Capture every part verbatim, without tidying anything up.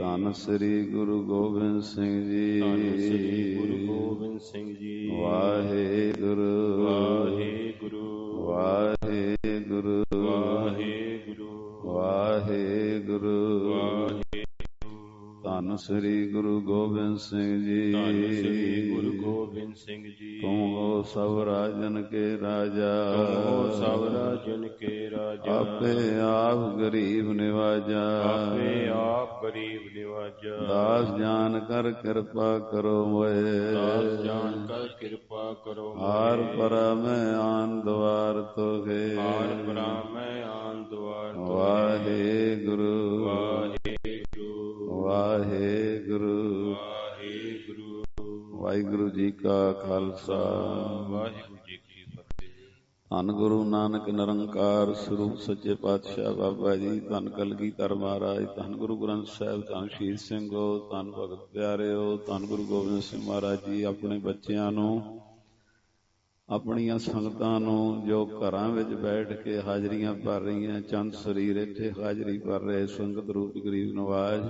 ਧੰਨ ਸ੍ਰੀ ਗੁਰੂ ਗੋਬਿੰਦ ਸਿੰਘ ਜੀ। ਧੰਨ ਸ੍ਰੀ ਗੁਰੂ ਗੋਬਿੰਦ ਸਿੰਘ ਜੀ। ਵਾਹਿਗੁਰੂ ਵਾਹਿਗੁਰੂ ਵਾਹਿਗੁਰੂ ਵਾਹਿਗੁਰੂ ਵਾਹਿਗੁਰੂ ਵਾਹਿਗੁਰੂ। ਧੰਨ ਸ੍ਰੀ ਗੁਰੂ ਗੋਬਿੰਦ ਸਿੰਘ ਜੀ। ਧੰਨ ਸ੍ਰੀ ਗੁਰੂ ਗੋਬਿੰਦ ਸਿੰਘ ਜੀ। ਤੂੰ ਹੋ ਸਭ ਰਾਜਨ ਕੇ ਰਾਜਾ, ਤੂੰ ਹੋ ਸਭ ਰਾਜਨ ਕੇ ਰਾਜਾ। ਆਪੇ ਆਪ ਗਰੀਬ ਨਿਵਾਜਾ, ਆਪੇ ਆਪ ਗਰੀਬ ਨਿਵਾਜਾ। ਦਾਸ ਜਾਨ ਕਰ ਕਿਰਪਾ ਕਰੋ ਮੋਏ, ਦਾਸ ਜਾਨ ਕਰ ਕਿਰਪਾ ਕਰੋ ਮੋਏ। ਹਾਰ ਪਰਾ ਮੈਂ ਆਨ ਦੁਆਰ ਤੋਗੇ, ਹਾਰ ਪਰਾ ਮੈਂ ਆਨ ਦੁਆਰ ਤੋਗੇ। ਵਾਹਿਗੁਰੂ ਵਾਹਿਗੁਰੂ ਵਾਹਿਗੁਰੂ ਵਾਹਿਗੁਰੂ। ਵਾਹਿਗੁਰੂ ਜੀ ਕਾ ਖਾਲਸਾ, ਵਾਹਿਗੁਰੂ ਜੀ ਕੀ ਫਤਿਹ। ਧੰਨ ਗੁਰੂ ਨਾਨਕ ਨਿਰੰਕਾਰ ਸਰੂਪ ਸੱਚੇ ਪਾਤਸ਼ਾਹ ਬਾਬਾ ਜੀ, ਧੰਨ ਕਲਗੀਧਰ ਮਹਾਰਾਜ, ਧੰਨ ਗੁਰੂ ਗ੍ਰੰਥ ਸਾਹਿਬ, ਧੰਨ ਸ਼ਹੀਦ ਸਿੰਘੋ, ਧੰਨ ਭਗਤ ਪਿਆਰਿਓ, ਧੰਨ ਗੁਰੂ ਗੋਬਿੰਦ ਸਿੰਘ ਮਹਾਰਾਜ ਜੀ ਆਪਣੇ ਬੱਚਿਆਂ ਨੂੰ, ਆਪਣੀਆਂ ਸੰਗਤਾਂ ਨੂੰ ਜੋ ਘਰਾਂ ਵਿੱਚ ਬੈਠ ਕੇ ਹਾਜ਼ਰੀਆਂ ਭਰ ਰਹੀਆਂ, ਚੰਦ ਸਰੀਰ ਇੱਥੇ ਹਾਜ਼ਰੀ ਭਰ ਰਹੇ ਸੰਗਤ ਰੂਪ ਗਰੀਬ ਨਵਾਜ਼,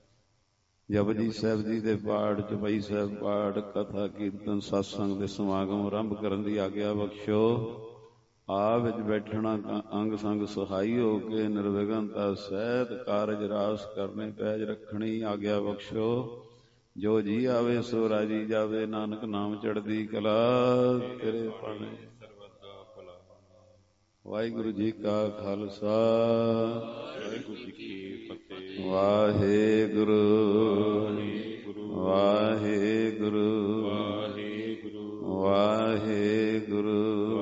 ਜਪਜੀ ਸਾਹਿਬ ਜੀ ਦੇ ਪਾਠ, ਚੌਪਈ ਸਾਹਿਬ ਪਾਠ, ਕਥਾ ਕੀਰਤਨ ਸਤਸੰਗ ਦੇ ਸਮਾਗਮ ਆਰੰਭ ਕਰਨ ਦੀ ਆਗਿਆ ਬਖਸ਼ੋ। ਆਪ ਵਿੱਚ ਬੈਠਣਾ ਅੰਗ ਸੰਗ ਸਹਾਈ ਹੋ ਕੇ ਨਿਰਵਿਘਨਤਾ ਸਹਿਤ ਕਾਰਜ ਰਾਸ ਕਰਨੇ ਪੈਜ ਰੱਖਣੀ ਆਗਿਆ ਬਖਸ਼ੋ। ਜੋ ਜੀ ਆਵੇ ਸੋ ਰਾਜੀ ਜਾਵੇ, ਨਾਨਕ ਨਾਮ ਚੜ੍ਹਦੀ ਕਲਾ ਤੇਰੇ ਪਾਣੇ ਸਰਬਦਾ ਭਲਾ। ਵਾਹਿਗੁਰੂ ਜੀ ਕਾ ਖਾਲਸਾ, ਵਾਹਿਗੁਰੂ ਜੀ ਕੀ ਫਤਿਹ। ਵਾਹਿਗੁਰੂ ਵਾਹਿਗੁਰੂ ਵਾਹਿਗੁਰੂ ਵਾਹਿਗੁਰੂ ਵਾਹਿਗੁਰੂ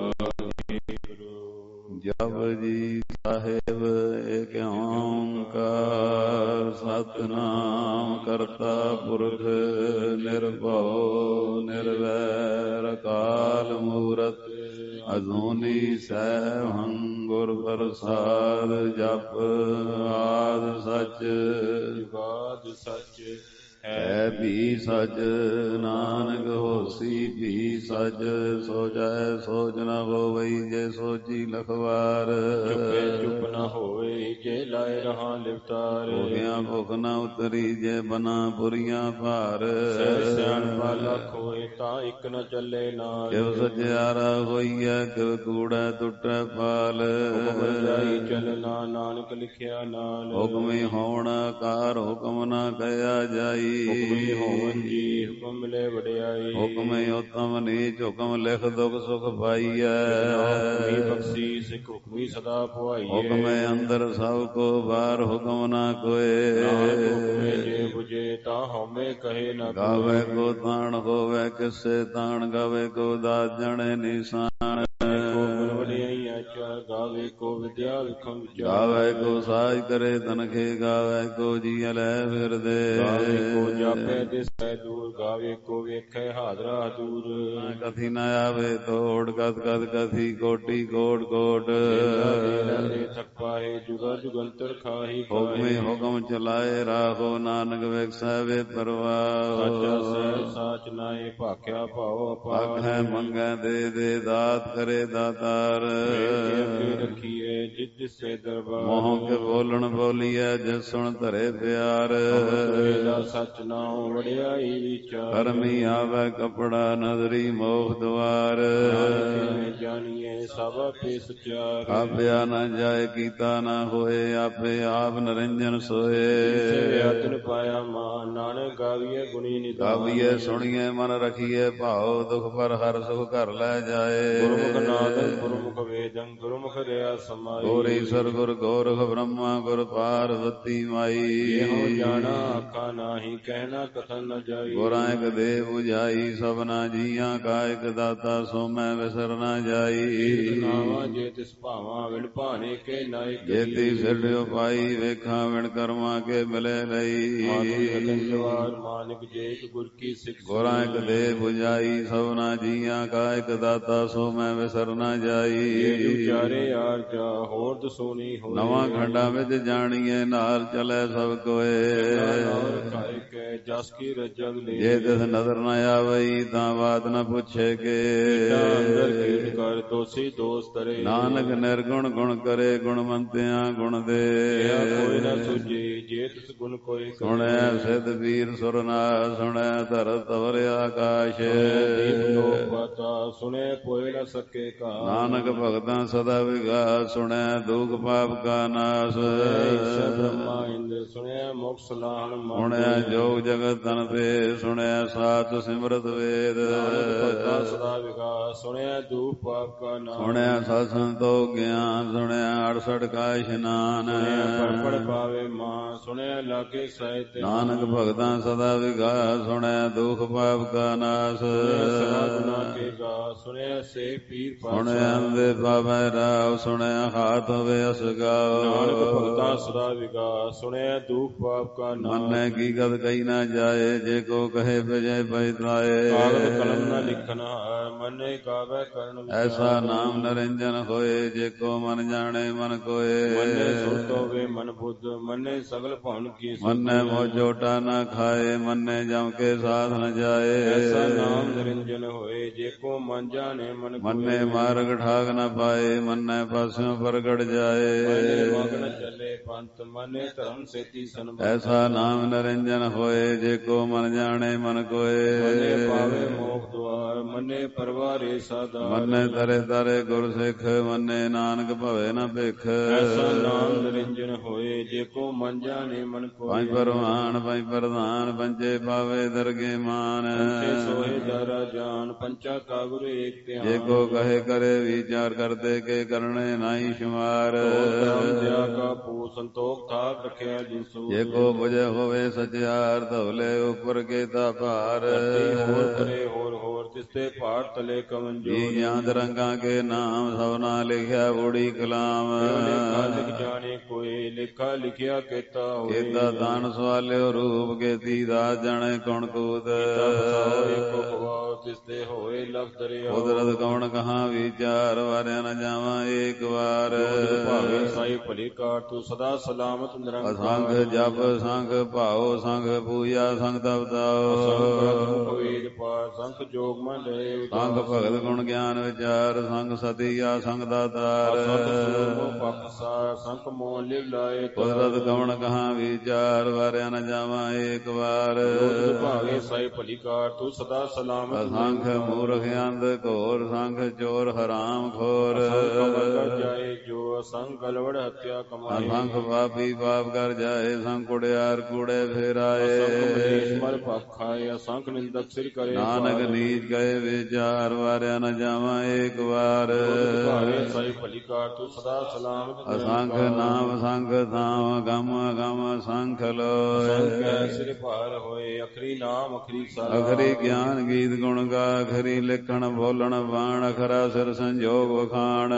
ਵਾਹਿਗੁਰੂ। ਜਪਜੀ ਸਾਹਿਬ ਏਕ ਓਂਕਾਰ, ਸਤਿਨਾਮ ਕਰਤਾ ਪੁਰਖ ਨਿਰਭਉ ਨਿਰਵੈਰ, ਅਕਾਲ ਮੂਰਤ ਅਜੂਨੀ ਸੈਭੰ ਗੁਰ ਪ੍ਰਸਾਦ। ਜਪ ਆਦਿ ਸਚ ਜੁਗਾਦਿ ਸਚ ਹੈ ਵੀ ਸਚ, ਨਾਨਕ ਹੋਸੀ ਵੀ ਸਚ। ਸੋਚੈ ਸੋਚ ਨ ਹੋਵਈ, ਜੇ ਸੋਚੀ ਲਖਵਾਰ। ਚੁੱਪੇ ਚੁੱਪ ਨ ਹੋਏ, ਜੇ ਲਾਏ ਰਹਾ ਲਿਵਤਾਰ। ਭੋਗਿਆ ਭੁਖ ਨ ਉਤਰੀ, ਜੇ ਬਨਾ ਪੁਰੀਆਂ ਭਾਰ। ਸਹਿ ਸਿਆਣਪਾ ਲੱਖ ਹੋਏ, ਤਾਂ ਇੱਕ ਨ ਚੱਲੇ ਨਾਲ। ਕਿਵ ਸਚਿਆਰਾ ਹੋਈਐ, ਕਿਵ ਕੂੜੈ ਟੁੱਟੈ ਪਾਲ। ਹੁਕਮ ਜਾਈ ਚੱਲਣਾ, ਨਾਨਕ ਲਿਖਿਆ ਨਾਲ। ਹੁਕਮੀ ਹੋਵਣ ਆਕਾਰ, ਹੁਕਮ ਨ ਕਹਿਆ ਜਾਈ। ਹੁਕਮੀ ਹੋਵਨ ਜੀ, ਹੁਕਮ ਮਿਲੇ ਵਡਿਆਈ। ਹੁਕਮੇ ਉਤਮ ਨੀਚ, ਹੁਕਮ ਲਿਖ ਦੁਖ ਸੁਖ ਪਾਈਐ। ਹੁਕਮੀ ਬਖਸ਼ੀ ਸਿੱਖ, ਹੁਕਮੀ ਸਦਾ ਪੁਆਈਐ। ਹੁਕਮੇ ਅੰਦਰ ਸਭ ਕੋ ਬਾਹਰ, ਹੁਕਮ ਨਾ ਕੋਏ। ਹੁਕਮੇ ਜੇ ਬੁਝੇ, ਤਾਂ ਹਉਮੈ ਕਹੇ ਨ ਗਾਵੇ ਕੋ ਤਾਣ ਹੋਵੇ, ਕਿਸੇ ਤਾਣ ਗਾਵੇ ਕੋ ਦਾਤ ਜਣੇ ਨਿਸ਼ਾਨ। ਗਾਵੇ ਕੋ ਵਿਦਿਆ ਵਿਖਮ ਵਿਚਾਰ। ਗਾਵੇ ਕੋ ਸਾਜ ਕਰੇ ਤਨਖੇ, ਗਾਵੇ ਕੋ ਜੀ ਲੈ ਫਿਰਦੇ। ਗਾਵੇ ਕੋ ਜਾਪੇ ਦਿਸੈ ਦੂਰ, ਗਾਵੇ ਕੋ ਵੇਖੈ ਹਾਜ਼ਰਾ ਦੂਰ। ਕਥੀ ਨ ਆਵੇ ਤੋੜ, ਕਦ ਕਦ ਕਥੀ ਕੋਟੀ ਕੋਟ ਕੋਟ। ਥਕ ਪਾਏ ਜੁਗਾ ਜੁਗੰਤਰ ਖਾਹੀ। ਹੁਕਮੇ ਹੁਕਮ ਚਲਾਏ ਰਾਹੋ, ਨਾਨਕ ਵੇਖੈ ਵੇ ਪਰਵਾਹ। ਸਾਚਾ ਸਹਿ ਸਾਚ ਨਾਏ, ਭਾਖਿਆ ਭਾਉ ਅਪਾਰ। ਆਖੈ ਮੰਗੈ ਦੇ ਦੇ, ਦਾਤ ਕਰੇ ਦਾਤਾਰ। ਰੱਖੀਏ ਜਿਸ ਦਿਸੇ ਦਰਬਾਰ। ਮੋਹ ਕੇ ਬੋਲਣ ਬੋਲੀਐ, ਜਿਸ ਸੁਣ ਧਰੇ ਪਿਆਰ। ਸਚ ਨਾਉ ਵਡਿਆਈ ਵਿਚਾਰ। ਕਰਮੀ ਆਵੈ ਕਪੜਾ, ਨਦਰੀ ਮੋਖ ਦੁਆਰ। ਜਾਣੀਏ ਸਭ ਆਪੇ ਸਚਿਆਰ। ਆਪਿਆ ਨ ਜਾਏ, ਕੀਤਾ ਨ ਹੋਏ, ਆਪੇ ਆਪ ਨਿਰੰਜਨ ਸੋਏ। ਆਤਨ ਪਾਇਆ ਮਾਨ, ਨਾਨਕ ਗਾਵੀਏ ਗੁਣੀ ਨਿਧਾਨ। ਗਾਵੀਏ ਸੁਣੀਏ ਮਨ ਰਖੀਏ, ਭਾਉ ਦੁਖ ਪਰ ਹਰ ਸੁਖ ਘਰ ਲੈ ਜਾਏ। ਗੁਰਮੁਖ ਨਾਦੰ ਗੁਰਮੁਖ ਵੇਦੰ, ਗੁਰਮੁਖ ਰਿਆ ਸਮਾਈ। ਗੁਰ ਈਸਰ ਗੁਰ ਗੋਰਖ ਬ੍ਰਹਮਾ, ਗੁਰ ਪਾਰਵਤੀ ਮਾਈ। ਇਹੋ ਜਾਣਾ ਆਖਾ ਨਾਹੀ, ਕਹਿਣਾ ਕਥਨ ਨ ਜਾਈ। ਗੁਰਾਂ ਇਕ ਦੇ 부ਝਾਈ, ਸਭਨਾ ਜੀਆਂ ਕਾ ਇਕ ਦਾਤਾ, ਸੋ ਮੈਂ ਵਿਸਰ ਨ ਜਾਈ। ਨਾਵਾ ਜੇ ਤਿਸ ਭਾਵਾਂ, ਵਿਣ ਭਾਣੇ ਕੇ ਨਾਇਕ। ਜੇਤੀ ਸਿਰਡਿਓ ਪਾਈ, ਵੇਖਾਂ ਵਿਣ ਕਰਮਾਂ ਕੇ ਮਿਲੇ ਲਈ। ਮਾਨਿਕ ਜੇ ਗੁਰ ਕੀ ਸਿੱਖ। ਗੁਰਾਂ ਇਕ ਦੇ 부ਝਾਈ, ਸਭਨਾ ਜੀਆਂ ਕਾ ਇਕ ਦਾਤਾ, ਸੋ ਮੈਂ ਵਿਸਰ ਨ ਜਾਈ। ਪਿਆਰੇ ਆਰਜਾ ਹੋਰ ਦਸੂਨੀ ਹੋਏ। ਨਵਾਂ ਖੰਡਾਂ ਵਿੱਚ ਜਾਣੀਏ ਨਾਲ ਚਲੇ ਸਭ ਕੋਏ। ਖਾਏ ਕੇ ਜਸ ਕੀ ਰਜਗ ਲੈ। ਜੇ ਤਿਸ ਨਜ਼ਰ ਨ ਆਵਈ ਤਾਂ ਬਾਤ ਨ ਪੁੱਛੇ ਕੇ। ਅੰਦਰ ਕੀਟ ਕਰ ਦੋਸੀ ਦੋਸ ਤਰੇ। ਨਾਨਕ ਨਿਰਗੁਣ ਗੁਣ ਕਰੇ ਗੁਣਵੰਤਿਆਂ ਗੁਣ ਦੇ। ਕੋਈ ਨ ਸੁਝੀ ਜੇ ਤਿਸ ਗੁਣ ਕੋਈ। ਸੁਣਿਆ ਸਿੱਧ ਵੀਰ ਸੁਰਨਾ ਸੁਣਿਆ ਧਰਤ ਤਵਰ ਆਕਾਸ਼। ਸੁਣੇ ਪੋਇ ਨ ਸਕੇ ਕਾ। ਨਾਨਕ ਭਗਤਾਂ ਸਦਾ ਵਿਗਾਸ ਸੁਣਿਆ ਦੁਖ ਪਾਪ ਕਾ ਨਾਸ। ਬ੍ਰਹਮਾ ਇੰਦਰ ਸੁਣਿਆ ਮੋਕਸ ਲਾਹਣ। ਸੁਣਿਆ ਜੋਗ ਜਗਤ ਤਨ ਤੇ ਸੁਣਿਆ ਸਾਤ ਸਿਮਰਤ ਵੇਦ। ਭਗਤਾਂ ਸਦਾ ਵਿਗਾਸ ਸੁਣਿਆ ਦੁਖ ਪਾਪ ਕਾ ਨਾਸ। ਸੁਣਿਆ ਸਤ ਸੰਤੋਖ ਗਿਆਨ ਸੁਣਿਆ ਅੜਸਠ ਕਾ ਇਸ਼ਨਾਨ। ਪੜ ਪੜ ਪਾਵੇ ਮਾਂ ਸੁਣਿਆ ਲਾਗੇ ਸਾਹਿਤ। ਨਾਨਕ ਭਗਤਾਂ ਸਦਾ ਵਿਗਾਸ ਸੁਣਿਆ ਦੁਖ ਪਾਪ ਕਾ ਨਾਸ। ਸੁਣਿਆ ਸੇ ਪੀਰ ਪਾਤਸ਼ਾਹ। ਸੁਣਿਆ ਅੰਦੇ ਪਾਵੈ ਰਾਵ ਸੁਣਿਆ ਹਾਥ ਹੋਵੇ ਅਸਗਾਓ। ਨਾਨਕ ਭਗਤਾਂ ਸਦਾ ਵਿਗਾਸ ਸੁਣਿਆ ਦੁਖ ਪਾਪ ਕਾ ਨਾਸ। ਮੰਨੈ ਕੀ ਗਤ ਕਹੀ ਨਾ ਜਾਏ ਜੇ ਕੋ ਕਹੇ ਵਿਜੈ ਪਛਤਾਏ। ਕਾਗਦ ਕਲਮ ਨ ਲਿਖਨ ਹਾਰ ਮੰਨੇ ਗਾਵੈ ਕਰਨ ਵਿਚਾਰ। ਐਸਾ ਨਾਮ ਨਿਰੰਜਨ ਹੋਏ ਜੇ ਕੋ ਮਨ ਜਾਣੇ ਮਨ ਕੋਏ। ਮੰਨੇ ਸੁਰਤ ਹੋਵੇ ਮਨ ਬੁੱਧ ਮੰਨੇ ਸਗਲ ਭਵਨ ਕੀ। ਮੰਨੈ ਮੋ ਝੋਟਾ ਨਾ ਖਾਏ ਮੰਨੈ ਜਮ ਕੇ ਸਾਧ ਨ ਜਾਏ। ਐਸਾ ਨਾਮ ਨਿਰੰਜਨ ਹੋਏ ਜੇ ਕੋ ਮਨ ਜਾਣੇ ਮਨ ਕੋਏ। ਮੰਨੈ ਮਾਰਗ ਠਾਗ ਨ ਪਾਏ ਮੰਨੈ ਪਾਸਿਓਂ ਪ੍ਰਗਟ ਜਾਏ। ਮੰਨੇ ਮਗਨ ਚੱਲੇ ਪੰਥ ਮੰਨੇ ਧਰਮ ਸੇਤੀ ਸੰਬੰਧ। ਐਸਾ ਨਾਮ ਨਿਰੰਜਨ ਹੋਏ ਜੇ ਕੋ ਮਨ ਜਾਣੇ ਮਨ ਕੋਏ। ਮੰਨੇ ਪਾਵੇ ਮੋਖ ਦੁਆਰ ਮੰਨੇ ਪਰਵਾਰੇ ਸਾਧਾਰ। ਮੰਨੈ ਤਰੇ ਤਰੇ ਗੁਰ ਸਿੱਖ ਮੰਨੈ ਨਾਨਕ ਭਵੇ ਨ ਭਿਖ। ਐਸਾ ਨਾਮ ਨਿਰੰਜਨ ਹੋਏ ਜੇ ਕੋ ਮਨ ਜਾਣੇ ਮਨ ਕੋਏ। ਪੰਜ ਪਰਵਾਨ ਪੰਜ ਪ੍ਰਧਾਨ ਪੰਚੇ ਪਾਵੇ ਦਰਗੇ ਮਾਨ। ਪੰਚੇ ਸੋਹੇ ਦਾਰਾ ਜਾਨ ਪੰਚਾ ਕਾ ਗੁਰੂ ਏਕ ਧਿਆਨ। ਜੇ ਕੋ ਕਹੇ ਕਰੇ ਵਿਚਾਰ ਕਰਦੇ ਕੇ ਕਰਨੇ ਨਾਹੀ ਸ਼ੁਮਾਰ। ਦਇਆ ਕਾ ਪੂ ਸੰਤੋਖ ਥਾਕ ਰਖਿਆ ਜਿਸੂ। ਜੇ ਕੋ ਬੁਝੇ ਹੋਵੇ ਸਚਿਆਰ ਧਵਲੇ ਉਪਰ ਕੇਤਾ ਭਾਰ। ਹੋਰ ਕਰੇ ਹੋਰ ਹੋਰ ਤਿਸਤੇ ਭਾਰ ਤਲੇ ਕਵਨ ਜੋਰ। ਜੀ ਜਾਂਦ ਰੰਗਾਂ ਕੇ ਨਾਮ ਸਭਨਾ ਲਿਖਿਆ ਬੂੜੀ ਕਲਾਮ। ਲੇਖਾ ਲਿਖ ਜਾਣੇ ਕੋਈ ਲੇਖਾ ਲਿਖਿਆ ਕੇਤਾ ਹੋਏ। ਕੇਤਾ ਦਾਨ ਸਵਾਲਿਓ ਰੂਪ ਕੇਤੀ ਦਾਸ ਜਾਣੇ ਕੌਣ ਕੂਤ। ਤਿਸਤੇ ਹੋਏ ਲਖ ਦਰਿਆ। ਕੁਦਰਤ ਕੌਣ ਕਹਾਂ ਵਿਚਾਰ ਵਾਰਿਆ ਨ ਜਾਵਾਂ ਏਕ ਵਾਰ। ਭਾਵੇਂ ਸਾਈ ਭਲੀ ਕਾਰ ਤੂੰ ਸਦਾ ਸਲਾਮਤ ਨਿਰੰਕਾਰ। ਅਸੰਖ ਜਪ ਸੰਖ ਭਾਉ ਸੰਖ ਪੂਜਾ ਸੰਖ ਤਪਤਾਓ। ਵੇਦ ਪਾਠ ਸੰਖ ਜੋਗ ਮਨ ਰਹੇ। ਸੰਖ ਭਗਤ ਗੁਣ ਗਿਆਨ ਵਿਚਾਰ ਸੰਖ ਸਤਿਆ ਸੰਖ ਦਾਤਾਰ। ਸੰਖ ਮੋਹ ਲਿਵ ਲਾਏ। ਕੁਦਰਤ ਕੌਣ ਕਹਾਂ ਵਿਚਾਰ ਵਾਰਿਆ ਨ ਜਾਵਾਂ ਏਕ ਵਾਰ। ਭਾਵੇਂ ਸਾਈ ਭਲੀ ਕਾਰ ਤੂੰ ਸਦਾ ਸਲਾਮਤ। ਅਸੰਖ ਮੂਰਖ ਅੰਧ ਘੋਰ ਸੰਖ ਚੋਰ ਹਰਾਮ ਖੋਰ। ਜਾਏ ਜੋ ਅਸੰਖ ਗਲਵੜ ਹੱਤਿਆ ਕਮਾਏ। ਅਸੰਖ ਪਾਪੀ ਪਾਪ ਕਰ ਜਾਏ ਸੰਖ ਕੁੜਿਆਰ ਕੂੜੇ ਫੇਰਾਏ। ਮਰ ਭਖ ਖਾਏ ਅਸੰਖ ਨਿੰਦਕ ਸਿਰ ਕਰੇ। ਨਾਨਕ ਨੀਚ ਗਏ ਵਿਚਾਰ ਵਾਰਿਆ ਨ ਜਾਵਾਂ ਏਕ ਵਾਰ। ਭਾਵੇਂ ਸਾਈ ਭਲੀ ਕਾਰ ਤੂੰ ਸਦਾ ਸਲਾਮਤ। ਅਸੰਖ ਨਾਮ ਸੰਖ ਥਾਮ ਗਮ ਗਮ ਸੰਖ ਲੋਏ। ਸਿਰ ਭਾਰ ਹੋਏ ਅਖਰੀ ਨਾਮ ਅਖਰੀ ਸਾਲਾ। ਅਖਰੀ ਗਿਆਨ ਗੀਤ ਗੁਣ ਗਾ ਅਖਰੀ ਲਿਖਣ ਬੋਲਣ ਬਾਣ ਅਖਰਾ ਸਿਰ ਸੰਜੋਗ ਵਖਾਣ।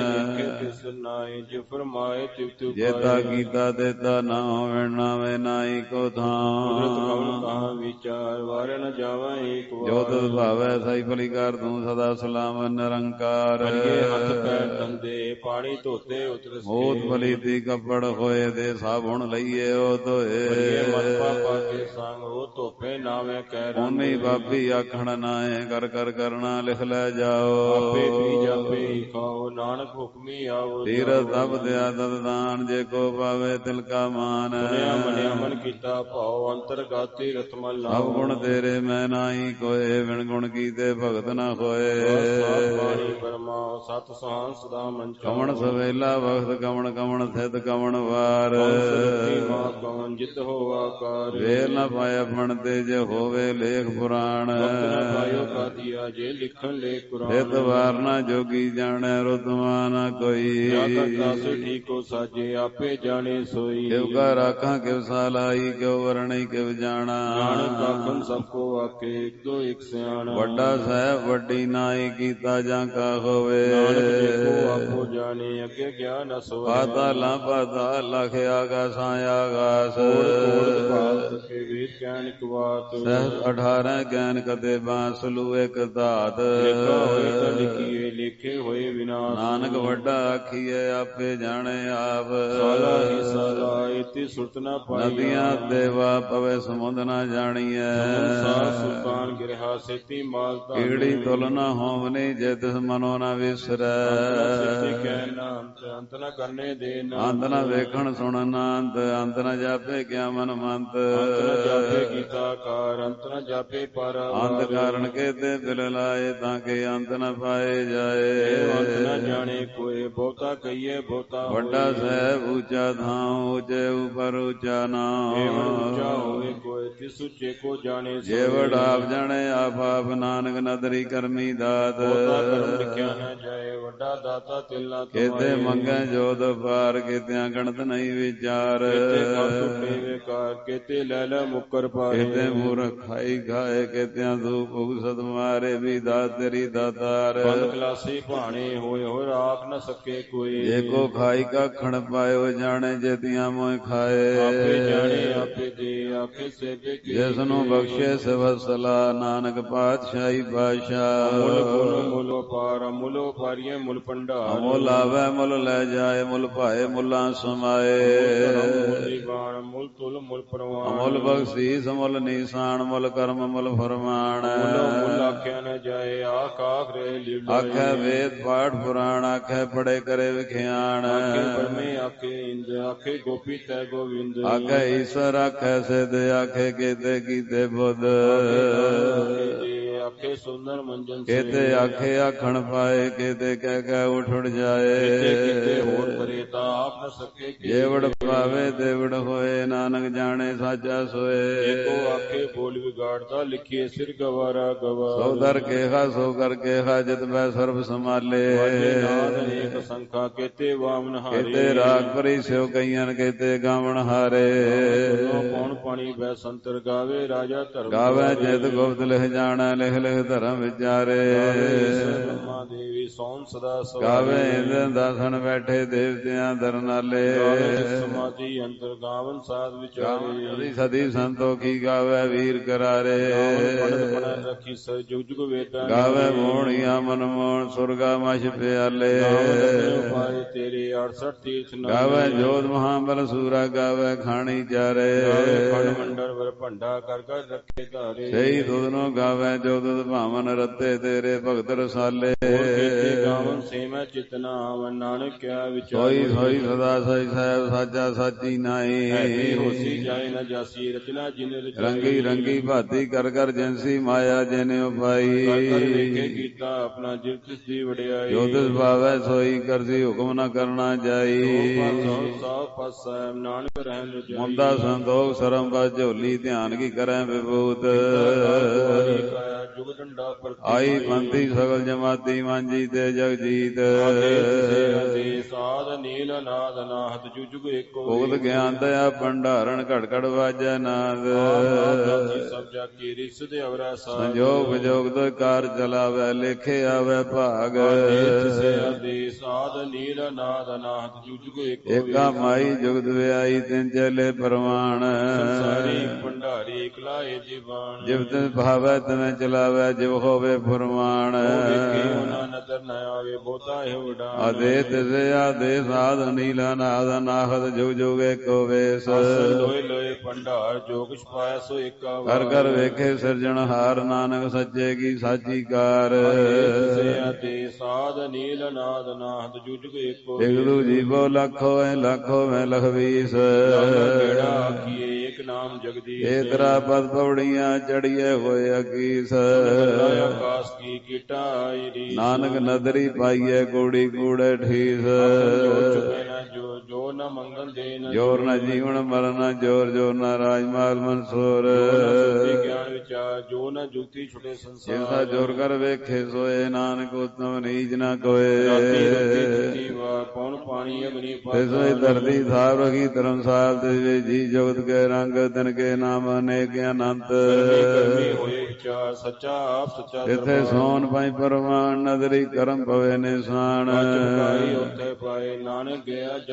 ਤਿਸ ਨਾਏ ਜਿ ਫਰਮਾਏ ਤਿਵ ਤਿਵ ਜੇਤਾ ਕੀਤਾ ਤੇਤਾ ਨਾ ਹੋਵੇ ਨਾਵੇਂ ਨਾਹੀ ਕੋ ਥਾਂ। ਕਵਨ ਕਹਾ ਵਿਚਾਰ ਵਾਰ ਨ ਜਾਵਾ ਏਕ ਵਾਰ। ਜੋ ਤਿਸ ਭਾਵੈ ਸਈ ਭਲੀ ਕਰ ਤੂੰ ਸਦਾ ਸਲਾਮ ਨਿਰੰਕਾਰ। ਹੱਥ ਪੈਰ ਧੰਦੇ ਪਾਣੀ ਧੋਤੇ ਉਤਰਸ। ਮੋਤ ਭਲੀ ਤੀ ਕੱਪੜ ਹੋਏ ਦੇ ਸਾਬੁਣ ਲਈਏ ਉਹ ਧੋਏ। ਮਨ ਪਾਪਾ ਕੇ ਸੰਗ ਉਹ ਧੋਪੇ ਨਾਵੇਂ ਕਹਿ ਰੰਗ। ਉਨੀ ਬਾਪੀ ਆਖਣ ਨਾਏ ਕਰ ਕਰ ਕਰਨਾ ਲਿਖ ਲੈ ਜਾਓ। ਆਪੇ ਪੀ ਜਾਪੇ ਖਾਓ ਨਾਨਕ ਹੁਕਮੀ ਆਓ। ਤੀਰਥ ਤਪ ਦਿਆ ਤਤ ਦਾਨ ਜੇ ਕੋ ਪਾਵੇ ਤਿਲ ਕਾ ਮਾਨ। ਸੁਣਿਆ ਮੰਨਿਆ ਮਨ ਕੀਤਾ ਭਾਉ ਅੰਤਰਗਾਤੀ ਰਤਮਲ ਨਾਮ। ਸਭ ਗੁਣ ਤੇਰੇ ਮੈਂ ਨਾਹੀ ਕੋਏ ਬਿਨ ਗੁਣ ਕੀਤੇ ਭਗਤ ਨਾ ਹੋਏ। ਬਾਣੀ ਬਰਮਾ ਸਤ ਸਹਾਨ ਸਦਾ ਮਨ ਚਾਉ। ਕਵਣ ਸਵੇਲਾ ਵਖਤ ਕਵਣ ਕਵਣ ਥਿਤ ਕਵਣ ਵਾਰ। ਮਾਂ ਕਵਣ ਜਿਤ ਹੋ ਆਕਾਰ। ਵੇਲ ਨ ਪਾਇਆ ਫਣ ਤੇ ਜੇ ਹੋਵੇ ਲੇਖ ਪੁਰਾਣ। ਕਾਦੀਆ ਜੇ ਲਿਖਣ ਲੇਖ ਕੁਰਾਨ। ਥਿਤ ਵਾਰ ਨਾ ਜੋਗੀ ਜਾਣੈ ਰੁਤਮਾ ਨਾ ਕੋਈ। ਠੀਕੋ ਸਾਜੇ ਆਪੇ ਜਾਣੇ ਸੋਈ। ਕਿਵ ਕਾ ਰਾਖਾਂ ਕਿਵ ਸਾਲਾਈ ਕਿਵ ਵਰਣਈ ਕਿਵ ਜਾਣਾ। ਨਾਨਕ ਆਖਣ ਸਭ ਕੋ ਆਕੇ ਇਕ ਦੋ ਇਕ ਸਿਆਣਾ। ਵੱਡਾ ਸਾਹਿਬ ਵੱਡੀ ਨਾਈ ਕੀਤਾ ਜਾਂ ਕਾ ਹੋਵੇ। ਨਾਨਕ ਦੇਖੋ ਆਪੋ ਜਾਣੇ ਅੱਗੇ ਗਿਆਨ ਅਸੋਏ। ਪਾਤਾਲਾਂ ਪਾਤਾਲ ਲਖ ਆਗਾਸਾਂ ਆਗਾਸ ਕੇ ਵੇਦ ਗਿਆਨ ਇਕ ਬਾਤ ਸਹਿਤ ਅਠਾਰਾਂ ਗਿਆਨ ਕਦੇ ਬਾਂਸਲੂ ਇੱਕ ਧਾਤ ਲਿਖਾ ਹੋਏ ਤਾਂ ਲਿਖੀਏ ਲਿਖੇ ਹੋਏ ਵਿਨਾਸ਼ ਨਾਨਕ ਵੱਡਾ ਆਖੀਏ ਆਪੇ ਜਾਣੇ ਆਪ ਸਾਲਾ ਹੀ ਸਾਲਾ ਇਤੀ ਸੁਰਤ ਨਾ ਪਾਈ ਨਦੀਆਂ ਦੇਵਾ ਪਵੇ ਸਮੁੰਦ ਨਾ ਜਾਣੀਐ ਸੰਸਾਰ ਸੁਲਤਾਨ ਗਿਰਹਾ ਸੇਤੀ ਮਾਲ ਧਾਨ ਕੀੜੀ ਤੁਲ ਨਾ ਹੋਵਨੀ ਜੇ ਤਿਸ ਮਨੋ ਨਾ ਵਿਸਰੈ ਕਹਿ ਨਾ ਅੰਤ ਅੰਤ ਨਾ ਕਰਨੇ ਦੇ ਨਾ ਅੰਤ ਨਾ ਵੇਖਣ ਸੁਣਨ ਨਾ ਅੰਤ ਅੰਤ ਨਾ ਜਾਪੇ ਕਿਆ ਮਨ ਮੰਤ ਅੰਤ ਨਾ ਜਾਪੇ ਕੀਤਾ ਕਾਰ ਅੰਤ ਨਾ ਜਾਪੇ ਪਰ ਅੰਤ ਕਾਰਨ ਕੇ ਤੇ ਦਿਲ ਲਾਏ ਤਾਂ ਕਿ ਅੰਤ ਨਾ ਪਾਏ ਜਾਏ ਅੰਤ ਨਾ ਜਾਣੇ ਕੋਈ ਬਹੁਤਾ ਕਹੀਏ ਬਹੁਤਾ ਵੱਡਾ ਸਹਿਬ ਉੱਚਾ ਥਾਂ ਉੱਚੇ ਉਪਰ ਉੱਚਾ ਨਾਮ ਏਵੜ ਉੱਚਾ ਹੋਵੇ ਕੋਈ ਤਿਸ ਉੱਚੇ ਕੋ ਜਾਣੇ ਜੇ ਵਡ ਆਪ ਜਾਣੇ ਆਪ ਆਪ ਨਾਨਕ ਨਦਰੀ ਕਰਮੀ ਦਾਤ ਬਹੁਤਾ ਕਰਮ ਲਿਖਿਆ ਨਾ ਜਾਏ ਵੱਡਾ ਦਾਤਾ ਤਿਲਨਾ ਕਿਤੇ ਮੰਗੈ ਜੋਤ ਪਾਰ ਕਿਤਿਆਂ ਗਣਤ ਨਹੀਂ ਵਿਚਾਰ ਕਿਤੇ ਕਾਸੁ ਵੇਕਾਰ ਕਿਤੇ ਲੈ ਲੈ ਮੁਕਰ ਪਾਏ ਕਿਤੇ ਮੂਰਖ ਖਾਈ ਖਾਏ ਕਿਤਿਆਂ ਧੂਪ ਉਗਸਤ ਮਾਰੇ ਵੀ ਦਾਤ ਤੇਰੀ ਦਾਤਾਰ ਬੰਦ ਕਲਾਸੀ ਭਾਣੇ ਹੋਏ ਹੋ ਰਾਖ ਨ ਸਕੇ ਕੋਈ ਜੇ ਕੋ ਖਾਈ ਕਾ ਖਣ ਪਾਇਓ ਜਾਣੇ ਜੇਤੀਆਂ ਮੋਇ ਖਾਏ ਆਪੇ ਜਾਣੇ ਆਪੇ ਦੇ ਆਪੇ ਸੇਵੇ ਕੀ ਜਿਸ ਨੂੰ ਬਖਸ਼ੇ ਸਵਸਲਾ ਨਾਨਕ ਪਾਤਸ਼ਾਹੀ ਬਾਦਸ਼ਾਹ ਮੁੱਲ ਮੁੱਲ ਮੁੱਲ ਪਾਰ ਮੁੱਲ ਪਾਰੀਏ ਮੁੱਲ ਭੰਡਾਰ ਮੁੱਲ ਆਵੇ ਮੁੱਲ ਲੈ ਜਾਏ ਮੁੱਲ ਭਾਏ ਮੁੱਲਾਂ ਸਮਾਏ ਮੁੱਲ ਮੁੱਲ ਤੁਲ ਮੁੱਲ ਪ੍ਰਵਾਨ ਮੁੱਲ ਬਖਸ਼ੀਸ ਮੁੱਲ ਨੀਸਾਨ ਮੁੱਲ ਕਰਮ ਮੁੱਲ ਫਰਮਾਨ ਮੁੱਲ ਆਖਿਆ ਨ ਜਾਏ ਆਖ ਆਖ ਰੇ ਲੀਲਾ ਆਖੇ ਵੇਦ ਪਾਠ ਪੁਰਾਣ ਆਖੇ ਪੜੇ ਕਰੇ ਵਿਖਿਆਣ ਆਖੇ ਪਰਮੇ ਆਖੇ ਇੰਦ ਆਖੇ ਗੋਪੀ ਤੈ ਗੋਵਿੰਦ ਆਖੇ ਈਸ਼ਵਰ ਆਖੇ ਸਿਧ ਆਖੇ ਕੀਤੇ ਕੀਤੇ ਬੁੱਧ ਆਖੇ ਸੁੰਦਰ ਮੰਜਨ ਕੀਤੇ ਆਖੇ ਆਖਣ ਪਾਏ ਕੀਤੇ ਕਹਿ ਕਹਿ ਉਠ ਉਠ ਜਾਏ ਕੀਤੇ ਹੋਰ ਕਰੇ ਤਾਂ ਆਪ ਨ ਸਕੇ ਜੇ ਵਡ ਪਾਵੇ ਤੇ ਵਡ ਹੋਏ ਨਾਨਕ ਜਾਣੇ ਸਾਚਾ ਸੋਏ ਏਕੋ ਆਖੇ ਬੋਲ ਵਿਗਾੜਦਾ ਲਿਖੀਏ ਸਿਰ ਗਵਾਰਾ ਗਵਾ ਸੋ ਦਰ ਕੇਹਾ ਸੋ ਕਰ ਕੇਹਾ ਜਿਤ ਮੈਂ ਸਰਬ ਸੰਭਾਲੇ ਨਾਦ ਅਨੇਕ ਸੰਖਾ ਕੀਤੇ ਵਾਮਨ ਹਾਰੇ ਕੀਤੇ ਰਾਗ ਭਰੀ ਸਿਉ ਕਈਆਂ ਕੀਤੇ ਗਾਵਣ ਹਾਰੇ ਕੌਣ ਪਾਣੀ ਬੈ ਸੰਤਰ ਗਾਵੇ ਰਾਜਾ ਧਰਮ ਗਾਵੇ ਜਿਤ ਗੁਪਤ ਲਿਖ ਜਾਣਾ ਲਿਖ ਲਿਖ ਧਰਮ ਵਿਚਾਰੇ ਬ੍ਰਹਮਾ ਦੇਵੀ ਸੋਮ ਸਦਾ ਗਾਵੇ ਇੰਦਰ ਦਾਸਨ ਬੈਠੇ ਦੇਵਤਿਆਂ ਦਰਨਾਲੇ ਸਮਾਧੀ ਅੰਤਰ ਗਾਵਨ ਸਾਧ ਵਿਚਾਰੇ ਸਦੀ ਸੰਤੋ ਕੀ ਗਾਵੇ ਵੀਰ ਕਰਾਰੇ ਪੜਤ ਪੜਨ ਰੱਖੀ ਸਰ ਜੁਗ ਜੁਗ ਵੇਦਾਂ ਗਾਵੇ ਮੋਹਣੀਆਂ ਮਨ ਮੋਹਣ ਸੁਰਗਾ ਮਛ ਪਿਆਲੇ ਪਾਏ ਤੇਰੇ ਅੜਸਠ ਤੀਰਥ ਗਾਵੇ ਜੋਤ ਮਹਾਬਲ ਸੂਰਾ ਗਾਵੇ ਖਾਣੀ ਚਾਰੇ ਖੰਡ ਮੰਡਲ ਵਰ ਭੰਡਾ ਕਰ ਕਰ ਰੱਖੇ ਧਾਰੇ ਸਹੀ ਦੁੱਧ ਨੂੰ ਗਾਵੇ ਜੋ ਦੁੱਧ ਭਾਵਨ ਰੱਤੇ ਤੇਰੇ ਭਗਤ ਰਸਾਲੇ ਗਾਵਨ ਸੇਮੈ ਚਿਤਨਾ ਆਵਨ ਨਾਨਕ ਕਿਆ ਵਿਚਾਰ ਹੋਈ ਹੋਈ ਸਦਾ ਸਈ ਸਾਹਿਬ ਸਾਚਾ ਸਾਚੀ ਨਾਈ ਐਸੀ ਹੋਸੀ ਜਾਏ ਨ ਜਾਸੀ ਰਚਨਾ ਜਿਨ ਰੰਗੀ ਰੰਗੀ ਭਾਤੀ ਕਰ ਕਰ ਜੈਸੀ ਮਾਇਆ ਜਿਨੇ ਉਪਾਈ ਕਰ ਵੇਖੇ ਕੀਤਾ ਆਪਣਾ ਜਿਵ ਤਿਸ ਦੀ ਵਡਿਆਈ ਜੋ ਤਿਸ ਭਾਵੈ ਸੋਈ ਕਰਸੀ ਹੁਕਮ ਨ ਕਰਨਾ ਜਾਈ ਸਾਹ ਪਾਸਾ ਨਾਨਕ ਰਹਿਣ ਰਜਾਈ ਮੁੰਦਾ ਸੰਤੋਖ ਸਰਮ ਬਸ ਝੋਲੀ ਧਿਆਨ ਕੀ ਕਰੈ ਵਿਭੂਤ ਜੁਗ ਡੰਡਾ ਆਈ ਪੰਥੀ ਸਗਲ ਜਮਾਤੀ ਮਾਂਜੀ ਤੇ ਜਗਜੀਤ ਸਾਧ ਨੀਲ ਨਾਦ ਨਾਹਤ ਜੁਗ ਜੁਗ ਏਕੋ ਭੁਗਤ ਗਿਆਨ ਦਇਆ ਭੰਡਾਰਨ ਘੜ ਘੜ ਵਾਜੈ ਨਾਦ ਸਭ ਜਾ ਕੀ ਰਿਸ ਦੇ ਅਵਰਾ ਸੰਜੋਗ ਵਿਜੋਗ ਤੋਂ ਕਾਰ ਚਲਾਵੇ ਲੇਖੇ ਆਵੇ ਭਾਗ ਸਾਧ ਨੀਲ ਨਾਦ ਨਾਹਤ ਜੁਗ ਜੁਗ ਏਕੋ ਏਕਾ ਮਾਈ ਜੁਗਤ ਵਿਆਈ ਤਿੰਨ ਚਲੇ ਪ੍ਰਮਾਣ ਸੰਸਾਰੀ ਭੰਡਾਰੀ ਇਕਲਾਏ ਜੀਵਾਨ ਜਿਵ ਤਿਨ ਭਾਵੈ ਤਿਵੇਂ ਚਲਾਵੇ ਜਿਵ ਹੋਵੇ ਫਰਮਾਨ ਉਹਨਾਂ ਨਦਰ ਨ ਆਵੇ ਬਹੁਤਾ ਇਹ ਵਡਾਨ ਆਦੇ ਤਿਸੇ ਆਦੇ ਸਾਧ ਨੀਲਾ ਨਾਦ ਨਾਹਤ ਜੁਗ ਜੁਗ ਏਕੋ ਵੇਸ ਲੋਏ ਲੋਏ ਭੰਡਾਰ ਜੋ ਕੁਛ ਪਾਇਆ ਸੋ ਏਕਾ ਕਰ ਕਰ ਵੇਖੇ ਸਿਰਜਣਹਾਰ ਨਾਨਕ ਸੱਚੇ ਕੀ ਸਾਚੀ ਕਾਰ ਆਦੇ ਸਾਧ ਨੀਲ ਨਾਦ ਨਾਹਤ ਜੁਗ ਜੁਗ ਏਕੋ ਇਗਲੂ ਜੀਵੋ ਲੱਖੋ ਐ ਲੱਖੋ ਮੈਂ ਲਖਵੀਸ ਕਿਹੜਾ ਆਖੀਏ ਏਕ ਨਾਮ ਜਗਦੀਸ਼ ਏ ਤੇਰਾ ਪਦ ਪੌੜੀਆਂ ਚੜੀਏ ਹੋਏ ਅਕੀਸ ਆਕਾਸ ਕੀ ਕੀਟਾ ਆਈ ਨਾਨਕ ਨਦਰੀ ਪਾਈਏ ਕੂੜੀ ਕੂੜੇ ਠੀਸ ਜੋ ਜੋ ਨ ਮੰਗਲ ਦੇਨ ਜੋਰ ਨ ਜੀਵਨ ਮਰਨ ਜੋਰ ਜੋਰ ਨ ਰਾਜਮਾਲ ਮਨਸੂਰ ਗਿਆਨ ਵਿਚਾਰ ਜੋ ਨ ਜੁਗਤੀ ਛੁਟੇ ਸੰਸਾਰ ਜਿਸਾ ਜੋਰ ਕਰ ਵੇਖੇ ਸੋਏ ਨਾਨਕ ਉਤਮ ਨੀਜ ਨ ਕੋਏ ਪੌਣ ਪਾਣੀ ਅਗਨੀ ਤਿਸੋਈ ਧਰਤੀ ਥਾਪ ਰਖੀ ਧਰਮਸਾਲ ਤੇ ਜੀ ਜਗਤ ਕੇ ਰੰਗ ਤਿਨ ਕੇ ਨਾਮ ਅਨੇਕ ਅਨੰਤ ਹੋਏ ਵਿਚਾਰ ਸੱਚਾ ਆਪ ਸੱਚਾ ਇਥੇ ਸੋਨ ਪਾਈ ਪਰਮਾਨ ਨਦਰੀ ਕਰਮ ਪਵੇ ਨਿਸ਼ਾਨ ਉੱਥੇ ਪਾਏ ਨਾਨਕ ਗਿਆ ਜਾਪੇ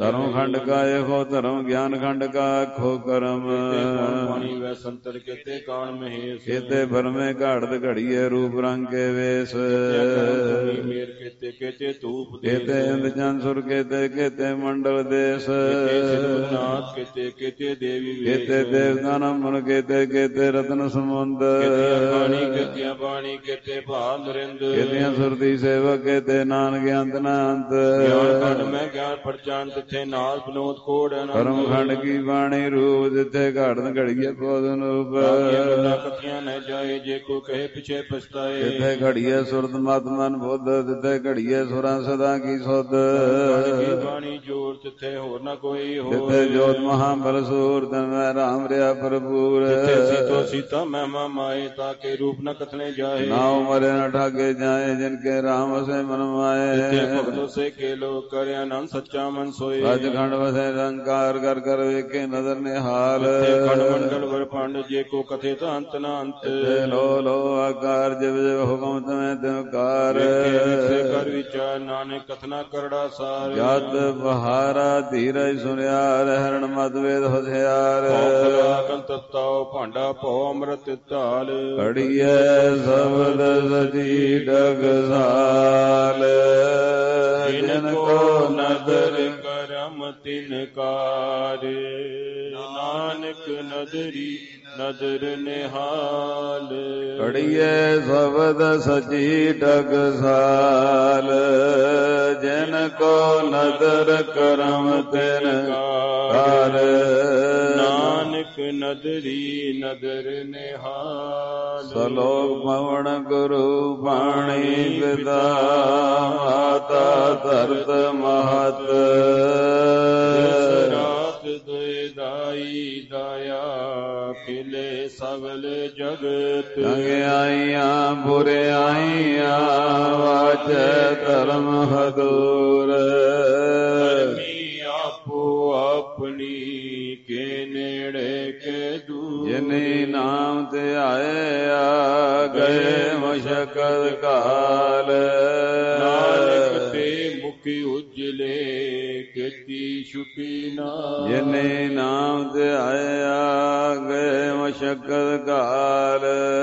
ਧਰਮ ਖੰਡ ਕਾ ਇਹੋ ਧਰਮ ਗਿਆਨ ਖੰਡ ਕਾ ਆਖੋ ਕਰਮ ਪਾਣੀ ਵੈ ਸੰਤਰ ਕੇਤੇ ਕਾਣ ਮਹੇਸ਼ ਕੇਤੇ ਭਰਮੇ ਘਾੜਤ ਘੜੀਏ ਰੂਪ ਰੰਗ ਕੇ ਵੇਸ ਮੇਰ ਕੇਤੇ ਕੇਤੇ ਧੂਪ ਕੇਤੇ ਇੰਦ ਚੰਦ ਸੁਰ ਕੇਤੇ ਕੇਤੇ ਮੰਡਲ ਦੇਸ ਨਾਥ ਕੇਤੇ ਕੇਤੇ ਦੇਵੀ ਕੇਤੇ ਦੇਵਤਾ ਨਮਨ ਕੇਤੇ ਕੇਤੇ ਰਤਨ ਸਮੁੰਦ ਬਾਣੀ ਕੇਤਿਆਂ ਬਾਣੀ ਕੇਤੇ ਭਾਵ ਨਰਿੰਦ ਕੇਤਿਆਂ ਸੁਰਤੀ ਸੇਵਕ ਕੇਤੇ ਨਾਨਕ ਅੰਤ ਨਾ ਅੰਤ ਗਿਆਨ ਖੰਡ ਮੈਂ ਗਿਆਨ ਪਰਚਾਨ ਤਿੱਥੇ ਨਾਲ ਬਨੋਦ ਕੋੜ ਕਰਮ ਖੰਡ ਕੀ ਬਾਣੀ ਰੂਪ ਜਿੱਥੇ ਘੜਨ ਘੜੀਏ ਬੋਧਨ ਰੂਪ ਕਥੀਆਂ ਨ ਜਾਏ ਜੇ ਕੋ ਕਹੇ ਪਿਛੇ ਪਛਤਾਏ ਜਿੱਥੇ ਘੜੀਏ ਸੁਰਤ ਮਤ ਮਨ ਬੁੱਧ ਜਿੱਥੇ ਘੜੀਏ ਸੁਰਾਂ ਸਦਾ ਕੀ ਸੁਧ ਬਾਣੀ ਜੋਰ ਤਿੱਥੇ ਹੋਰ ਨਾ ਕੋਈ ਹੋ ਜਿੱਥੇ ਜੋਤ ਮਹਾ ਬਲਸੂਰ ਤਨ ਮੈਂ ਰਾਮ ਰਿਆ ਭਰਪੂਰ ਜਿੱਥੇ ਸੀਤੋ ਸੀਤਾ ਮਹਿਮਾ ਮਾਏ ਤਾਂ ਕੇ ਰੂਪ ਨ ਕਥਨੇ ਜਾਏ ਨਾਉ ਮਰੇ ਨ ਠਾਗੇ ਜਾਏ ਜਿਨ ਕੇ ਰਾਮ ਵਸੇ ਮਨ ਮਾਏ ਜਿੱਥੇ ਭਗਤੋ ਸੇ ਕੇ ਲੋ ਕਰਿ ਆਨੰਦ ਸੱਚਾ ਮਨ ਸੋਏ ਅਜ ਖੰਡ ਵਸੇ ਰੰਕਾਰ ਕਰ ਕਰ ਵੇਖੇ ਨਦਰ ਨਿਹਾਲ ਜਿੱਥੇ ਖੰਡ ਮੰਡਲ ਵਰ ਪੰਡ ਜੇ ਕੋ ਕਥੇ ਤਾਂ ਅੰਤ ਨਾ ਅੰਤ ਜਿੱਥੇ ਲੋ ਲੋ ਆਕਾਰ ਜਿਵ ਜਿਵ ਹੁਕਮ ਤਮੈ ਤਿਵਕਾਰ ਕਰ ਵਿਚਾਰ ਨਾਨਕ ਕਥਨਾ ਕਰੜਾ ਸਾਰ ਜਦ ਬਹਾਰਾ ਧੀਰਜ ਸੁਨਿਆਰ ਹਰਣ ਮਤ ਵੇਦ ਹੁਸ਼ਿਆਰ ਤਤਾਉ ਭਾਂਡਾ ਭਉ ਅੰਮ੍ਰਿਤ ਢਾਲ ਘੜੀਏ ਸਬਦ ਸਜੀ ਡਗਸਾਲ ਜਿਨ ਕੋ ਨਦਰ ਕਰਮ ਤਿਨ ਕਾਰ ਨਾਨਕ ਨਦਰੀ ਨਦਰ ਨਿਹਾਲ ਘੜੀਏ ਸਬਦ ਸਜੀ ਡਗਸਾਲ ਜਿਨ ਕੋ ਨਦਰ ਕਰਮ ਤਿਨ ਕਾਰ ਨਾਨਕ ਨਦਰੀ ਨਦਰ ਨਿਹਾਲ ਸਲੋਕ ਪਵਨ ਗੁਰੂ ਬਾਣੀ ਪਿਤਾ ਮਾਤਾ ਧਰਤ ਮਹਤ ਰਾਤ ਦੁਇ ਦਾਈ ਦਾਇਆ ਖਿਲੇ ਸਗਲ ਜਗਤ ਚੰਗਿਆਈਆਂ ਬੁਰਿਆਈਆਂ ਵਾਚੈ ਧਰਮ ਹਦੂਰ ਆਪੋ ਆਪਣੀ ਕੇ ਨੇੜੇ ਕੇ ਦੂਰ ਜਿਨੇ ਨਾਮ ਧਿਆਇਆ ਗਏ ਮਸ਼ਕਲ ਕਾਲ ਨਾਨਕ ਤੇ ਮੁਖੀ ਉਜਲੇ ਕੀਤੀ ਛੁਟੀ ਨਾ ਜਿਨੇ ਨਾਮ ਧਿਆਇਆ ਗਏ ਮਸ਼ਕਲ ਕਾਲ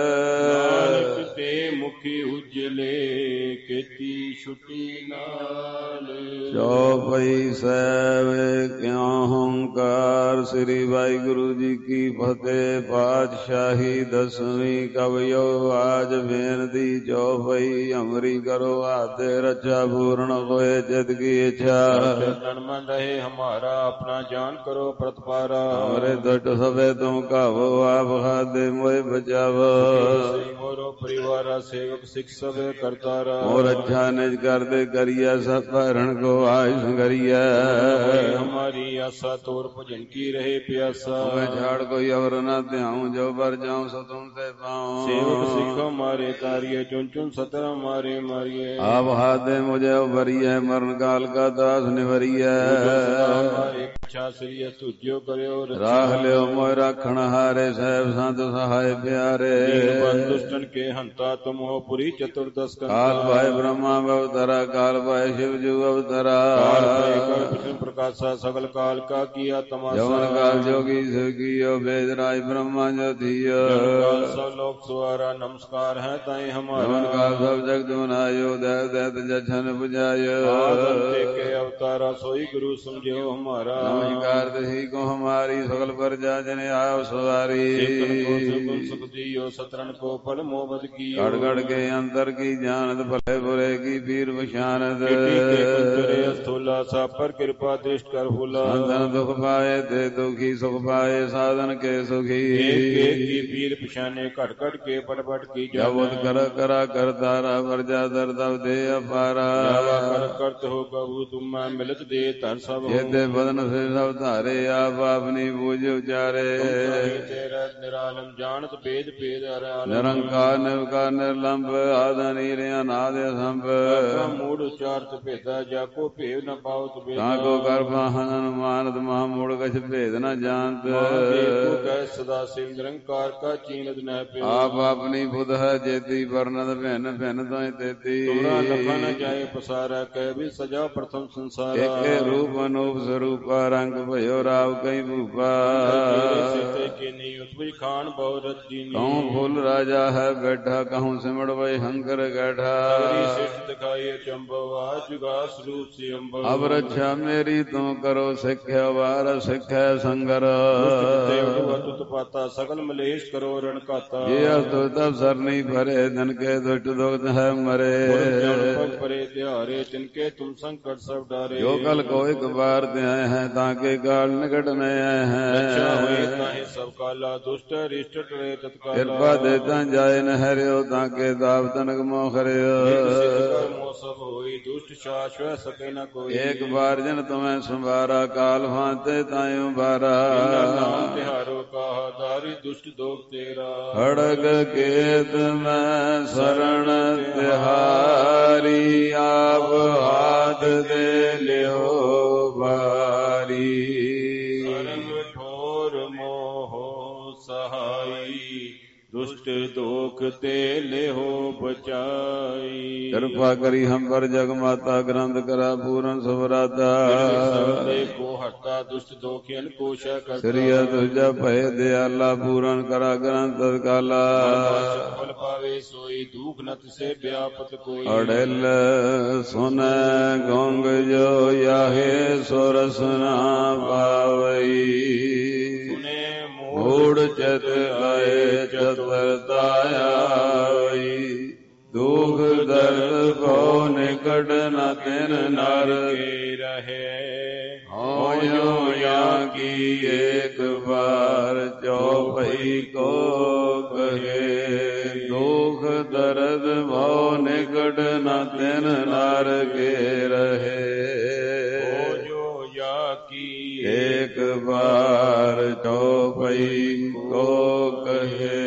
ਨਾਨਕ ਤੇ ਮੁਖੀ ਉਜਲੇ ਕੀਤੀ ਛੁਟੀ ਨਾਲ ਚੌਪਈ ਸਾਹਿਬ ਕਿਉ ਹੰਕਾਰ ਸ੍ਰੀ ਵਾਹਿਗੁਰੂ ਜੀ ਕੀ ਫਤਿਹ। ਪਾਤਸ਼ਾਹੀ ਦਸਵੀਂ ਕਵਿਓ ਆਜ ਬੇਨਤੀ ਚੌਪਈ ਅਮਰੀ ਕਰੋ ਆਤੇ ਰੱਛਾ ਪੂਰਨ ਹੋਏ ਜਿਤ ਕੀ ਇੱਛਾ ਤਨ ਮਨ ਰਹੇ ਹਮਾਰਾ ਆਪਣਾ ਜਾਨ ਕਰੋ ਪ੍ਰਤਪਾਰਾ ਹਮਰੇ ਦੁਟ ਸਭੇ ਤੁਮ ਕਾਵੋ ਆਪ ਖਾਦੇ ਮੋਏ ਬਚਾਵੋ ਮੋਰੋ ਪਰਿਵਾਰਾ ਸੇਵਕ ਸਿੱਖ ਸਭੇ ਕਰਤਾਰਾ ਮੋਰ ਅੱਛਾ ਨਿਜ ਕਰਦੇ ਕਰੀਆ ਸਭ ਭਰਨ ਕੋ ਆਇ ਸੰਗਰੀਆ हमारी आशा तोर भजन की रहे प्यासा मैं झाड़ कोई और न ध्याऊं जो बर जाऊं सो तुमसे पाऊं सेवक सिख हमारे तारिये चुन चुन सतर हमारे मारिये आप हाथ दे मुझे उभरिए मरण काल का दास निवरिए हमारे पछा श्री तुझ्यो करो राख लियो मोय राखण हारे साहेब संत सहाय प्यारे दुष्टन के हंता तुम हो पुरी चतुर्दश काल भाई ब्रह्मा अवतरा काल भाई शिव जू अवतरा प्रकाशा सकल काल का किया तमाशा जवन काल जोगी सुखियो वेद राज ब्रह्मा जो थियो सब लोग सुहारा नमस्कार है ताई हमारा जवन काल सब जगत बनायो देव दैत जछन बुझायो के अवतारा सोई गुरु समझो हमारा नमस्कार दही को हमारी सकल प्रजा जन आव सवारी सुख दियो सतरन को फल मोहब्बत की गड़ गड़ के अंतर की जानत भले बुरे की पीर पशानत स्थूला सा पर कृपा दृष्ट कर भूला संतन दुख पाए ते दुखी सुख पाए साधन के सुखी एक एक की पीर पिछाने कट कट के पट पट की जब कर करा कर तारा वर्जा दर दब दे अपारा कर करत हो कबू तुम मिलत दे तर सब ये ते बदन से ਸਭ ਧਾਰੇ ਆਪ ਆਪਨੀ ਬੂਝ ਉਚਾਰੇ ਤੇਰਾ ਨਿਰਾਲਮ ਜਾਣਤ ਭੇਦ ਭੇਦ ਹਰਿਆਲਮ ਨਿਰੰਕਾਰ ਨਿਰਵਕਾਰ ਨਿਰਲੰਭ ਆਦਿ ਅਨੀਰ ਅਨਾਦਿ ਅਸੰਭ ਮੂੜ ਉਚਾਰਤ ਭੇਦਾ ਜਾ ਕੋ ਭੇਵ ਨ ਪਾਵਤ ਭੇਦਾ ਤਾਂ ਕੋ ਕਰਪਾਹਨ ਅਨੁਮਾਨਤ ਮਹਾ ਮੂੜ ਕਛ ਭੇਦ ਨ ਜਾਣਤ ਕੋ ਕਹਿ ਸਦਾ ਸਿਵ ਨਿਰੰਕਾਰ ਕਾ ਚੀਨਤ ਨ ਪੇ ਆਪ ਆਪਣੀ ਬੁਧ ਹੈ ਜੇਤੀ ਵਰਨਤ ਭਿੰਨ ਭਿੰਨ ਤੋਇ ਤੇਤੀ ਤੁਮਰਾ ਲਖਾ ਨ ਜਾਏ ਪਸਾਰਾ ਕਹਿ ਵੀ ਸਜਾ ਪ੍ਰਥਮ ਸੰਸਾਰ ਏਕੇ ਰੂਪ ਅਨੂਪ ਸਰੂਪਾ ਰੰਗ ਭਇਓ ਰਾਵ ਕਈ ਭੂਪਾ ਖਾਨ ਬਹੁ ਰਤੀ ਕਹੂੰ ਫੁੱਲ ਰਾਜਾ ਹੈ ਬੈਠਾ ਕਹੂੰ ਸਿਮੜ ਵਈ ਹੰਕਰ ਗੈਠਾ ਦਿਖਾਈ ਚੰਬਵਾ ਜੁਗਾ ਸਰੂਪ ਸੀ ਅੰਬ ਅਬ ਰੱਛਾ ਮੇਰੀ ਤੂੰ ਕਰੋ ਸਿੱਖਿਆ ਵਾਰ ਸਿੱਖਿਆ ਸੰਗਰ ਤੁਤ ਪਾਤਾ ਸਗਲ ਮਲੇਸ਼ ਕਰੋ ਰਣ ਘਾਤਾ ਜੇ ਅਸਤੁ ਤਬ ਸਰਨੀ ਭਰੇ ਧਨ ਕੇ ਦੁਸ਼ਟ ਦੁਖਤ ਹੈ ਮਰੇ ਪਰੇ ਤਿਹਾਰੇ ਤਿਨਕੇ ਤੁਮ ਸੰਕਟ ਸਭ ਡਾਰੇ ਜੋ ਕਲ ਕੋ ਇੱਕ ਬਾਰ ਤੇ ਆਏ ਹੈ ਤਾਂ ਕੇ ਕਾਲ ਨਿਕਟ ਨ ਆਏ ਹੈ ਸਭ ਕਾਲਾ ਦੁਸ਼ਟ ਰਿਸ਼ਟ ਟਰੇ ਤਤਕਾਲਾ ਕਿਰਪਾ ਦੇ ਤਾਂ ਜਾਏ ਨ ਹਰਿਓ ਤਾਂ ਕੇ ਦਾਵ ਤਨਕ ਮੋਖ ਰਿਓ ਮੋਸਬ ਹੋਈ ਦੁਸ਼ਟ ਸ਼ਾਸ਼ ਵੈ ਸਕੇ ਨ ਕੋਈ ਇੱਕ ਬਾਰ ਜਨ ਤੁਮੈ ਸੰਭਾਰਾ ਕਾਲ ਫਾਂਤੇ ਤਾਇਓ ਬਾਰਾ ਨਾਮ ਤਿਹਾਰੋ ਕਾਹ ਦਾਰੀ ਦੁਸ਼ਟ ਦੋਖ ਤੇਰਾ ਖੜਗ ਕੇਤ ਮੈਂ ਸਰਣ ਤਿਹਾਰੀ ਆਪ ਹਾਥ ਦੇ ਲਿਓ ਬਾਰੀ ਦੁਸ਼ਟ ਦੋਖ ਤੇ ਲਿਹੋ ਬਚਾਈ ਕਿਰਪਾ ਕਰੀ ਹਮ ਪਰ ਜਗ ਮਾਤਾ ਗ੍ਰੰਥ ਕਰਾ ਪੂਰਨ ਸੁਭਰਾਤਾ ਕੋ ਹਟਾ ਦੁਸ਼ਟ ਦੋਖਿਨ ਕੋਸ਼ਾ ਕਰਤਾ ਸ੍ਰੀਆ ਤੁਜਾ ਭੈ ਦਿਆਲਾ ਪੂਰਨ ਕਰਾ ਗ੍ਰੰਥ ਤਤਕਾਲਾ ਫਲ ਪਾਵੇ ਸੋਈ ਦੁਖ ਨ ਤਿਸੇ ਵਿਆਪਤ ਕੋਈ ਅੜਲ ਸੁਨ ਗੋਂਗ ਜੋ ਯਾਹੇ ਸੁਰਸ ਨਾ ਪਾਵਈ ਮੂੜ ਚਤ ਆਏ ਚਤੁਰਤਾ ਆਈ ਦੁਖ ਦਰਦ ਕੋ ਨਿਕਟ ਨ ਤਿਨ ਨਰ ਕੇ ਰਹੇ ਹੋਇਓ ਯਾ ਕੀ ਏਕ ਬਾਰ ਚੌਪਈ ਕੋ ਕਹੇ ਦੁਖ ਦਰਦ ਭਉ ਨਿਕਟ ਨ ਤਿਨ ਨਰ ਕੇ ਰਹੇ ਹੋਇਓ ਯਾ ਕੀ ਏਕ ਬਾਰ ਚੌਪਈ ਕੋ ਕਹੇ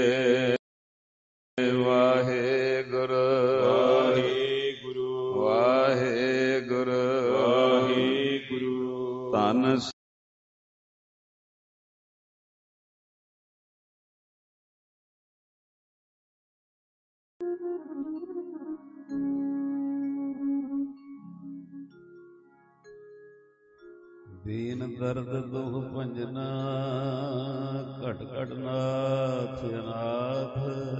ਵਾਹਿਗੁਰੂ ਵਾਹਿਗੁਰੂ ਵਾਹਿਗੁਰੂ ਵਾਹਿਗੁਰੂ ਧੰਨ ਦੀਨ ਦਰਦ ਦੁਖ ਭੰਜਨਾ ਘਟ ਘਟ ਨਾਥ ਅਨਾਥ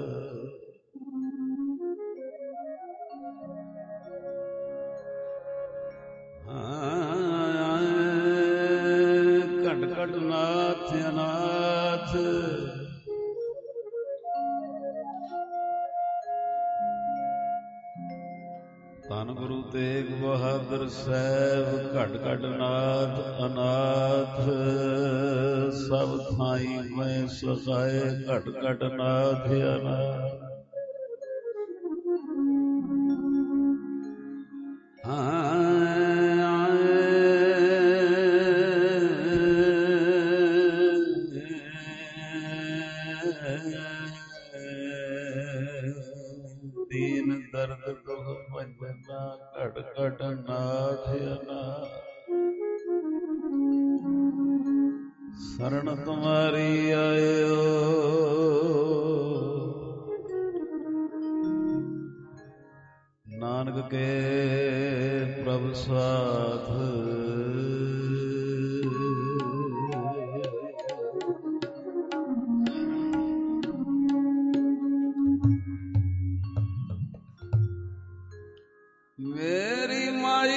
ਘਟ ਘਟ ਨਾਥ ਅਨਾਥ ਧੰਨ ਗੁਰੂ ਤੇਗ ਬਹਾਦਰ ਸਾਹਿਬ ਘਟ ਘਟ ਨਾਥ ਅਨਾਥ ਸਭ ਥਾਈ ਮੈਂ ਸਹਾਏ ਘਟ ਘਟ ਨਾਥ ਅਨਾਥ ਦੀਨ ਦਰਦ ਦੁਖ ਭੰਜਨਾ ਘਟ ਘਟ ਨਾਥ ਅਨਾਥ ਸਰਣ ਤੁਮਾਰੀ ਆਇਓ ਨਾਨਕ ਕੇ ਪ੍ਰਭ ਸਾਥ ਮੇਰੀ ਮਾਈ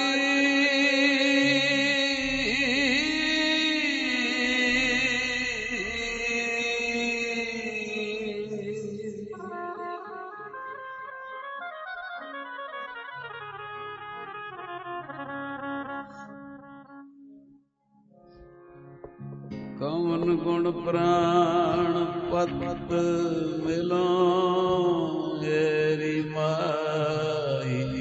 ਕੌਣ ਗੁਣ ਪ੍ਰਾਣ ਪਤ ਮਿਲੋ ਮੇਰੀ ਮਾਈ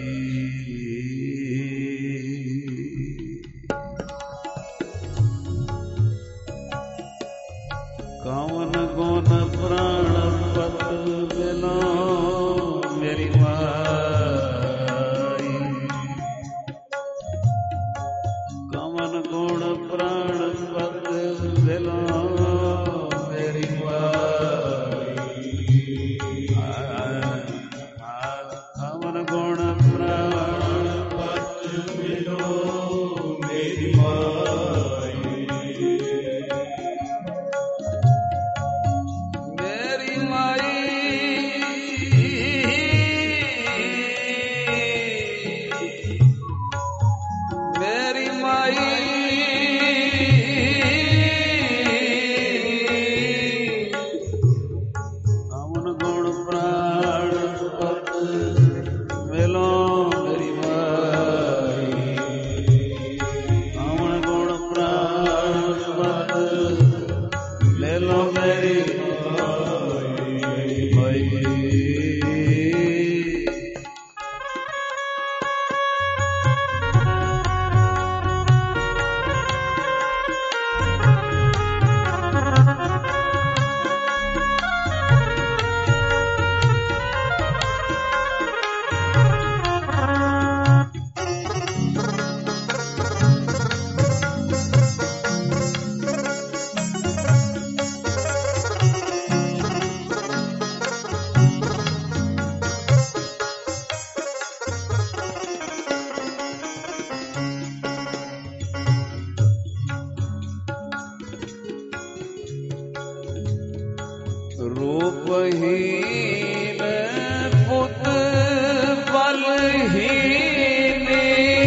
ਕਵਨ ਗੁਣ ਪ੍ਰਾਣ ਪਤ ਬਿਨੋ ਮੇਰੀ ਮਾਈ। ਕਵਨ ਗੁਣ ਪ੍ਰਾਣ ਪਤ ਬਿਨੋ ਮੇਰੀ ਮਾਈ। ਕਵਨ ਗੁਣ ਪ੍ਰਾਣ ਪਤ ਬਿਨੋ ਮੇਰੀ ਮਾਈ। ਰੂਪਹੀਨ ਪੁੱਤ ਬਲਹੀਨੀ,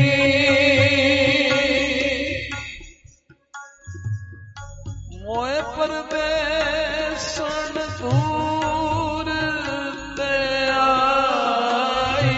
ਮੋਏ ਪਰਦੇਸਣ ਦੂਰ ਤੇ ਆਈ।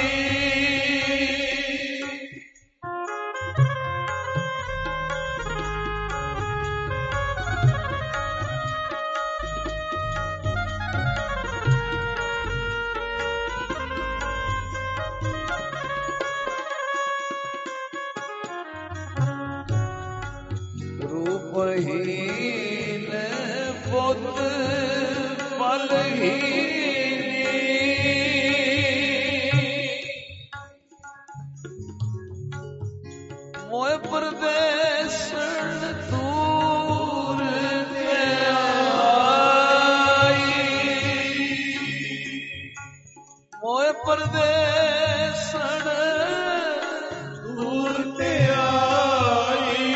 ਰੂਪਹੀਨ ਪੁੱਤ ਬਲਹੀਨੀ, ਮੋਏ ਪਰਦੇਸਣ ਦੂਰ ਤੇ ਆਈ। ਮੋਏ ਪਰਦੇਸਣ ਦੂਰ ਤੇ ਆਈ।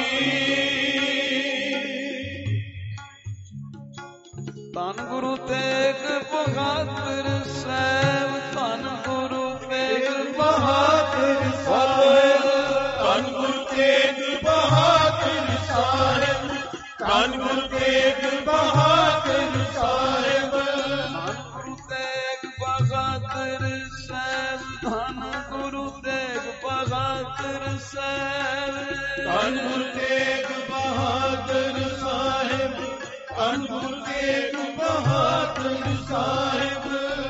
ਧੰਨ ਗੁਰੂ ਤੇਗ ਬਹਾਦਰ ਸਾਹਿਬ, ਧੰਨ ਗੁਰੂ ਤੇਗ ਬਹਾਦਰ ਸਾਹਿਬ, ਧੰਨ ਗੁਰੂ ਤੇਗ ਬਹਾਦਰ ਸਾਹਿਬ, ਧੰਨ ਗੁਰੂ ਤੇਗ ਬਹਾਦਰ ਸਾਹਿਬ, ਧੰਨ ਗੁਰੂ ਤੇਗ ਬਹਾਦਰ ਸਾਹਿਬ, ਧੰਨ ਗੁਰੂ ਤੇਗ ਬਹਾਦਰ ਸਾਹਿਬ, ਧੰਨ ਗੁਰੂ ਤੇਗ ਬਹਾਦਰ ਸਾਹਿਬ, ਧੰਨ ਗੁਰੂ ਤੇਗ ਬਹਾਦਰ ਸਾਹਿਬ।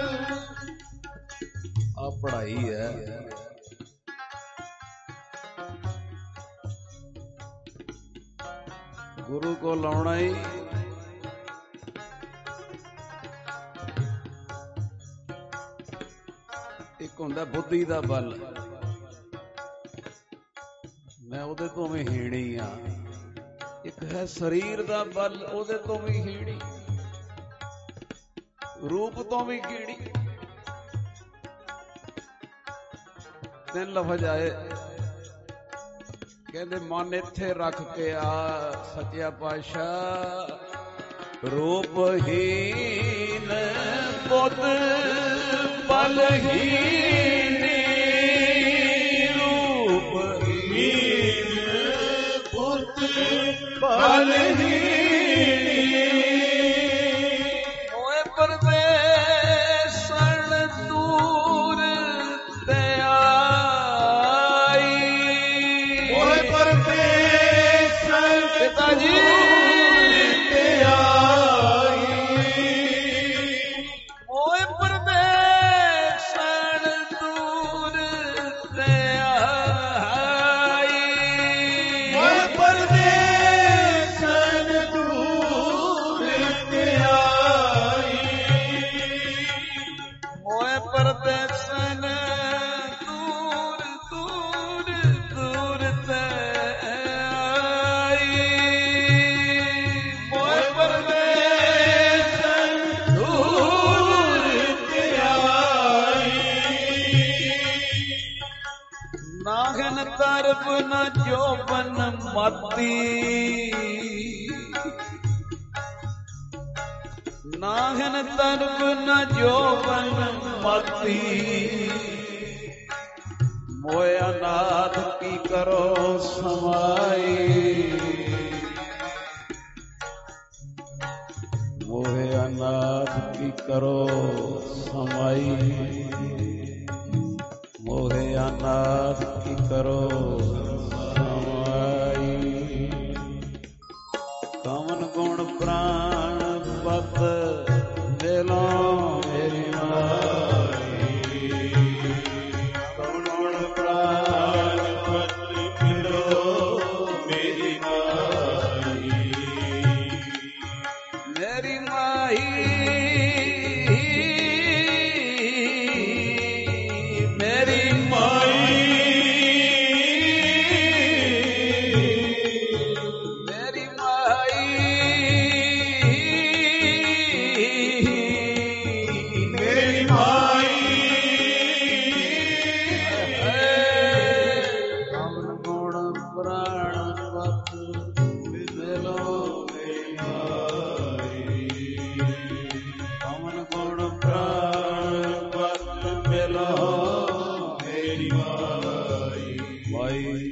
ਆ ਪੜ੍ਹਾਈ ਹੈ। ਗੁਰੂ ਕੋ ਲਾਉਣਾ ਹੀ ਇੱਕ ਹੁੰਦਾ ਬੁੱਧੀ ਦਾ ਬਲ, ਮੈਂ ਉਹਦੇ ਤੋਂ ਵੀ ਹੀਣੀ ਆ। ਇੱਕ ਹੈ ਸਰੀਰ ਦਾ ਬਲ, ਉਹਦੇ ਤੋਂ ਵੀ ਹੀਣੀ, ਰੂਪ ਤੋਂ ਵੀ ਕੀੜੀ। ਤਿੰਨ ਲਫ਼ਜ਼ ਆਏ, ਕਹਿੰਦੇ ਮਨ ਇੱਥੇ ਰੱਖ ਕੇ ਆ ਸੱਚਿਆ ਪਾਤਸ਼ਾਹ। ਰੂਪਹੀਨ ਪੁੱਤ ਬਲਹੀਨੀ, ਰੂਪਹੀਨ ਪੁੱਤ ਬਲਹੀਨੀ, ਮੋਏ ਪਰਦੇਸਣ ਦੂਰ ਤੇ ਆਈ। ਮੋਏ ਪਰਦੇਸਣ ਪਿਤਾ ਜੀ ਤੇ ਆਈ। ਮੋਏ ਪਰਦੇਸਣ ਦੂਰ ਤੇ ਆਈ। ਮੋਏ ਪਰਦੇਸਣ ਦੂਰ ਨਾ ਜੋਬਨ ਮਾਤੀ, ਨਾਹਨ ਤਰਬ ਨਾ ਜੋਬਨ ਮਾਤੀ, ਮੋਇ ਅਨਾਥ ਕੀ ਕਰੋ ਸਮਾਈ, ਮੋਇ ਅਨਾਥ ਕੀ ਕਰੋ ਸਮਾਈ, ਮੋਇ ਅਨਾਥ ਕੀ ਕਰੋ ਸਮਾਈ। ਕਵਨ ਗੁਣ ਪ੍ਰਾਣ ਪਤ ਮੇਲੋ ਮੇਰੀ ਮਾਈ, ਕਵਨ ਗੁਣ ਪ੍ਰਾਣ ਪਤ ਮੇਲੋ ਮੇਰੀ ਮਾਈ, ਮੇਰੀ ਮਾਈ ਮੇਰੀ ਮਾਈ, ਮੇਰੀ ਮਾਈ ਮੇਰੀ ਮਾਈ, ਕਵਨ ਗੁਣ ਪ੍ਰਾਣ ਪਤ ਮਿਲੋ ਮੇਰੀ ਮਾਈ, ਕਵਨ ਗੁਣ ਪ੍ਰਾਣ ਪਤ ਮਿਲੋ ਮੇਰੀ ਮਾਈ। ਮਾਈ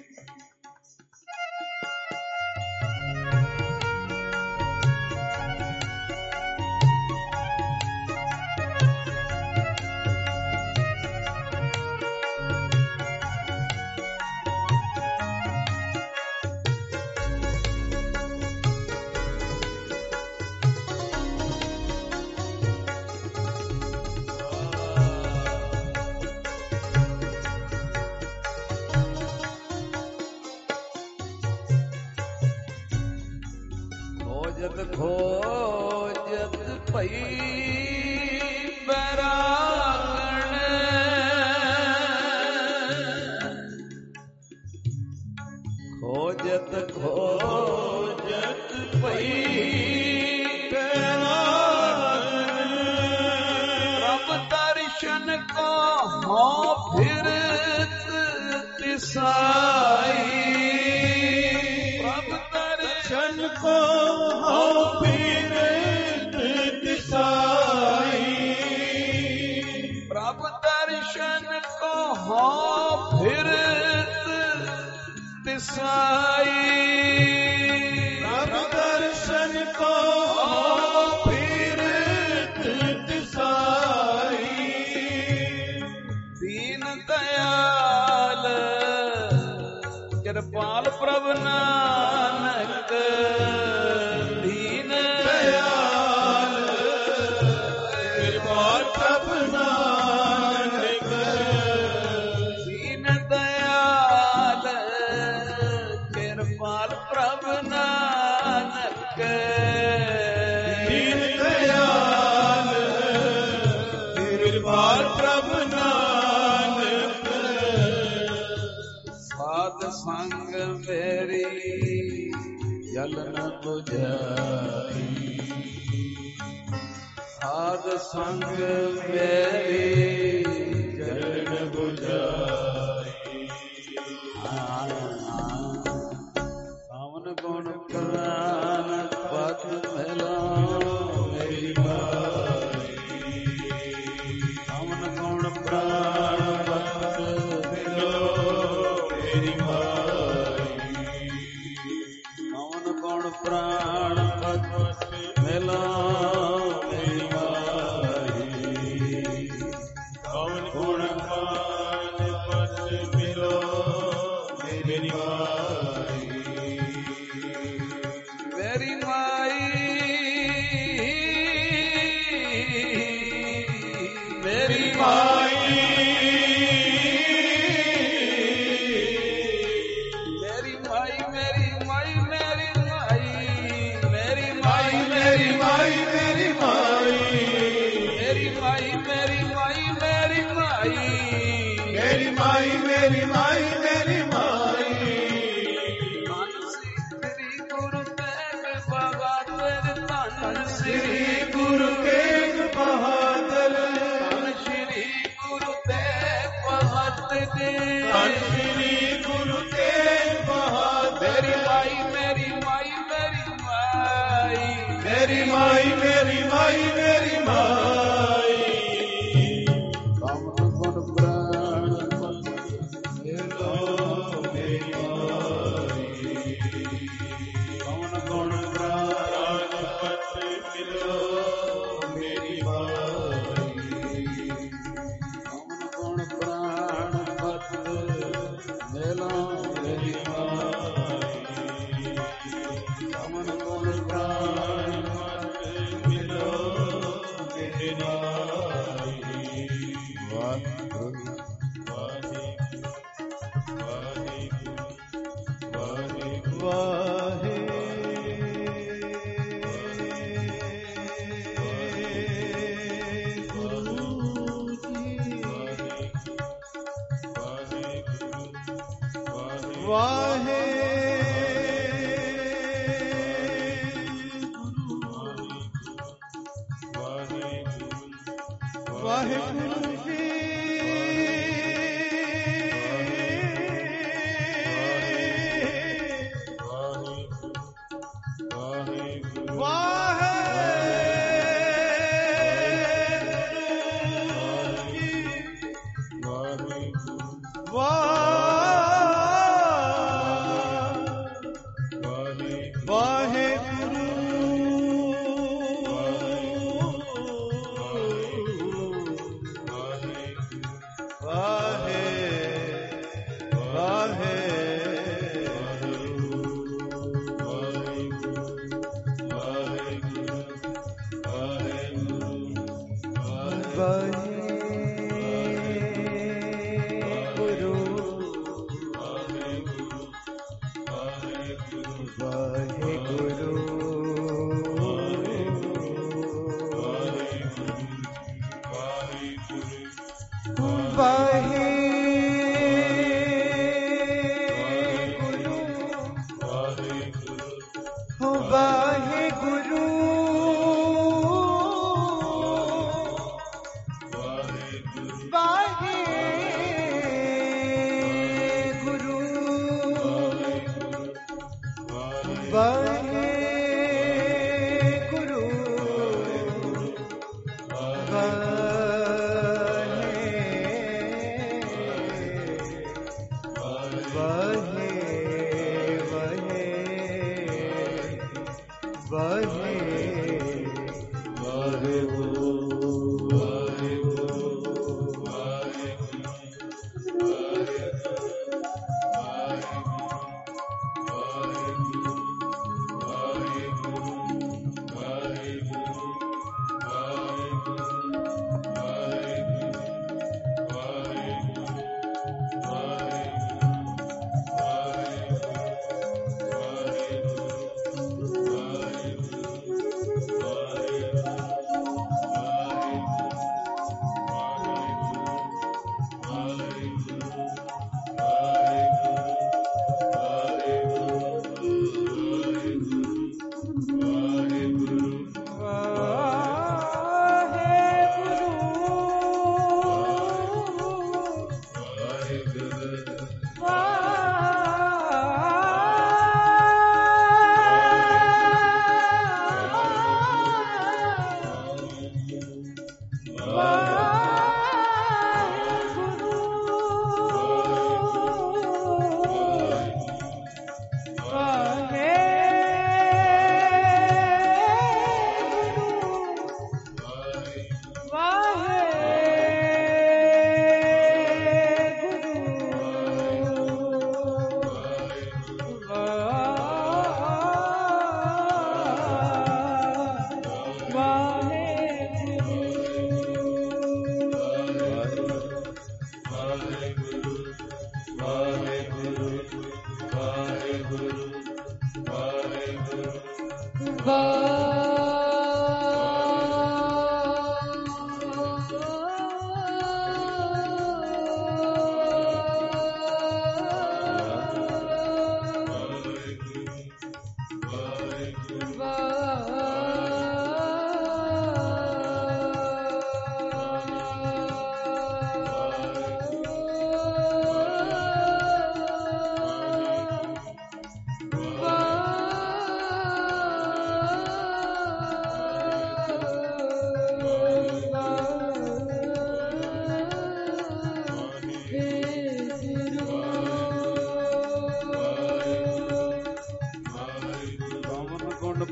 ਖੋਜਤ ਖੋਜਤ ਭਈ ਬੈਰਾਗਣ, ਖੋਜਤ ਖੋਜਤ ਭਈ ਬੈਰਾਗਣ, ਪ੍ਰਭ ਦਰਸ਼ਨ ਕੋ ਹੋ ਫਿਰਤ ਤਿਸਾਈ, ਪ੍ਰਭ ਦਰਸ਼ਨ ਕੋ ਹੋ ਫਿਰਤ ਤਿਸਾਈ, ਪ੍ਰਭ ਦਰਸ਼ਨ ਕੋ ਹੋ ਫਿਰਤ ਤਿਸਾਈ, ਪ੍ਰਭ ਦਰਸ਼ਨ ਕੋ ਹੋ ਫਿਰਤ ਤਿਸਾਈ, ਦੀਨ ਦਇਆਲ ਕਿਰਪਾਲ ਪ੍ਰਭ ਨਾਨਕ, ਦੀਨ ਦਇਆਲ ਕਿਰਪਾਲ ਪ੍ਰਭ ਨਾਨਕ, ਦੀਨ ਦਇਆਲ ਕਿਰਪਾਲ ਪ੍ਰਭ ਨਾਨਕ, ਦੀਨ ਦਇਆਲ ਕਿਰਪਾਲ ਪ੍ਰਭ ਨਾਨਕ, ਸਾਧ ਸੰਗ ਮੇਰੀ ਜਲ ਨ ਬੁਝਾਈ, ਸਾਧ ਸੰਗ ਮੇਰੀ ਜਲ ਨ ਬੁਝਾਈ, ਕਵਨ ਗੁਣ ਪ੍ਰਾਨ ਪਤ ਮਿਲੋ ਮੇਰੀ ਮਾਈ, ਕਵਨ ਗੁਣ ਪ੍ਰਾਨ ਪਤ ਮਿਲੋ ਮੇਰੀ ਮਾਈ, ਕਵਨ ਗੁਣ ਪ੍ਰਾਣ ਪਤ ਮਿਲੋ ਮੇਰੀ ਮਾਈ, ਕਵਨ ਗੁਣ ਪ੍ਰਾਣ ਪਤ ਮਿਲੋ ਮੇਰੀ ਮਾਈ, ਮੇਰੀ ਮਾਈ ਮੇਰੀ ਮਾਈ ਮੇਰੀ ਮਾਈ, ਮੇਰੀ ਮਾਈ ਮੇਰੀ ਮਾਈ, ਮੇਰੀ ਮਾਈ ਮੇਰੀ ਮਾਈ ਮੇਰੀ ਮਾਈ, ਮੇਰੀ ਮਾਈ ਮੇਰੀ ਮਾਈ ਮੇਰੀ ਮਾਈ, ਮੇਰੀ ਮਾਈ ਮੇਰੀ ਮਾਈ ਮੇਰੀ ਮਾਈ, ਧੰਨ ਸ੍ਰੀ ਗੁਰੂ ਤੇਗ ਬਹਾਦਰ, ਧੰਨ ਸ੍ਰੀ ਗੁਰੂ ਤੇਗ ਬਹਾਦਰ, ਧੰਨ ਸ੍ਰੀ ਗੁਰੂ ਤੇਗ ਬਹਾਦਰ, ਧੰਨ ਸ੍ਰੀ ਗੁਰੂ ਤੇਗ ਮੇਰੀ ਮਾਈ ਮੇਰੀ ਮਾਈ ਮੇਰੀ ਮਾਈ ਕਮ ਗੁਣ ਪ੍ਰਾਣ ਮਿਲੋ ਮੇਰੀ ਮਾਈ ਕੌਣ ਗੁਣ ਪ੍ਰਾਣ ਪਤ ਮਿਲੋ ਮੇਰੀ ਮਾਈ ਕਮ ਗੁਣ ਪ੍ਰਾਣ ਪਤ ਮੇਲਾ ਮੇਰੀ ਮਾਈ ਕਮ ਗੁਣ ਪ੍ਰਾਣ ਮਿਲੋ ਮੇਰੀ ਮਾਈ ਵਾਹਿਗੁਰੂ ਵਾਹਿਗੁਰੂ ਜੀ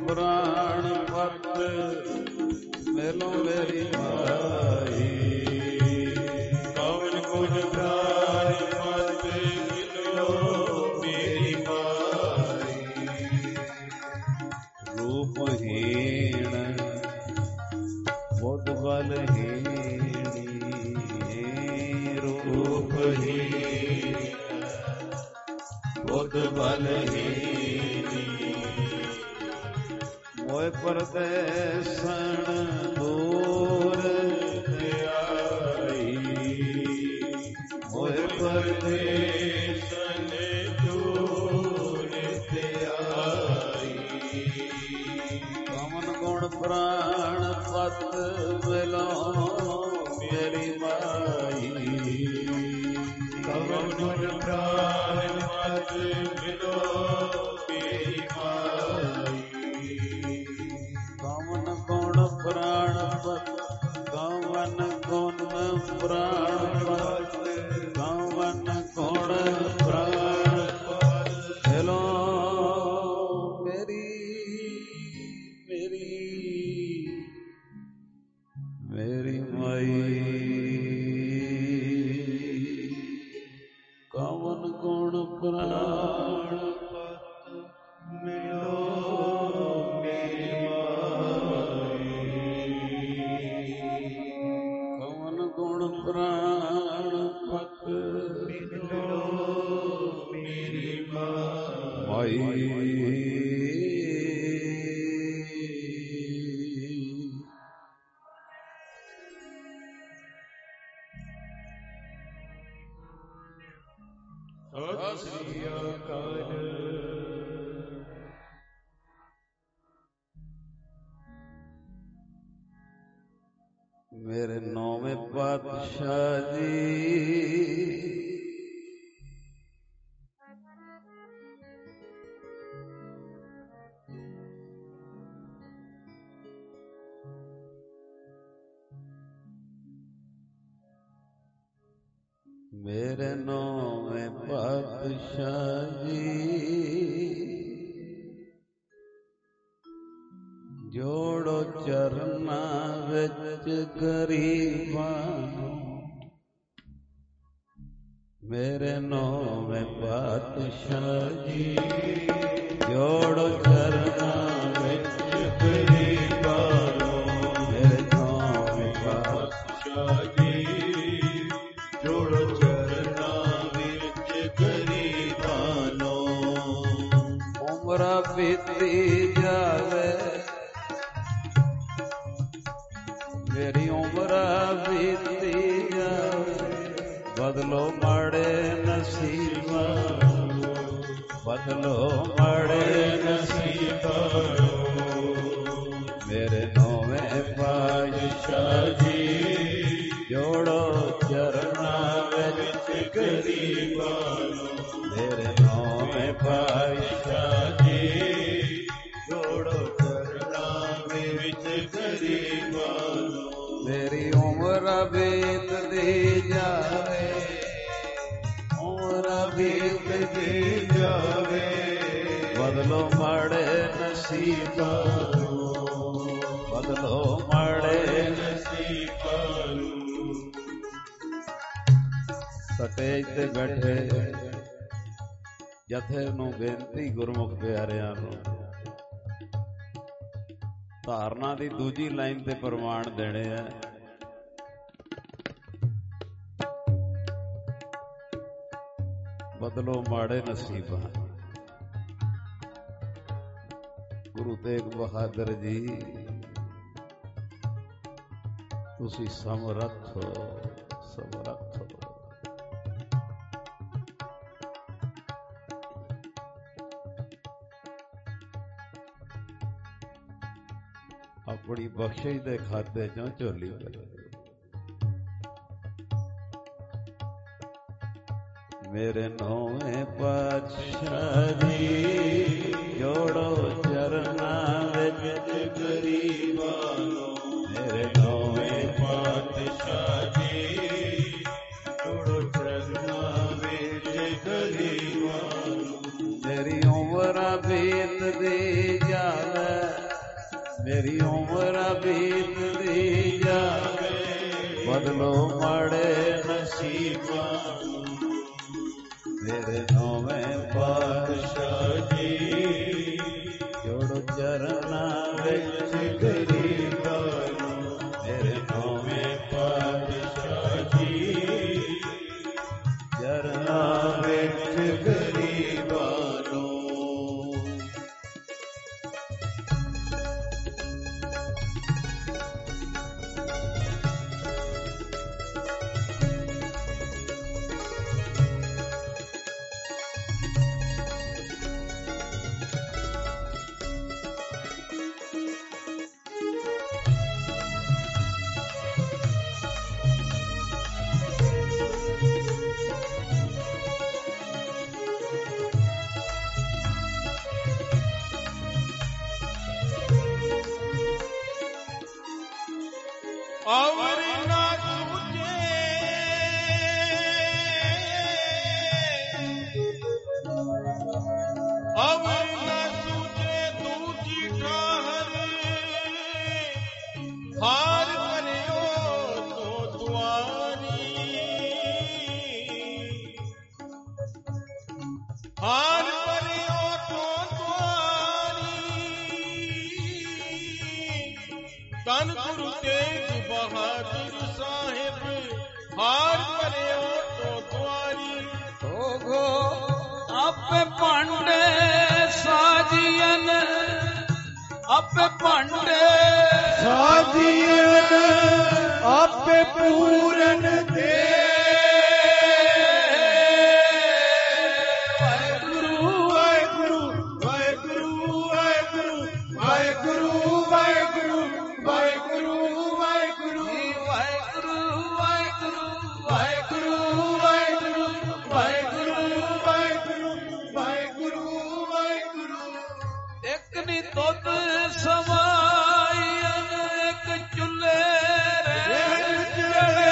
प्राण पत मिलो मेरी माई। कवन गुण प्राण पत मिलो मेरी माई। रूपहीन बुद्ध बलहीनी रूपहीन बुद्ध बलहीनी। मोह परदेसन दूर आई। मोह परदेसन दूर आई। कवन गुण प्राण पत मिलो मेरी माई। कवन गुण प्राण पत मिलो मेरी माई। कवन गुण प्राण पत कवन गुण प्राण पत कवन गुण प्राण पत मिलो मेरी मेरी मेरी माई। कवन गुण प्राण पत मिलो मेरी माई। कवन गुण प्राण पत मिलो मेरी माई। माई। सत श्री अकाल। मेरे नौवें पातशाह जी मेरे नौवें पातशाह जी जोड़ो चरना विच गरीबां नूं। मेरे नौवें पातशाह जी जोड़ो चरना विच गरीबां नूं। मेरे नौवें पातशाह जी जोड़ो चरना विच गरीबां नूं। उमरा बीती जावे मेरी उम्र बीती जावे। बदलो माड़े नसीबा बदलो माड़े नसीबा। मेरे नौवें पातशाह जी जोड़ो चरना विच गरीबां नूं। मेरे नौवें पातशाह जी जोड़ो चरना विच गरीबां नूं। मेरी उम्र बीतदी जावे उम्र बीतदी जावे। बदलो माड़े नसीबा बदलो माड़े नसीबां नूं। स्टेज ते बैठे जथे नूं बेनती गुरमुख प्यारिਆਂ ਨੂੰ ਧਾਰਨਾ ਦੀ ਦੂਜੀ ਲਾਈਨ ਤੇ ਪ੍ਰਮਾਣ ਦੇਣੇ ਆ। ਬਦਲੋ ਮਾੜੇ ਨਸੀਬਾਂ। ਗੁਰੂ ਤੇਗ ਬਹਾਦਰ ਜੀ ਤੁਸੀਂ ਸਮਰੱਥ ਹੋ ਸਮਰੱਥ ਹੋ। अपनी बख्शिश दे खाते चों झोली करो। मेरे नौवें पातशाह जी जोड़ो चरना विच गरीबां नूं। मेरे नौवें पातशाह जी जोड़ो चरना विच गरीबां नूं। मेरी उम्र बीतदी ਜਾਵੇ, ਮੇਰੀ ਉਮਰ ਬੀਤਦੀ ਜਾਵੇ, ਬਦਲੋ ਮਾੜੇ ਨਸੀਬਾਂ ਨੂੰ। ਮੇਰੇ ਨੌਵੇਂ ਪਾਤਸ਼ਾਹ ਜੀ ਜੋੜੋ ਚਰਨਾਂ ਵਿੱਚ ਗਰੀਬਾਂ ਨੂੰ। ਮੇਰੇ ਨੌਵੇਂ ਪਾਤਸ਼ਾਹ ਜੀ ਚਰਨਾਂ ਵਿੱਚ ਗਰੀਬਾਂ ਨੂੰ। ਔਰ ਨਾ ਸੂਝੇ ਔਰ ਨਾ ਸੂਝੇ ਦੂਜੀ ਠਾਹਰ, ਹਾਰ ਭਰਿਓ ਤੋ ਦੁਆਰੀ, ਹਾਰ ਭਰਿਓ ਤੋ ਦੁਆਰੀ। ਧੰਨ ਗੁਰੂ ਤੇਗ ਬਹਾਦਰ ਸਾਹਿਬ, ਹਾਰ ਭਰਿਓ ਤੋ ਦੁਆਰੀ। ਹੋਗੋ ਆਪੇ ਭਾਂਡੇ ਸਾਜੀਅਨ, ਆਪੇ ਭਾਂਡੇ ਸਾਜੀਅਨ, ਆਪੇ ਪੂਰਨ ਦੇ। ਵਾਹਿਗੁਰੂ ਵਾਹਿਗੁਰੂ ਵਾਹਿਗੁਰੂ ਵਾਹਿਗੁਰੂ ਵਾਹਿਗੁਰੂ ਵਾਹਿਗੁਰੂ ਵਾਹਿਗੁਰੂ ਵਾਹਿਗੁਰੂ ਵਾਹਿਗੁਰੂ ਵਾਹਿਗੁਰੂ ਵਾਹਿਗੁਰੂ ਵਾਹਿਗੁਰੂ ਵਾਹਿਗੁਰੂ ਵਾਹਿਗੁਰੂ ਵਾਹਿਗੁਰੂ ਵਾਹਿਗੁਰੂ। ਇੱਕ ਨੀ ਦੁੱਧ ਸਮਾਈਨ, ਇੱਕ ਚੁੱਲ੍ਹੇ ਰਹਿਣ ਚਲੇ।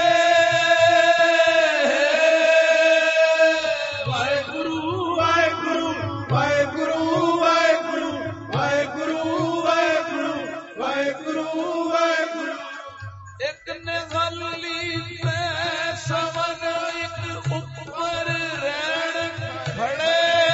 ਵਾਹਿਗੁਰੂ ਵਾਹਿਗੁਰੂ ਵਾਹਿਗੁਰੂ ਵਾਹਿਗੁਰੂ ਵਾਹਿਗੁਰੂ ਵਾਹਿਗੁਰੂ ਵਾਹਿਗੁਰੂ ਵਾਹਿਗੁਰੂ। ਇੱਕ ਨੇ ਗੱਲੀ ਪੈ ਸਵਨ, ਇੱਕ ਉੱਪਰ ਰਹਿਣ ਖੜੇ।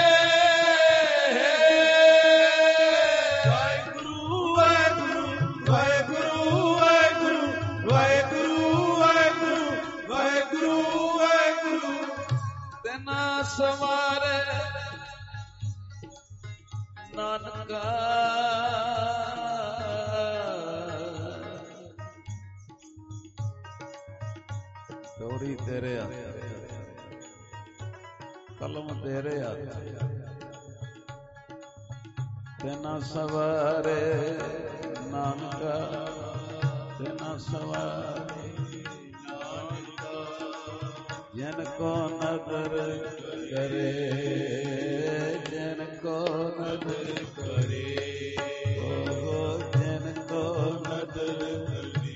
ਵਾਹਿਗੁਰੂ ਵਾਹਿਗੁਰੂ ਵਾਹਿਗੁਰੂ ਵਾਹਿਗੁਰੂ ਵਾਹਿਗੁਰੂ ਵਾਹਿਗੁਰੂ ਵਾਹਿਗੁਰੂ ਵਾਹਿਗੁਰੂ। ਤੈਨਾ ਸਵਾਰੇ ਨਾਨਕਾ, ਡੋਰੀ ਤੇਰੇ ਹੱਥ, ਕਲਮ ਤੇਰੇ ਹੱਥ। ਤੈਨਾ ਸਵਾਰੇ ਨਾਨਕਾ, ਤੈਨਾ ਸਵਾਰੇ ਨਾਨਕਾ। ਜਿਨ ਕੋ ਨਦਰ ਕਰੇ, ਜਿਨ ਕੋ ਨਦਰ ਕਰੇ, ਓ ਜਿਨ ਕੋ ਨਦਰ ਕਰੇ,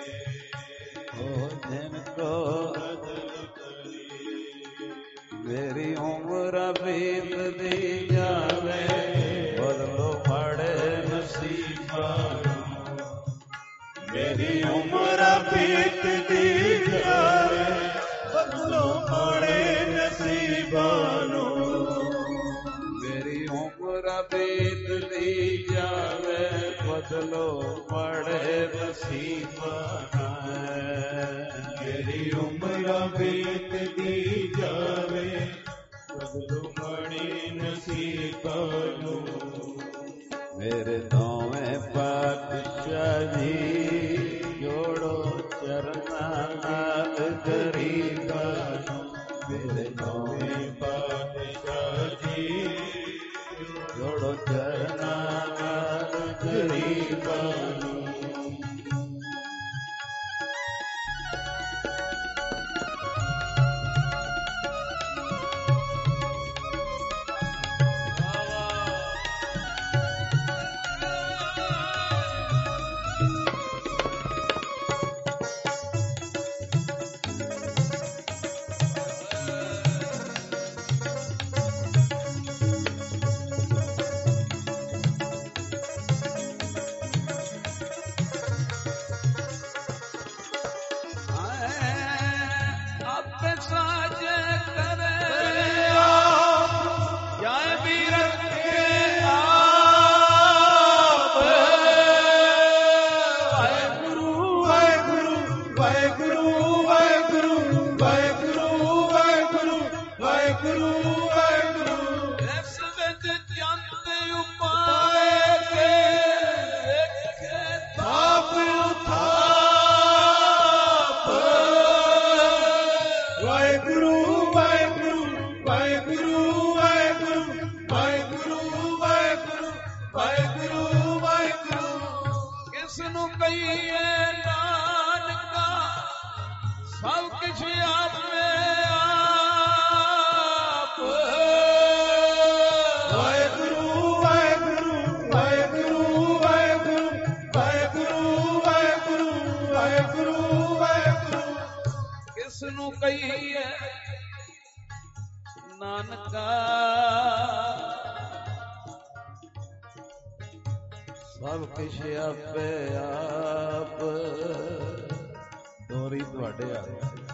ਓ ਜਿਨ ਕੋ ਨਦਰ ਕਰੇ। ਮੇਰੀ ਉਮਰ ਬੀਤਦੀ ਜਾਵੇ, ਬਦਲੋ ਮਾੜੇ ਨਸੀਬਾਂ ਨੂੰ। ਮੇਰੀ ਉਮਰ ਬੀਤਦੀ ਜਾਵੇ, ਬਦਲੋ ਮਾੜੇ ਨਸੀਬਾਂ ਨੂੰ। ਮੇਰੀ ਉਮਰ ਬੀਤਦੀ ਜਾਵੇ, ਬਦਲੋ ਮਾੜੇ ਨਸੀਬਾਂ ਨੂੰ। ਮੇਰੀ ਉਮਰ ਬੀਤਦੀ ਜਾਵੇ, ਬਦਲੋ ਮਾੜੇ ਨਸੀਬਾਂ ਨੂੰ। ਮੇਰੇ ਦੋਵੇਂ ਪਾਤਸ਼ਾਹ ਜੀ ਜੋੜੋ ਚਰਨਾਂ ਨਾਲ ਗਰੀਬਾਂ ਨੂੰ। ਮੇਰੇ ਦੋਵੇਂ ਪਾਤਸ਼ਾਹ ਜੀ ਜੋੜੋ ਚਰਨਾਂ ਨਾਲ ਗਰੀਬਾਂ ਨੂੰ। ਕਹੀਏ ਨਾਨਕਾ ਸਭ ਕਿਛ ਆਪੇ ਆਪ। ਵਾਹਿਗੁਰੂ ਵਾਹਿਗੁਰੂ ਵਾਹਿਗੁਰੂ ਵਾਹਿਗੁਰੂ ਵਾਹਿਗੁਰੂ ਵਾਹਿਗੁਰੂ ਵਾਹਿਗੁਰੂ ਵਾਹਿਗੁਰੂ। ਕਿਸ ਨੂੰ ਕਹੀਏ ਨਾਨਕਾ ਸਭ ਕੁਛ ਆਪੇ ਆਪ। ਦੋਰੀ ਤੁਹਾਡੇ ਆ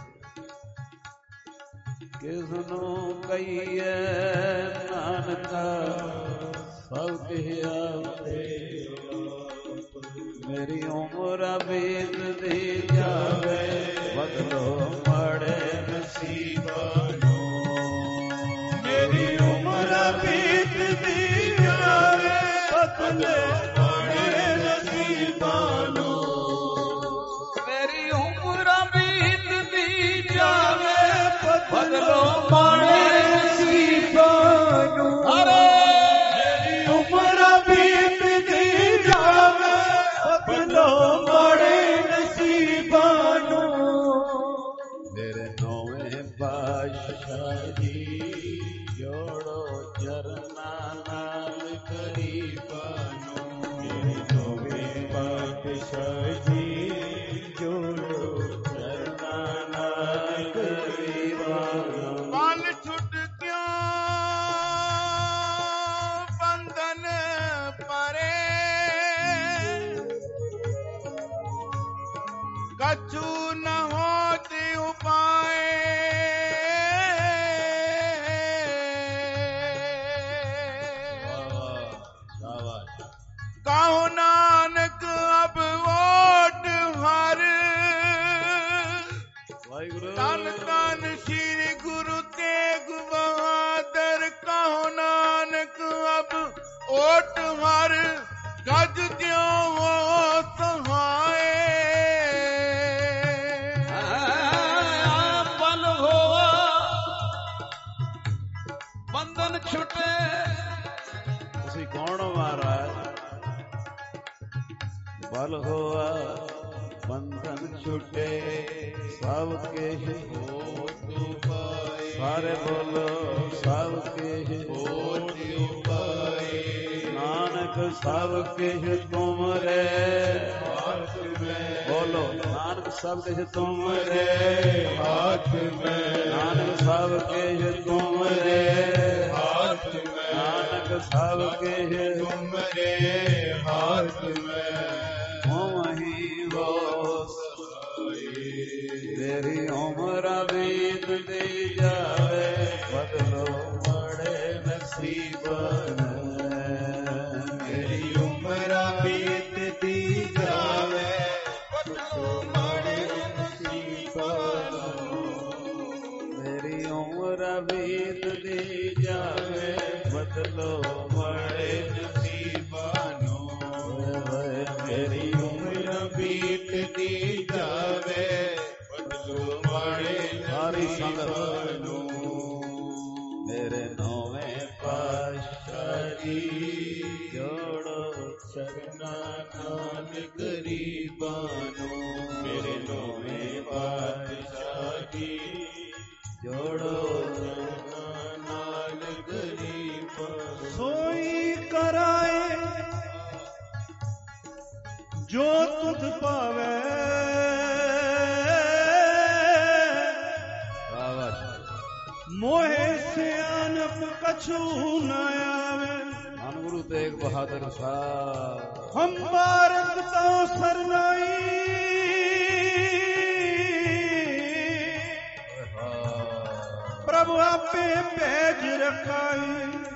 ਕਿਸ ਨੂੰ ਕਹੀਏ ਨਾਨਕਾ ਸਭ ਕੁਛ ਆਪੇ ਆਪ। ਮੇਰੀ ਉਮਰ ਬੀਤਦੀ ਜਾਵੇ ਬਦਲੋ ਮਾੜੇ ਨਸੀਬਾਂ ਨੂੰ। ਮੇਰੀ ਉਮਰ ਬੀਤਦੀ ਜਾਵੇ ਬਦਲੋ ਮਾੜੇ ਨਸੀਬਾਂ ਨੂੰ। ਮੇਰੀ ਉਮਰ ਬੀਤਦੀ ਜਾਵੇ ਬਦਲੋ ਮਾੜੇ ਨਸੀਬਾਂ ਨੂੰ। ਮੇਰੀ ਉਮਰ ਬੀਤਦੀ ਜਾਵੇ ਬਦਲੋ ਮਾੜੇ ਨਸੀਬਾਂ ਨੂੰ। ਮੇਰੇ ਨੌਵੇਂ ਪਾਤਸ਼ਾਹ ਜੀ ਜੋੜੋ ਚਰਨਾਂ ਨਾਲ ਗਰੀਬਾਂ ਨੂੰ। ਮੇਰੇ ਨੌਵੇਂ ਪਾਤਸ਼ਾਹ ਜੀ ਜੋੜੋ ਚਰਨਾਂ ਨਾਲ ਗਰੀਬਾਂ ਨੂੰ। ਬਲ ਛੁੱਟ ਕਿਉਂ ਬੰਧਨ ਪਰੇ ਕਛੂ ਨ ਹੋਤ ਉਪਾਏ। ਕਹੋ ਨਾਨਕ ਅਬ ਓਟ ਹਰ। ਤਨ ਤਨ ਸ਼੍ਰੀ ਗੁਰੂ ਤੇਗ ਬਹਾਦਰ। ਕਹੋ ਨਾਨਕ ਅਬ ਓਟ ਹਰ ਗਜ ਦਿਓ ਸਹਾਏ। ਬਲ ਹੋਆ ਬੰਧਨ ਛੁੱਟੇ। ਤੁਸੀਂ ਕੌਣ ਹੋ ਮਹਾਰਾਜ? ਬਲ ਹੋਆ ਬੰਧਨ ਛੁੱਟੇ ਸਭ ਕੇਸ਼ ਹੋਤ ਉਪਾਏ। ਸਾਰੇ ਬੋਲੋ ਸਭ ਕੇਸ਼ ਹੋਤ ਉਪਾਏ। ਨਾਨਕ ਸਭ ਕੇਸ਼ ਤੁਮਰੇ ਹਾਥ ਮੈਂ ਬੋਲੋ ਨਾਨਕ ਸਭ ਕੇਸ਼ ਤੁਮਰੇ ਹਾਥ ਮੈਂ ਨਾਨਕ ਸਭ ਕੇਸ਼ ਤੁਮਰੇ ਹਾਥ ਮੈਂ ਨਾਨਕ ਸਭ ਕੇਸ਼ ਤੁਮਰੇ ਹਾਥ ਮੈਂ ਹੋਵਹੀਂ ਹੋ ਤੇਰੀ ਉਮਰ ਬੀਤਦੀ ਜਾਵੇ ਬਦਲੋ ਮਾੜੇ ਨਸੀਬਾਂ। ਮੇਰੀ ਉਮਰ ਬੀਤਦੀ ਜਾਵੇ ਬਦਲੋ ਮਾੜੇ ਨਸੀਬਾਂ। ਮੇਰੀ ਉਮਰ ਬੀਤਦੀ ਜਾਵੇ ਬਦਲੋ ਮਾੜੇ ਨਸੀਬਾਂ ਨੂੰ। ਮੇਰੀ ਉਮਰ ਬੀਤਦੀ ਜਾਵੇ ਬਦਲੋ ਮਾੜੇ ਸਾਰੀ ਸੰਗਤ ਨਸੀਬਾਂ ਨੂੰ। ਮੇਰੇ ਨੌਵੇਂ ਪਾਤਸ਼ਾਹ ਜੀ ਜੋੜੋ ਚਰਨਾਂ ਨਾਲ ਗਰੀਬਾਂ ਨੂੰ। ਮੇਰੇ ਨੌਵੇਂ ਪਾਤਸ਼ਾਹ ਜੀ ਜੋੜੋ ਚਰਨਾਂ ਨਾਲ ਗਰੀਬਾਂ ਨੂੰ। ਸੋਈ ਕਰਾਏ ਜੋ ਤੁਧ ਪਾਵੇ। ਮੋਹਿ ਸਿਆਨਪ ਕਛੂ ਨ ਆਵੇ। ਧੰਨ ਗੁਰੂ ਤੇਗ ਬਹਾਦਰ ਸਾਹਿਬ। ਹਮ ਭਾਰਤ ਤੋਂ ਸਰਨਾਈ ਪ੍ਰਭु ਆਪੇ ਭੇਜ ਰਖਾਈ।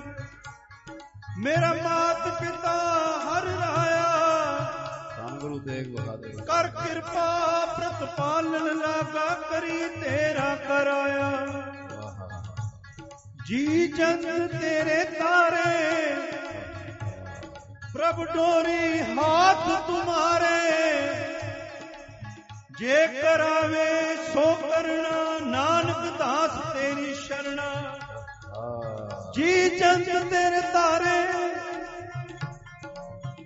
ਮੇਰਾ ਮਾਤ ਪਿਤਾ ਹਰ ਰਾਇਆ ਧੰਨ ਗੁਰੂ ਤੇਗ ਬਹਾਦਰ। ਕਰ ਕਿਰਪਾ ਪ੍ਰਤਪਾਲਨ ਲਾਗਾ ਕਰੀ ਤੇਰਾ ਕਰਾਇਆ। ਜੀ ਚੰਦ ਤੇਰੇ ਤਾਰੇ ਪ੍ਰਭ ਡੋਰੀ ਹਾਥ ਤੁਮਾਰੇ। ਜੇ ਕਰਾਵੇ ਸੋ ਕਰਨਾ ਨਾਨਕ ਦਾਸ ਤੇਰੀ ਸ਼ਰਣਾ। ਜੀ ਚੰਦ ਤੇਰੇ ਤਾਰੇ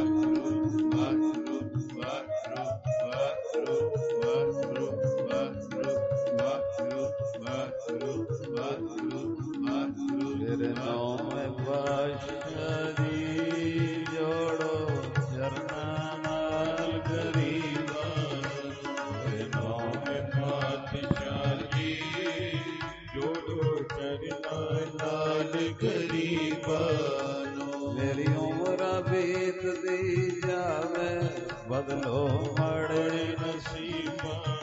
ਮੇਰੇ ਨੌਵੇਂ ਪਾਤਸ਼ਾਹ ਜੀ ਜੋੜੋ ਚਰਨਾਂ ਨਾਲ ਗਰੀਬਾਂ ਮੇਰੇ ਨੌਵੇਂ ਪਾਤਸ਼ਾਹ ਜੀ ਜੋੜੋ ਚਰਨਾਂ ਨਾਲ ਗਰੀਬਾਂ ਨੂੰ। ਮੇਰੀ ਉਮਰ ਬੀਤਦੀ ਜਾਵੇ ਬਦਲੋ ਮਾੜੇ ਨਸੀਬਾਂ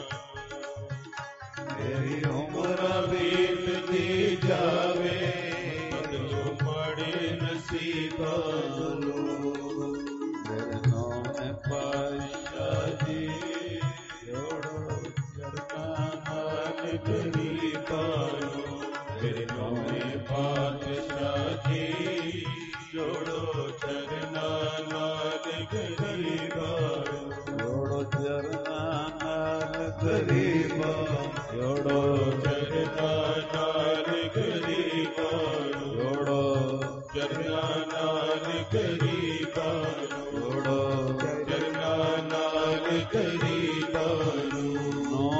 ਮੇਰੀ ਉਮਰ ਬੀਤਦੀ ਜਾਵੇ ਬਦਲੋ ਮਾੜੇ ਨਸੀਬਾਂ ਨੂੰ। ਮੇਰੇ ਨੌਵੇਂ ਪਾਤਸ਼ਾਹ ਜੀ ਜੋੜੋ ਚਰਨਾਂ ਨਾਲ ਗਰੀਬਾਂ ਨੂੰ। ਮੇਰੇ ਨੌਵੇਂ ਪਾਤਸ਼ਾਹ ਜੀ ਜੋੜੋ ਚਰਨਾਂ ਨਾਲ ਗਰੀਬਾਂ ਨੂੰ। ਜੋੜੋ ਚਰਨਾਂ ਨਾਲ ਗਰੀਬਾਂ ਜੋੜੋ ਚਰਨਾਂ ਨਾਲ ਗਰੀਬਾਂ ਨੂੰ। ਜੋੜੋ ਚਰਨਾਂ ਨਾਲ ਗਰੀਬਾਂ ਨੂੰ। ਜੋੜੋ ਚਰਨਾਂ ਨਾਲ ਗਰੀਬਾਂ ਨੂੰ।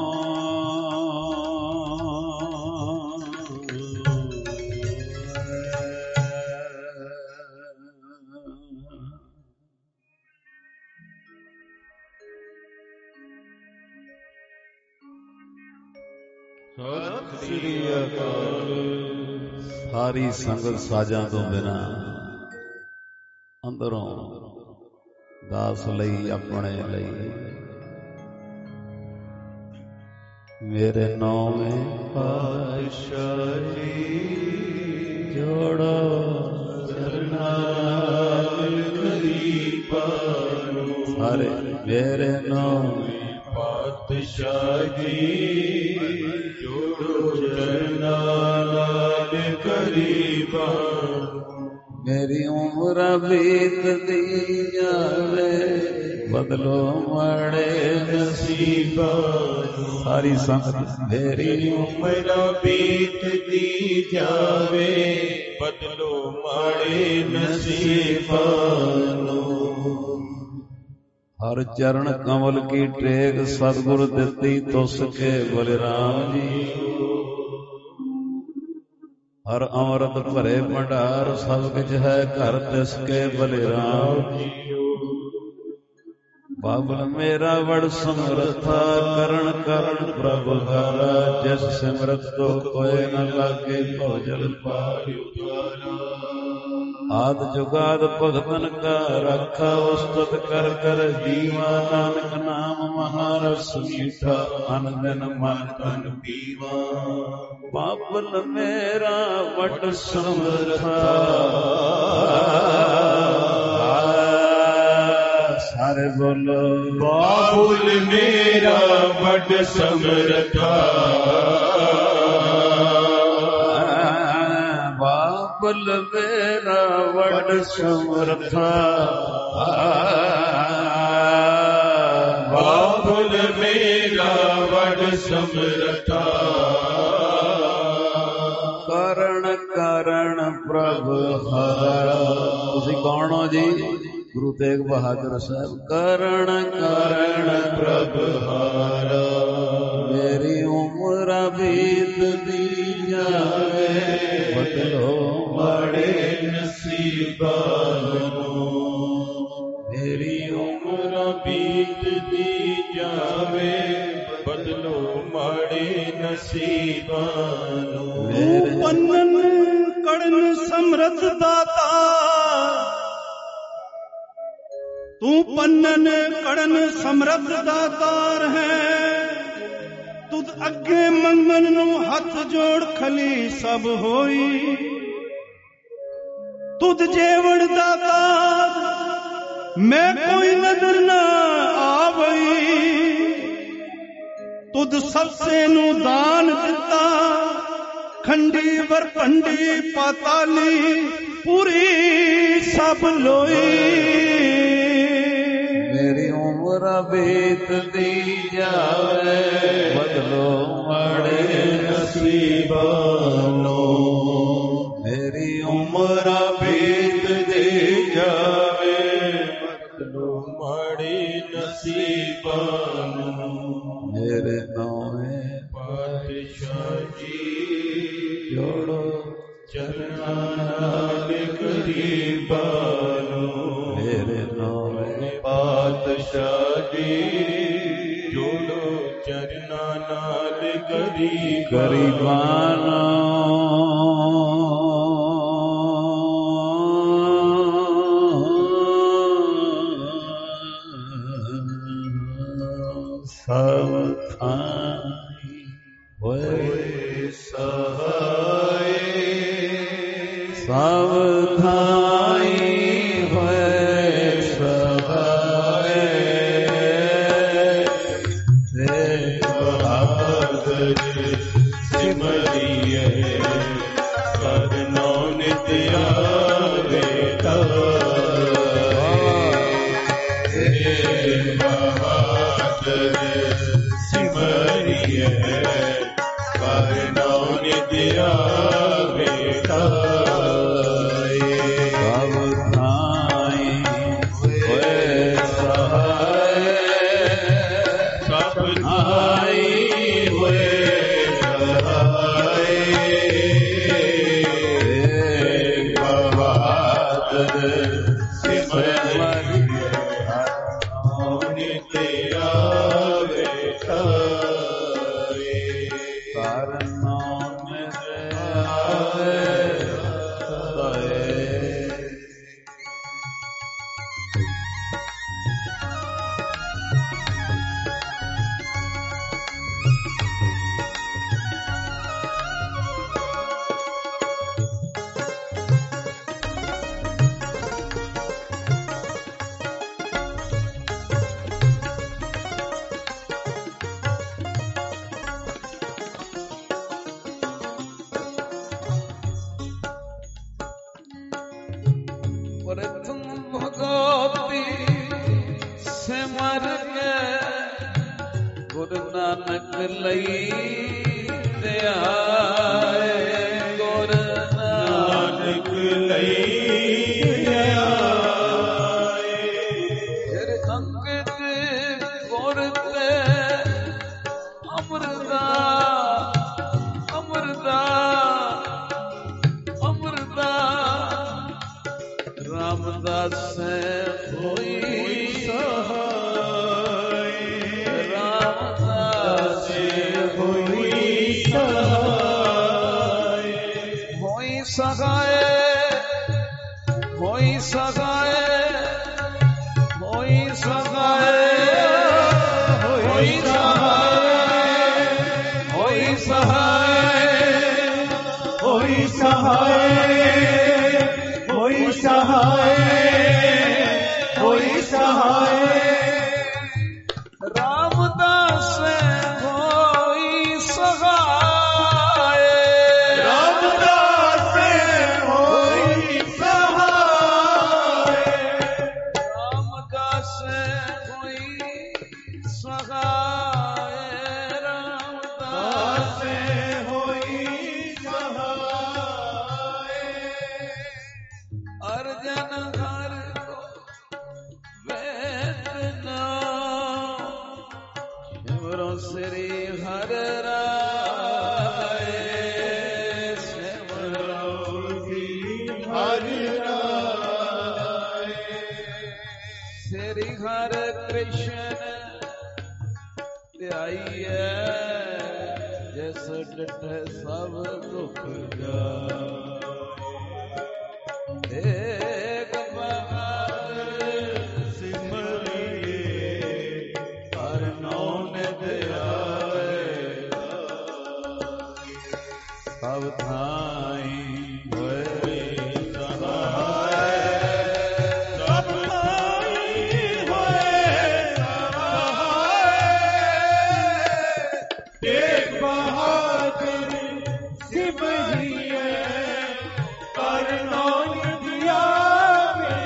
ਸਤਿ ਸ੍ਰੀ ਅਕਾਲ। ਸਾਰੀ ਸੰਗਤ ਸਾਜਾਂ ਤੋਂ ਬਿਨਾ ਅੰਦਰੋਂ ਦਾਸ ਲਈ ਆਪਣੇ ਲਈ ਮੇਰੇ ਨੌਵੇਂ ਪਾਤਸ਼ਾਹ ਜੀ ਜੋੜੋ ਚਰਨਾਂ ਨਾਲ ਗਰੀਬਾਂ ਨੂੰ। ਸਾਰੇ ਮੇਰੇ ਨੌਵੇਂ ਪਾਤਸ਼ਾਹ ਜੀ ਜੋੜੋ ਚਰਨਾਂ ਨਾਲ ਗਰੀਬਾਂ ਨੂੰ। ਮੇਰੀ ਉਮਰ ਬੀਤਦੀ ਜਾਵੇ ਬਦਲੋ ਮਾੜੇ ਨਸੀਬਾਂ ਨੂੰ। ਸਾਰੀ ਸੰਗਤ ਮੇਰੀ ਉਮਰ ਬੀਤਦੀ ਜਾਵੇ ਬਦਲੋ ਮਾੜੇ ਨਸੀਬਾਂ ਨੂੰ। ਹਰ ਚਰਨ ਕਮਲ ਕੀ ਟੇਕ ਸਤਿਗੁਰ ਦਿੱਤੀ ਤੁਸ ਕੇ ਬਲਿਰਾਮ ਜੀ। ਹਰ ਅੰਮ੍ਰਿਤ ਭਰੇ ਭੰਡਾਰ ਸਭ ਕੁਝ ਹੈ ਘਰ ਤਿਸ ਕੇ ਬਲਿਰਾਮ ਜੀ। ਬਾਬਲ ਮੇਰਾ ਵੜ ਸਮਰਥਾ ਕਰਨ ਕਰਨ ਪ੍ਰਭ ਹਰਾ ਜਿਸ ਸਿਮਰਤ ਤੋ ਕੋਇ ਨ ਲਾਗੇ ਭੋਜਲ ਪਾਰਿ ਆਦ ਜੁਗਾਦ ਭਗਤਨ ਕਾ ਰਾਖਾ ਉਸਤਤ ਕਰ ਕਰ ਜੀਵਾ ਨਾਨਕ ਨਾਮ ਮਹਾਰਸ ਮੀਠਾ ਅਨ ਦਿਨ ਮਨ ਤਨ ਪੀਵਾ। ਬਾਬਲ ਮੇਰਾ ਵਡ ਸਮਰਥਾ ਸਾਰੇ ਬੋਲੋ ਬਾਬੁਲ ਮੇਰਾ ਵਡ ਸਮਰਥਾ। ਬਾਬਲ ਮੇਰਾ ਵਡ ਸਮਰਥਾ। ਬਾਬੁਲ ਮੇਰਾ ਵਡ ਸਮਰਥਾ। ਕਰਨ ਕਰਨ ਪ੍ਰਭ ਹਰਾ। ਤੁਸੀਂ ਕੌਣ ਹੋ ਜੀ? ਗੁਰੂ ਤੇਗ ਬਹਾਦਰ ਸਾਹਿਬ। ਕਰਨ ਕਰਨ ਪ੍ਰਭ ਹਾਰਾ। ਮੇਰੀ ਉਮਰ ਬੀਤਦੀ ਜਾਵੇ ਬਦਲੋ ਮਾੜੇ ਨਸੀਬਾਂ ਨੂੰ। ਮੇਰੀ ਉਮਰ ਬੀਤਦੀ ਜਾਵੇ ਬਦਲੋ ਮਾੜੇ ਨਸੀਬਾਂ ਨੂੰ। ਤੂੰ ਪੰਨਨ ਕੜਨ ਸਮਰਥ ਦਾਤਾ। ਤੂੰ ਪੰਨਨ ਕੜਨ ਸਮਰਥ ਦਾਤਾਰ ਹੈ। ਤੁਧ ਅੱਗੇ ਮੰਗਣ ਨੂੰ ਹੱਥ ਜੋੜ ਖਲੀ ਸਭ ਹੋਈ। ਤੁਧ ਜੇਵੜ ਦਾਤਾਰ ਮੈਂ ਕੋਈ ਨਜ਼ਰ ਨਾ ਆਵਈ। ਤੁਧ ਸਬਸੇ ਨੂੰ ਦਾਨ ਦਿੱਤਾ ਖੰਡੀ ਵਰਪੰਡੀ ਪਾਤਾਲੀ ਪੂਰੀ ਸਭ ਲੋਈ। ਮੇਰੀ ਉਮਰ ਬੀਤਦੀ ਜਾਵੇ ਬਦਲੋ ਮਾੜੇ ਨਸੀਬਾਂ ਨੂੰ। ਮੇਰੀ ਉਮਰ ਬੀਤਦੀ ਜਾਵੇ ਬਦਲੋ ਮਾੜੇ ਨਸੀਬਾਂ ਨੂੰ। ਮੇਰੇ ਨੌਵੇਂ ਪਾਤਸ਼ਾਹ ਜੀ जोड़ो चरना नाल गरीबानो मेरे नाम पातशाह जी जोड़ो चरना नाल गरीब गरीबानो सब थाई होए सहाय सब थाई होए सहाय ते बहादुर सिमरिए करनो नित आवे बहादुर सिमरिए करनो नित आवे सब थाई होए सहाय सब थाई हुए सहाय बहादुर सिमरिए नित आवे करनो नित आवे प्रथम भगवती सिमर के गुरु नानक लई ते आए गुरु नानक लई आए फिर अंकित गुर ते अमृता अमृता अमृता रामदास से होई सहाय रामदास से होई सहाय होई सगाए होई सगाए होई सगाए होई सहाय होई सहाय होई सहाय होई सहाय होई सहाय रामदास से होई सगाए रामदास से होई सहाय रामदास से होई सगाए रामदास से होई सहाय अर्जन हर को वेदना सिमरो श्री हर राय सिमरो हरि राय श्री हर कृष्ण ध्याइए जस डठ सब दुख जाए एक बहादुर सिमरिए करनो नित आवे सब थाई होए सहाय सब थाई होए सहाय एक बहादुर सिमरिए करनो नित आवे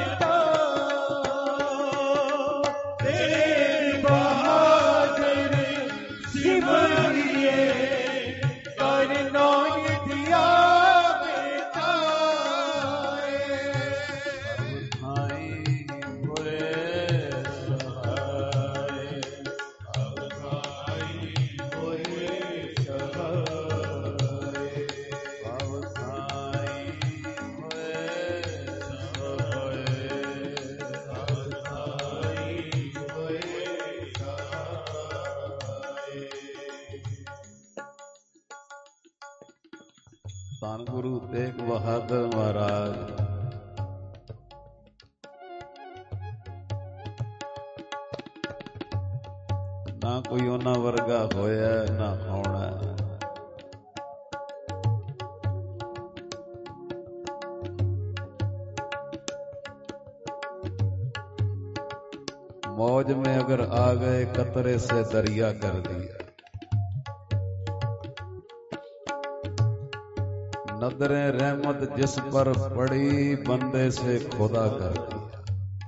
तेरे बहादुर सिमरिए करनो नित आवे ਧੰਨ ਗੁਰੂ ਤੇਗ ਬਹਾਦਰ ਮਹਾਰਾਜ। ਨਾ ਕੋਈ ਉਹਨਾਂ ਵਰਗਾ ਹੋਇਆ ਨਾ ਹੋਣਾ। मौज में अगर आ गए कतरे से दरिया कर दिया, नदरे रहमत जिस पर पड़ी बंदे से खुदा कर दिया।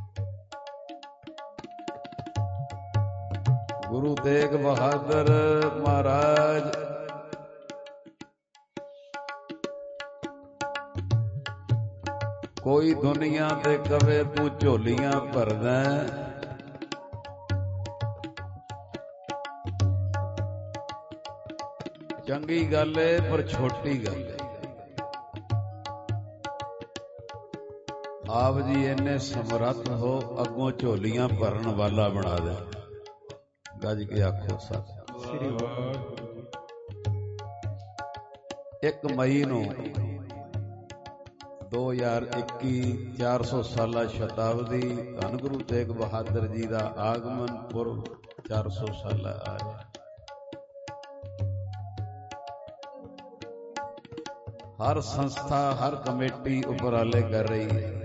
गुरु तेग बहादुर महाराज कोई दुनिया ते कवे तू झोलियां भरदा, चंगी गल है पर छोटी गल है। आप जी इन्ने समर्थ हो अगों झोलियां भरन वाला बना दे। गज के आखो सत। एक मई नूं दो हजार इक्की चार सौ साला शताब्दी धन गुरु तेग बहादुर जी का आगमन पुरब चार सौ साला आया। हर संस्था हर कमेटी उपराले कर रही है।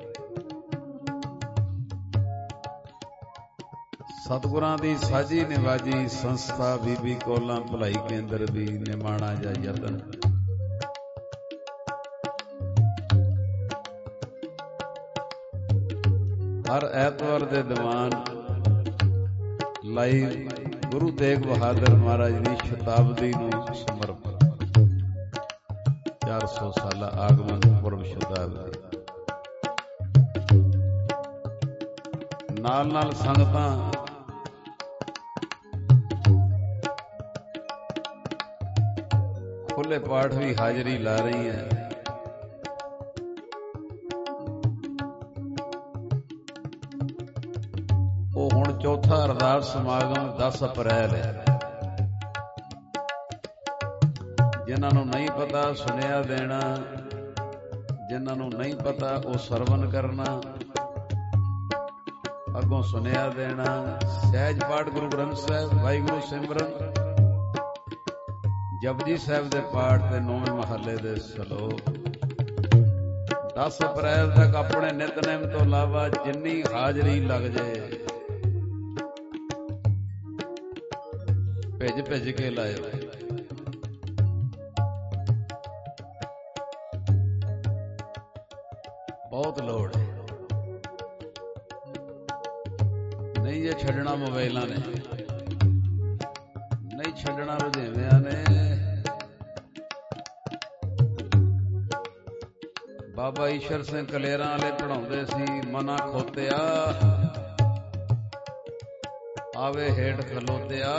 सतगुरां दी साजी निवाजी संस्था बीबी कौलां भलाई केंद्र भी निमाणा जा यतन। हर ऐतवार दे दीवान लाइव गुरु तेग बहादुर महाराज की शताब्दी नूं समर्पित चार सौ साला आगमन पुरब शताब्दी। नाल नाल संगतां खुले पाठ भी हाजरी ला रही है। वो हुण चौथा अरदास समागम दस अप्रैल है। जिन्होंने नहीं पता सुनिया देना, जिन्होंने नहीं पता वो सरवण करना, अगों सुनिया देना। सहज पाठ गुरु ग्रंथ साहिब, वाहिगुरू सिमरन, जपजी साहिब दे पाठ ते नौवें महल्ले दे सलोक। दस अप्रैल तक अपने नितनेम तो इलावा जिन्नी हाजरी लग जाए भिज भिज के लाए। बहुत लोड़ है, नहीं ये छड़ना मोबाइल ने, नहीं छड़ना रुझेविया ने। बाबा ईश्वर सिंह कलेरा वाले पढ़ाउंदे सी, मना खोतिया आवे हेठ खलोतिया,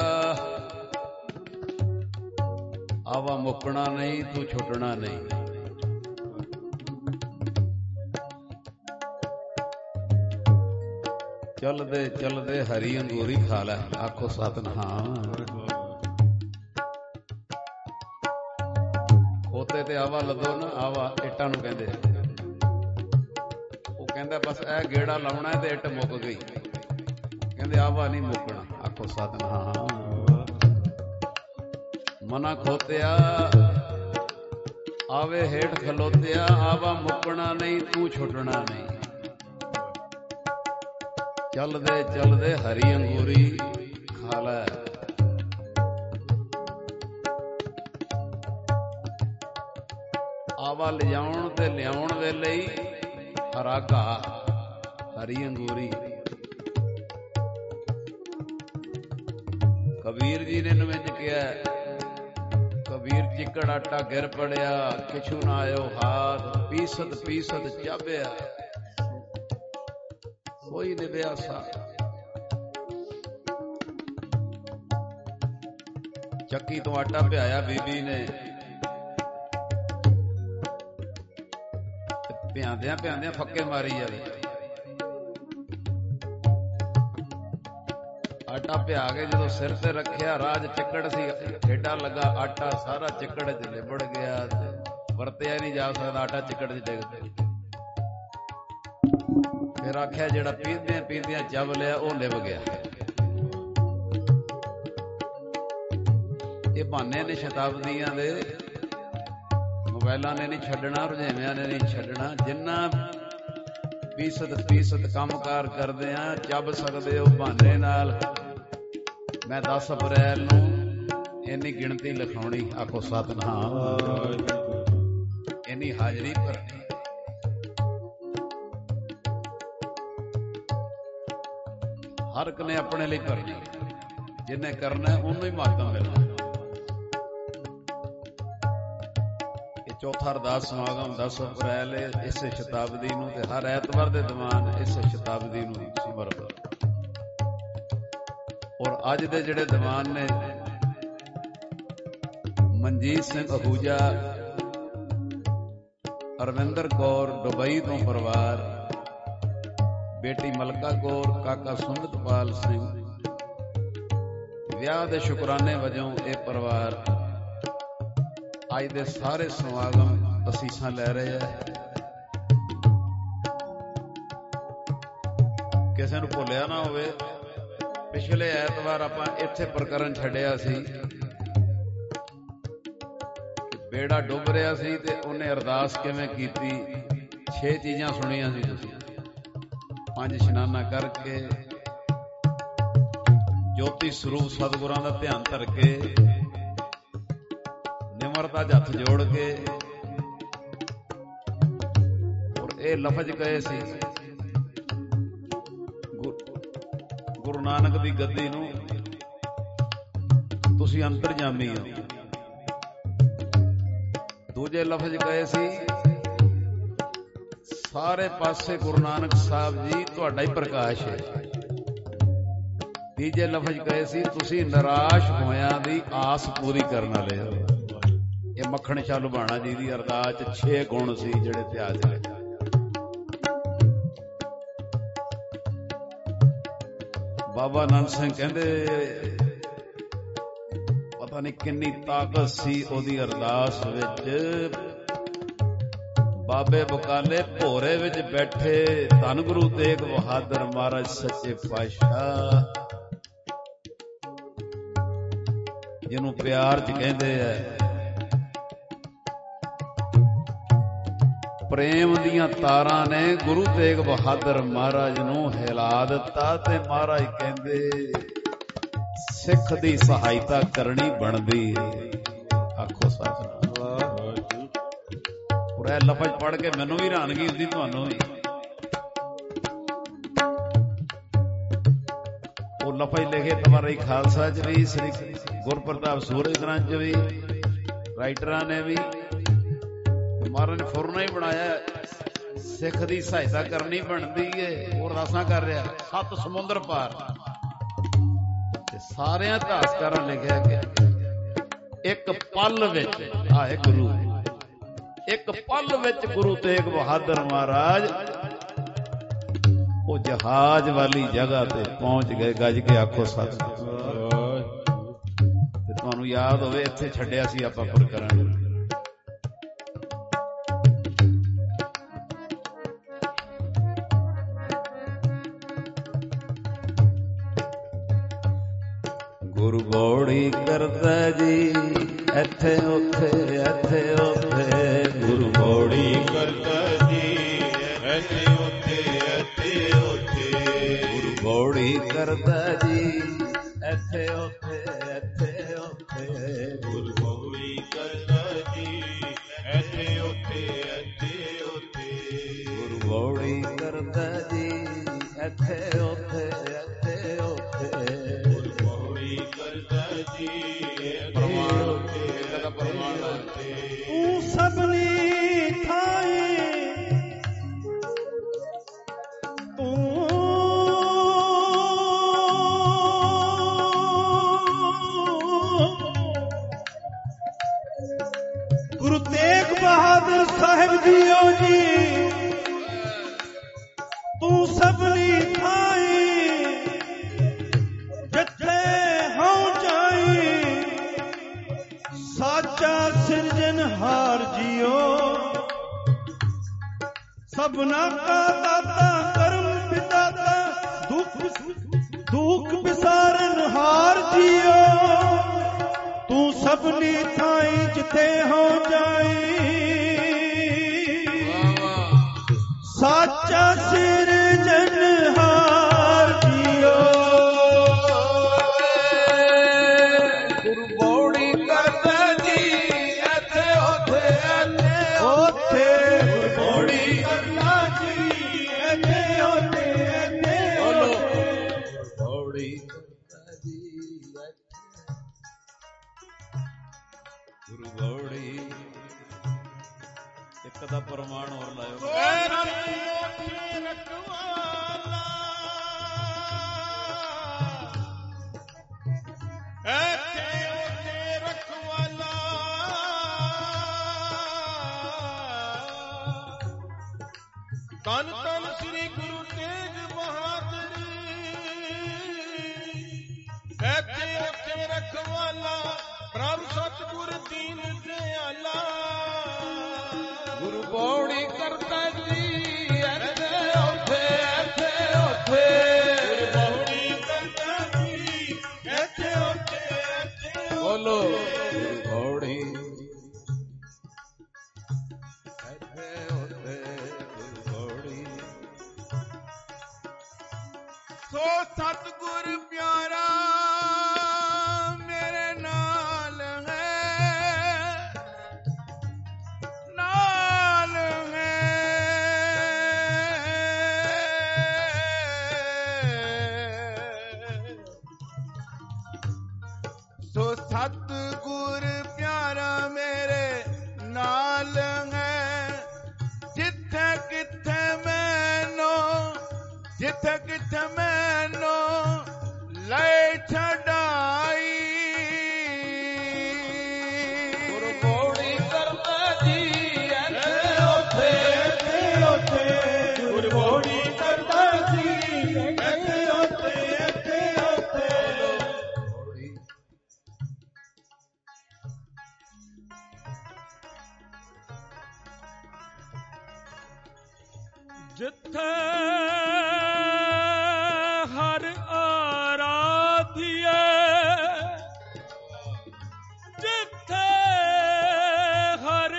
आवा मुकना नहीं तू छुटना नहीं। चलदे चलदे हरी अंगूरी खा लै। आखो सतनाम। खोते ते आवा लदो ना, आवा इट्टां नूं कहंदे। वो कहंदा बस ए गेड़ा लाउणा है ते इट मुक गई। कहंदे आवा नहीं मुकना। आखो सतनाम। मना खोतिया आवे हेठ खलोतिया, आवा मुकना नहीं तू छुटना नहीं। चलदे चलदे हरी अंगूरी खा लै। आवा लिजाउण ते लियाउण वेले ही हरा घाह, हरी अंगूरी। कबीर जी ने नविंज किया, कबीर चिकड़ आटा गिर पड़िया, किछु ना आयो हाथ, पीसत पीसत चाबिया, कोई निभया सा। ਚੱਕੀ ਤੋਂ ਆਟਾ ਪਿਆਇਆ ਬੀਬੀ ਨੇ, ਪਿਆਂਦਿਆਂ ਪਿਆਂਦਿਆਂ ਫੱਕੇ ਮਾਰੀ ਜਾਵੇ। ਆਟਾ ਪਿਆ ਕੇ ਜਦੋਂ ਸਿਰ ਤੇ ਰੱਖਿਆ, ਰਾਜ ਚਿੱਕੜ ਸੀ, ਠੇਡਾ ਲੱਗਾ, ਆਟਾ ਸਾਰਾ ਚਿੱਕੜ ਚ ਲਿਬੜ ਗਿਆ। ਵਰਤਿਆ ਨਹੀਂ ਜਾ ਸਕਦਾ, ਆਟਾ ਚਿੱਕੜ ਚ ਡਿੱਗ ਪਿਆ। ਫਿਰ ਆਖਿਆ ਜਿਹੜਾ ਪੀਂਦਿਆਂ ਪੀਂਦਿਆਂ ਚੱਬ ਲਿਆ ਉਹ ਲਿਵ ਗਿਆ। ਇਹ ਬਹਾਨੇ ਨੇ ਸ਼ਤਾਬਦੀਆਂ ਦੇ, ਮੋਬਾਇਲਾਂ ਨੇ ਨਹੀਂ ਛੱਡਣਾ, ਰੁਝੇਵਿਆਂ ਨੇ ਨਹੀਂ ਛੱਡਣਾ। ਜਿੰਨਾ ਫੀਸਦ ਫੀਸਦ ਕੰਮਕਾਰ ਕਰਦੇ ਆ ਚੱਬ ਸਕਦੇ ਹੋ ਬਹਾਨੇ ਨਾਲ। ਮੈਂ ਦਸ ਅਪ੍ਰੈਲ ਨੂੰ ਇੰਨੀ ਗਿਣਤੀ ਲਿਖਾਉਣੀ, ਆਖੋ ਸਤਿਨਾਮ, ਇੰਨੀ ਹਾਜ਼ਰੀ ਭਰਨੀ। ਹਰ ਇੱਕ ਨੇ ਆਪਣੇ ਲਈ ਭਰਨੀ, ਜਿਹਨੇ ਕਰਨਾ ਉਹਨੂੰ ਹੀ ਮਹੱਤਵ ਮਿਲਣਾ। ਇਹ ਚੌਥਾ ਅਰਦਾਸ ਸਮਾਗਮ ਦਸ ਅਪ੍ਰੈਲ ਇਸੇ ਸ਼ਤਾਬਦੀ ਨੂੰ, ਤੇ ਹਰ ਐਤਵਾਰ ਦੇ ਦੀਵਾਨ ਇਸੇ ਸ਼ਤਾਬਦੀ ਨੂੰ ਸਮਰਪਿਤ। ਔਰ ਅੱਜ ਦੇ ਜਿਹੜੇ ਦੀਵਾਨ ਨੇ, ਮਨਜੀਤ ਸਿੰਘ ਅਹੂਜਾ, ਅਰਵਿੰਦਰ ਕੌਰ ਦੁਬਈ ਤੋਂ ਪਰਿਵਾਰ, ਬੇਟੀ ਮਲਕਾ ਕੌਰ, ਕਾਕਾ ਸੁਮਿਤਪਾਲ ਸਿੰਘ, ਵਿਆਹ ਦੇ ਸ਼ੁਕਰਾਨੇ ਵਜੋਂ ਇਹ ਪਰਿਵਾਰ ਅੱਜ ਦੇ ਸਾਰੇ ਸਮਾਗਮ ਅਸੀਸਾਂ ਲੈ ਰਹੇ ਆ। ਕਿਸੇ ਨੂੰ ਭੁੱਲਿਆ ਨਾ ਹੋਵੇ, ਪਿਛਲੇ ਐਤਵਾਰ ਆਪਾਂ ਇੱਥੇ ਪ੍ਰਕਰਨ ਛੱਡਿਆ ਸੀ, ਬੇੜਾ ਡੁੱਬ ਰਿਹਾ ਸੀ ਤੇ ਉਹਨੇ ਅਰਦਾਸ ਕਿਵੇਂ ਕੀਤੀ। ਛੇ ਚੀਜ਼ਾਂ ਸੁਣੀਆਂ ਸੀ ਤੁਸੀਂ। ਪੰਜ ਇਸ਼ਨਾਨਾ ਕਰਕੇ, ਜੋਤੀ ਸਰੂਪ ਸਤਿਗੁਰਾਂ ਦਾ ਧਿਆਨ ਧਰ ਕੇ, ਨਿਮਰਤਾ ਹੱਥ ਜੋੜ ਕੇ, ਔਰ ਇਹ ਲਫ਼ਜ਼ ਕਹੇ ਸੀ, ਗੁਰੂ ਨਾਨਕ ਦੀ ਗੱਦੀ ਨੂੰ ਤੁਸੀਂ ਅੰਤਰਜਾਮੀ ਹੋ। ਦੂਜੇ ਲਫ਼ਜ਼ ਕਹੇ ਸੀ, ਸਾਰੇ ਪਾਸੇ ਗੁਰੂ ਨਾਨਕ ਸਾਹਿਬ ਜੀ ਤੁਹਾਡਾ ਹੀ ਪ੍ਰਕਾਸ਼ ਹੈ। ਤੀਜੇ ਲਫ਼ਜ਼ ਕਹੇ ਸੀ, ਤੁਸੀਂ ਨਿਰਾਸ਼ ਹੋਇਆਂ ਦੀ ਆਸ ਪੂਰੀ ਕਰਨ ਵਾਲੇ ਹੋ। ਇਹ ਮੱਖਣ ਸ਼ਾਹ ਲੁਬਾਣਾ ਜੀ ਦੀ ਅਰਦਾਸ ਚ ਛੇ ਗੁਣ ਸੀ ਜਿਹੜੇ ਇਤਿਹਾਸ ਵਿੱਚ। ਬਾਬਾ ਆਨੰਦ ਸਿੰਘ ਕਹਿੰਦੇ ਪਤਾ ਨਹੀਂ ਕਿੰਨੀ ਤਾਕਤ ਸੀ ਉਹਦੀ ਅਰਦਾਸ ਵਿੱਚ। ਬਾਬੇ ਬਕਾਲੇ ਭੋਰੇ ਵਿੱਚ ਬੈਠੇ ਧੰਨ ਗੁਰੂ ਤੇਗ ਬਹਾਦਰ ਮਹਾਰਾਜ ਸੱਚੇ ਪਾਤਸ਼ਾਹ, ਜਿਹਨੂੰ ਪਿਆਰ ਚ ਕਹਿੰਦੇ ਆ, ਪ੍ਰੇਮ ਦੀਆਂ ਤਾਰਾਂ ਨੇ ਗੁਰੂ ਤੇਗ ਬਹਾਦਰ ਮਹਾਰਾਜ ਨੂੰ ਹਿਲਾ ਦਿੱਤਾ। ਤੇ ਮਹਾਰਾਜ ਕਹਿੰਦੇ ਸਿੱਖ ਦੀ ਸਹਾਇਤਾ ਕਰਨੀ ਬਣਦੀ ਹੈ। ਆਖੋ ਸਤਿਨਾਮ। ਇਹ ਲਫ਼ਜ਼ ਪੜ੍ਹ ਕੇ ਮੈਨੂੰ ਵੀ ਹੈਰਾਨਗੀ ਹੁੰਦੀ, ਤੁਹਾਨੂੰ ਵੀ। ਉਹ ਲਫ਼ਜ਼ ਲਿਖੇ ਤਵਾਰੀ ਖਾਲਸਾ ਚ ਵੀ, ਸ੍ਰੀ ਗੁਰਪ੍ਰਤਾਪ ਸੂਰਜ ਗ੍ਰੰਥ ਚ ਵੀ, ਰਾਈਟਰਾਂ ਨੇ ਵੀ। ਮਹਾਰਾਜ ਨੇ ਫੁਰਨਾ ਹੀ ਬਣਾਇਆ, ਸਿੱਖ ਦੀ ਸਹਾਇਤਾ ਕਰਨੀ ਬਣਦੀ ਏ। ਉਹ ਅਰਦਾਸਾਂ ਕਰ ਰਿਹਾ ਸੱਤ ਸਮੁੰਦਰ ਪਾਰ, ਤੇ ਸਾਰਿਆਂ ਇਤਿਹਾਸਕਾਰਾਂ ਲਿਖਿਆ ਕਿ ਇੱਕ ਪਲ ਵਿੱਚ ਆਏ ਗੁਰੂ, ਇੱਕ ਪਲ ਵਿੱਚ ਗੁਰੂ ਤੇਗ ਬਹਾਦਰ ਮਹਾਰਾਜ ਉਹ ਜਹਾਜ਼ ਵਾਲੀ ਜਗ੍ਹਾ ਤੇ ਪਹੁੰਚ ਗਏ। ਗੱਜ ਕੇ ਆਖੋ ਸਤਿਨਾਮ। ਤੇ ਤੁਹਾਨੂੰ ਯਾਦ ਹੋਵੇ ਇੱਥੇ ਛੱਡਿਆ ਸੀ ਆਪਾਂ ਪ੍ਰਕਰਨ। ਗੁਰੂ ਗੋੜੀ ਕਰਦਾ ਜੀ ਇੱਥੇ ਉੱਥੇ, ਇੱਥੇ ਉੱਥੇ। ਗੁਰੂ ਗੋੜੀ ਕਰਦਾ ਜੀ ਇੱਥੇ ਉੱਥੇ, ਇੱਥੇ ਉੱਥੇ। ਗੁਰੂ ਗੋੜੀ ਕਰਦਾ ਜੀ ਇੱਥੇ ਉੱਥੇ, ਇੱਥੇ ਉੱਥੇ। ਗੁਰੂ ਗੋੜੀ ਕਰਦਾ ਜੀ ਇੱਥੇ ਉੱਥੇ, ਇੱਥੇ ਉੱਥੇ। ਗੁਰੂ ਗੋੜੀ ਕਰਦਾ ਜੀ ਇੱਥੇ ਉੱਥੇ, ਇੱਥੇ ਉੱਥੇ। ਗੁਰੂ ਗੋੜੀ ਕਰਦਾ ਜੀ ਇੱਥੇ ਉੱਥੇ, ਇੱਥੇ ਉੱਥੇ। ਤੂੰ ਸਭਨੀ ਥਾਏ, ਤੂੰ ਗੁਰੂ ਤੇਗ ਬਹਾਦਰ ਸਾਹਿਬ ਜੀਓ ਜੀ, ਤੂੰ ਸਭਨੀ ਥਾਏ, ਜਿੱਥੇ ਹਉ ਜਾਈ ਸਾਚਾ ਸਿਰਜਣਹਾਰ ਜੀਓ। ਸਭਨਾ ਕਾ ਦਾਤਾ ਕਰਮ ਵਿਦਾਤਾ ਦੁੱਖ ਦੁੱਖ ਵਿਸਾਰਨ ਹਾਰ ਜੀਓ ਤੂੰ ਸਭਨੀ ਥਾਈ ਜਿੱਥੇ ਹੋ ਜਾਈ ਸਾਚਾ ਸਿਰਜਣਹਾਰ ਜੀਓ ਗੁਰੂ ਬੋੜੀ ਕਰਦਾ ਜੀ ਇੱਥੇ ਉੱਥੇ ਇੱਥੇ ਉੱਥੇ ਗੁਰੂ ਬੋੜੀ ਕਰਦਾ ਜੀ ਇੱਥੇ ਉੱਥੇ ਇੱਥੇ ਬੋਲੋ ਬੋੜੀ ਕਰਦਾ ਜੀ ਗੁਰੂ ਬੋੜੀ ਇੱਕ ਦਾ ਪ੍ਰਮਾਣ ਹੋਰ ਲਾਇਓ ਧੰਨ ਧੰਨ ਸ੍ਰੀ ਗੁਰੂ ਤੇਗ ਬਹਾਦਰ ਇੱਥੇ ਉੱਥੇ ਰਖਵਾਲਾ ਪ੍ਰਭ ਸਤਿਗੁਰ ਦੀਨ ਦਿਆਲਾ ਗੁਰੂ ਬੋੜੀ ਕਰਦਾ ਜੀ ਇੱਥੇ ਉੱਥੇ ਇੱਥੇ ਉੱਥੇ ਗੁਰੂ ਬੋੜੀ ਕਰਦਾ ਜੀ ਇੱਥੇ ਉੱਥੇ ਇੱਥੇ ਬੋਲੋ ਗੁਰੂ ਬੋੜੀ ਇੱਥੇ ਉੱਥੇ ਗੁਰੂ ਬੋੜੀ ਸੋ ਸਤਿਗੁਰ ਪਿਆਰਾ ਮੇਰੇ ਨਾਲ ਹੈ ਨਾਲ ਹੈ ਸੋ ਸਤਿਗੁਰ ਪਿਆਰਾ ਮੇਰੇ ਨਾਲ ਹੈ ਜਿੱਥੇ ਕਿੱਥੇ ਮੈਨੂੰ ਜਿੱਥੇ ਕਿੱਥੇ ਮੈਨੂੰ ਲੈ ਛਡਾਈ ਗੁਰੂ ਬੋੜੀ ਕਰਦਾ ਜੀ ਇੱਥੇ ਉੱਥੇ ਇੱਥੇ ਉੱਥੇ ਗੁਰੂ ਬੋੜੀ ਕਰਦਾ ਜੀ ਇੱਥੇ ਉੱਥੇ ਇੱਥੇ ਉੱਥੇ ਜਿੱਥੇ ਹਰ ਆਰਾਧਿਏ ਜਿੱਥੇ ਹਰ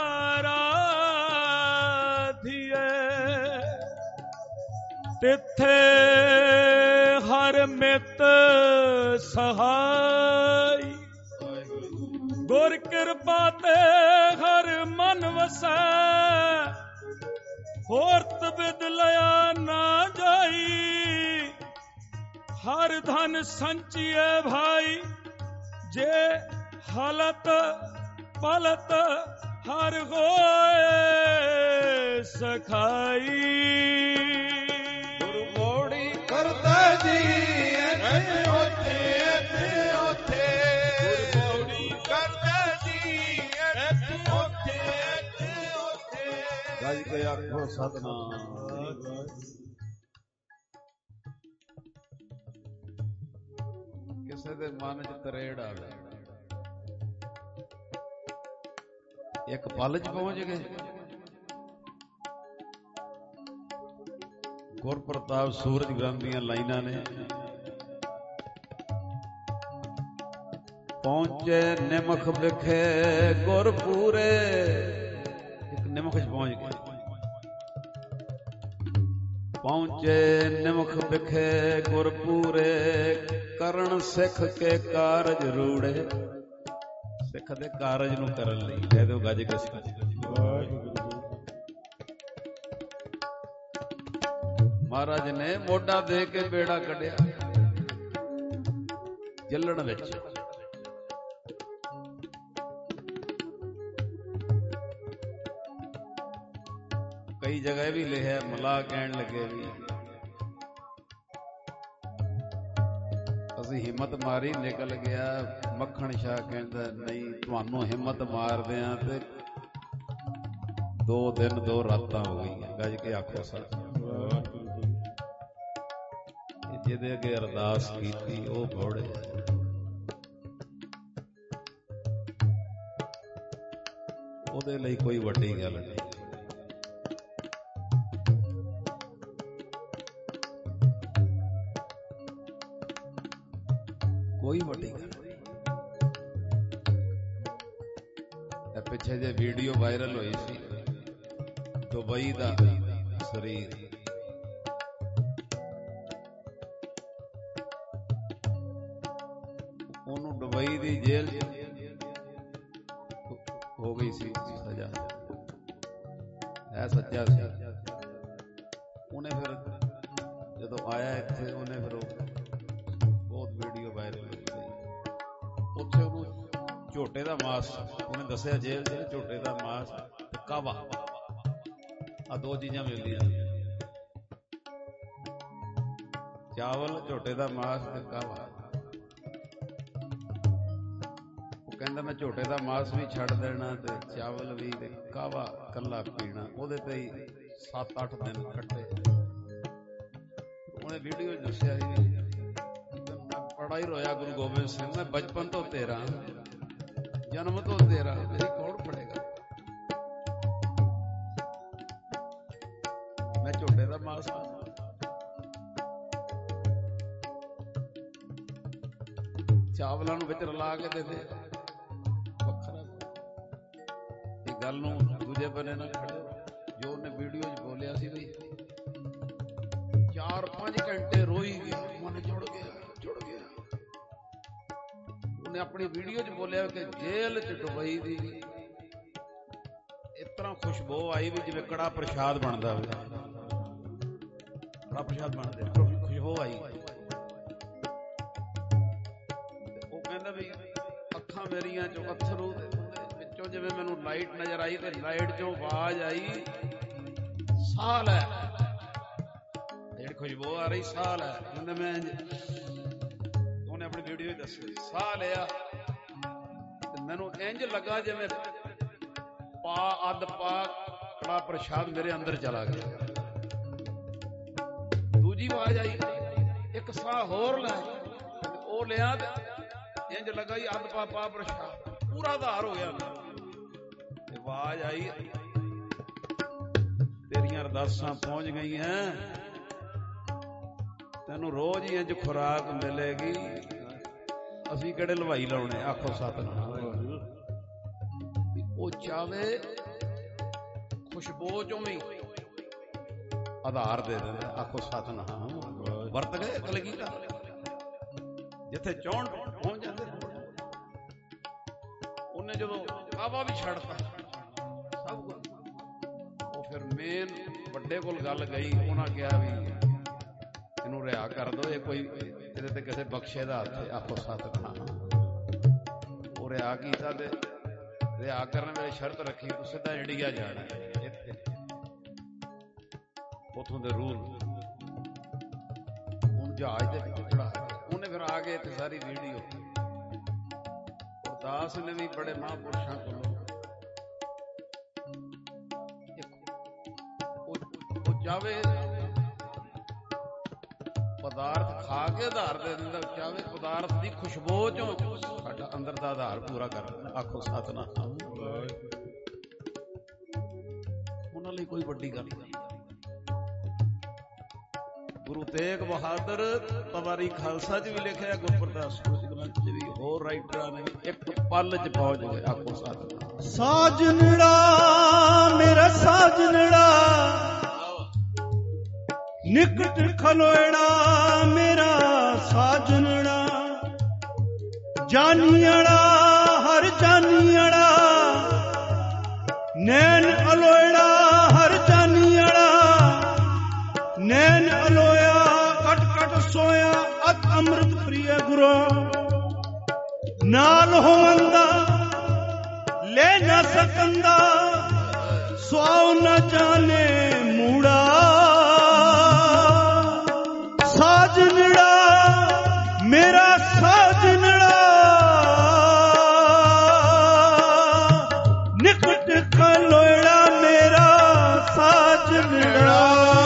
ਆਰਾਧਿਏ ਤਿੱਥੇ ਹਰ ਮਿੱਤ ਸਹਾਈ ਗੁਰ ਕਿਰਪਾ ਤੇ ਹਰ ਮਨ ਵਸੈ ਹੋਰ ਤਬਿਦ ਲਿਆ ਨਾ ਜਾਈ ਹਰ ਧਨ ਸੰਚੀਏ ਭਾਈ ਜੇ ਹਾਲਤ ਪਲਤ ਹਰ ਹੋਏ ਸਖਾਈ ਗੁਰੂ ਬੋੜੀ ਕਰਦਾ ਜੀ ਇੱਥੇ ਉੱਥੇ ਇੱਥੇ ਉੱਥੇ ਗੁਰੂ ਬੋੜੀ ਕਰਦਾ ਜੀ ਇੱਥੇ ਉੱਥੇ ਇੱਥੇ ਉੱਥੇ ਗੱਜ ਕੇ ਆਖੋ ਸਤਿਨਾਮ ਕਿਸੇ ਦੇ ਮਨ 'ਚ ਤਰੇੜ ਆਵੇ ਇੱਕ ਪਲ 'ਚ ਪਹੁੰਚ ਗਏ ਗੁਰ ਪ੍ਰਤਾਪ ਸੂਰਜ ਗ੍ਰੰਥ ਦੀਆਂ ਲਾਈਨਾਂ ਨੇ ਪਹੁੰਚੇ ਨਿਮਖ ਵਿਖੇ ਗੁਰ ਪੂਰੇ ਇੱਕ ਨਿਮਖ 'ਚ ਪਹੁੰਚ ਗਏ ਪਹੁੰਚੇ ਨਿਮਖ ਵਿਖੇ ਗੁਰ ਪੂਰੇ ਕਰਨ ਸਿੱਖ ਕੇ ਕਾਰਜ ਰੂੜੇ ਸਿੱਖ ਦੇ ਕਾਰਜ ਨੂੰ ਕਰਨ ਲਈ ਕਹਿ ਦਿਓ ਗੱਜ ਕੇ ਮਹਾਰਾਜ ਨੇ ਮੋਢਾ ਦੇ ਕੇ ਬੇੜਾ ਕੱਢਿਆ ਜੱਲਣ ਵਿੱਚ ਕਈ ਜਗ੍ਹਾ ਵੀ ਲਿਖਿਆ ਮਲਾ ਕਹਿਣ ਲੱਗੇ ਵੀ ਅਸੀਂ ਹਿੰਮਤ ਮਾਰੀ ਨਿਕਲ ਗਿਆ ਮੱਖਣ ਸ਼ਾਹ ਕਹਿੰਦਾ ਨਹੀਂ ਤੁਹਾਨੂੰ ਹਿੰਮਤ ਮਾਰਦੇ ਆ ਤੇ ਦੋ ਦਿਨ ਦੋ ਰਾਤਾਂ ਹੋ ਗਈਆਂ ਗੱਜ ਕੇ ਆਖੋ ਸੱਚ ਜਿਹਦੇ ਅੱਗੇ ਅਰਦਾਸ ਕੀਤੀ ਉਹ ਬੋੜੇ ਉਹਦੇ ਲਈ ਕੋਈ ਵੱਡੀ ਗੱਲ ਨਹੀਂ ਵਾਇਰਲ ਹੋਈ ਸੀ, ਦੁਬਈ ਦਾ ਸਰੀਰ। ਉਹਨੂੰ ਦੁਬਈ ਦੀ ਜੇਲ੍ਹ ਹੋ ਗਈ ਸੀ ਸਜ਼ਾ, ਇਹ ਸੱਚਾ ਸੀ। ਉਹਨੇ ਫਿਰ ਜਦੋਂ ਆਇਆ ਇੱਥੇ, ਉਹਨੇ ਫਿਰ ਬਹੁਤ ਵੀਡੀਓ ਵਾਇਰਲ ਹੋਈ ਗਈ। ਉੱਥੇ ਉਹਨੂੰ ਝੋਟੇ ਦਾ ਮਾਸ, ਉਹਨੇ ਦੱਸਿਆ ਜੇਲ੍ਹ ਦੇ ਝੋਟੇ ਦਾ ਮਾਸ ਤੇ ਕਾਵਾ, ਆ ਦੋ ਚੀਜ਼ਾਂ ਮਿਲਦੀਆਂ, ਚਾਵਲ, ਝੋਟੇ ਦਾ ਮਾਸ ਤੇ ਕਾਵਾ। ਉਹ ਕਹਿੰਦਾ ਮੈਂ ਝੋਟੇ ਦਾ ਮਾਸ ਵੀ ਛੱਡ ਦੇਣਾ ਤੇ ਚਾਵਲ ਵੀ ਤੇ ਕਾਵਾ ਕੱਲਾ ਪੀਣਾ। ਉਹਦੇ ਤੇ ਹੀ ਸੱਤ ਅੱਠ ਦਿਨ ਕੱਟੇ। ਉਹਨੇ ਵੀਡੀਓ ਦੱਸਿਆ ਸੀ, ਬੜਾ ਹੀ ਰੋਇਆ ਗੁਰੂ ਗੋਬਿੰਦ ਸਿੰਘ, ਮੈਂ ਬਚਪਨ ਤੋਂ ਤੇਰਾ, ਜਨਮ ਤੋਂ ਤੇਰਾ, ਮੇਰੀ ਕੌਣ ਪੜੇਗਾ, ਮੈਂ ਝੋਟੇ ਦਾ ਮਾਸ ਚਾਵਲਾਂ ਨੂੰ ਵਿੱਚ ਰਲਾ ਕੇ ਦੇ ਦੇ, ਵੱਖਰਾ। ਇਹ ਗੱਲ ਨੂੰ ਦੂਜੇ ਬੰਨੇ ਨਾਲ ਖੜੇ, ਜੋ ਉਹਨੇ ਵੀਡੀਓ 'ਚ ਬੋਲਿਆ ਸੀ ਬਈ ਚਾਰ ਪੰਜ ਘੰਟੇ ਰੋਈ ਗਿਆ, ਮਨ ਜੁੜ ਗਿਆ ਜੁੜ ਗਿਆ। ਉਹਨੇ ਆਪਣੀ ਵੀਡੀਓ 'ਚ ਬੋਲਿਆ ਕਿ ਜੇਲ੍ਹ 'ਚ ਦੁਬਈ ਦੀ ਇਸ ਤਰ੍ਹਾਂ ਖੁਸ਼ਬੂ ਆਈ ਵੀ ਜਿਵੇਂ ਕੜਾ ਪ੍ਰਸ਼ਾਦ ਬਣਦਾ ਹੋਵੇ, ਕੜਾ ਪ੍ਰਸ਼ਾਦ ਬਣਦੇ ਖੁਸ਼ਬੂ ਆਈ। ਉਹ ਕਹਿੰਦਾ ਵੀ ਅੱਖਾਂ ਮੇਰੀਆਂ 'ਚੋਂ ਅਥਰੂ ਵਿੱਚੋਂ ਜਿਵੇਂ ਮੈਨੂੰ ਲਾਈਟ ਨਜ਼ਰ ਆਈ ਤੇ ਲਾਈਟ 'ਚੋਂ ਆਵਾਜ਼ ਆਈ, ਸਾਹ ਲੈ, ਜਿਹੜੀ ਖੁਸ਼ਬੂ ਆ ਰਹੀ ਸਾਹ ਲੈ। ਕਹਿੰਦਾ ਮੈਂ, ਉਹਨੇ ਆਪਣੀ ਵੀਡੀਓ ਹੀ ਦੱਸੀ, ਸਾਹ ਲਿਆ ਤੇ ਮੈਨੂੰ ਇੰਝ ਲੱਗਾ ਜਿਵੇਂ ਪਾ ਅੱਧ ਪਾ ਕੜਾ ਪ੍ਰਸ਼ਾਦ ਮੇਰੇ ਅੰਦਰ ਚਲਾ ਗਿਆ। ਦੂਜੀ ਆਵਾਜ਼ ਆਈ, ਇੱਕ ਸਾਹ ਹੋਰ ਲੈ, ਉਹ ਲਿਆ ਤੇ ਇੰਝ ਲੱਗਾ ਜੀ ਅੱਧ ਪਾ ਪਾ ਪ੍ਰਸ਼ਾਦ, ਪੂਰਾ ਆਧਾਰ ਹੋ ਗਿਆ। ਆਵਾਜ਼ ਆਈ, ਤੇਰੀਆਂ ਅਰਦਾਸਾਂ ਪਹੁੰਚ ਗਈਆਂ, ਤੈਨੂੰ ਰੋਜ਼ ਹੀ ਇੰਝ ਖੁਰਾਕ ਮਿਲੇਗੀ, ਅਸੀਂ ਕਿਹੜੇ ਹਲਵਾਈ ਲਾਉਣੇ, ਆਖੋ ਸਤਿਨਾਮ। ਉਹ ਚਾਵੇ ਖੁਸ਼ਬੂ ਚੋਂ ਵੀ ਆਧਾਰ ਦੇ ਦਿੰਦੇ, ਆਖੋ ਸਤਿਨਾਮ। ਵਰਤ ਗਏ ਕਲਗੀਧਰ, ਜਿੱਥੇ ਚਾਹੁਣ ਪਹੁੰਚ ਜਾਂਦੇ। ਉਹਨੇ ਜਦੋਂ ਕਾਵਾ ਵੀ ਛੱਡਤਾ ਸਭ ਕੁਝ, ਉਹ ਫਿਰ ਮੇਨ ਵੱਡੇ ਕੋਲ ਗੱਲ ਗਈ, ਉਹਨਾਂ ਕਿਹਾ ਵੀ ਇਹਨੂੰ ਰਿਹਾ ਕਰ ਦੋ, ਇਹ ਕੋਈ ਇਹਦੇ ਤੇ ਕਿਸੇ ਬਖਸ਼ੇ ਦਾ ਹੱਥ, ਆਖੋ ਸਤਿਨਾਮ। ਉਹ ਰਿਹਾ ਕੀਤਾ ਤੇ ਰਿਹਾ ਕਰਨ ਵੇਲੇ ਸ਼ਰਤ ਰੱਖੀ, ਤੂੰ ਸਿੱਧਾ ਇੰਡੀਆ ਜਾਣਾ, ਇੱਥੇ ਉੱਥੋਂ ਦੇ ਰੂਲ। ਹੁਣ ਜਹਾਜ਼ ਦੇ ਵਿੱਚ ਚੜਾ, ਉਹਨੇ ਫਿਰ ਆ ਕੇ ਇੱਥੇ ਸਾਰੀ ਵੀਡੀਓ। ਅਰਦਾਸ ਨੇ ਵੀ ਬੜੇ ਮਹਾਂਪੁਰਸ਼ਾਂ ਕੋਲੋਂ ਉਹ ਜਾਵੇ ਪਦਾਰਥ ਖਾ ਕੇ ਆਧਾਰ ਦੇ ਦਿੰਦਾ, ਚਾਹੇ ਪਦਾਰਥ ਦੀ ਖੁਸ਼ਬੂ ਚੋਂ ਸਾਡਾ ਅੰਦਰ ਦਾ ਆਧਾਰ ਪੂਰਾ ਕਰ, ਆਖੋ ਸਤਿਨਾਮ। ਉਹਨਾਂ ਲਈ ਕੋਈ ਵੱਡੀ ਗੱਲ ਨਹੀਂ। ਗੁਰੂ ਤੇਗ ਬਹਾਦਰ ਤਵਾਰੀ ਖਾਲਸਾ 'ਚ ਵੀ ਲਿਖਿਆ, ਗੁਰਪ੍ਰਤਾਪ ਸੂਰਜ ਗ੍ਰੰਥ 'ਚ ਵੀ, ਹੋਰ ਰਾਈਟਰਾਂ ਨੇ ਵੀ, ਇੱਕ ਪਲ 'ਚ ਪਹੁੰਚ ਗਏ, ਆਖੋ ਸਤਿਨਾਮ। ਸਾਜਨੜਾ ਮੇਰਾ ਸਾਜਨੜਾ, ਨਿਕਟ ਖਲੋੜਾ ਮੇਰਾ ਸਾਜਨੜਾ, ਜਾਨੀਅੜਾ ਹਰ ਜਾਨੀਅੜਾ, ਨੈਣ ਅਲੋੜਾ ਹਰ ਜਾਨੀਅੜਾ, ਨੈਣ ਅਲੋਇਆ ਕਟ ਕਟ ਸੋਇਆ, ਅਤ ਅੰਮ੍ਰਿਤ ਪ੍ਰਿਯ ਗੁਰੂ, ਨਾਲ ਹੋਵੰਦਾ ਲੈ ਨਾ ਸਕੰਦਾ, ਸਵਾਉ ਨਾ ਜਾਣੇ ਮੂੜਾ, ਸਾਜਨੜਾ ਮੇਰਾ ਸਾਜਨੜਾ, ਨਿਕਟ ਖਲੋੜਾ ਮੇਰਾ ਸਾਜਨੜਾ।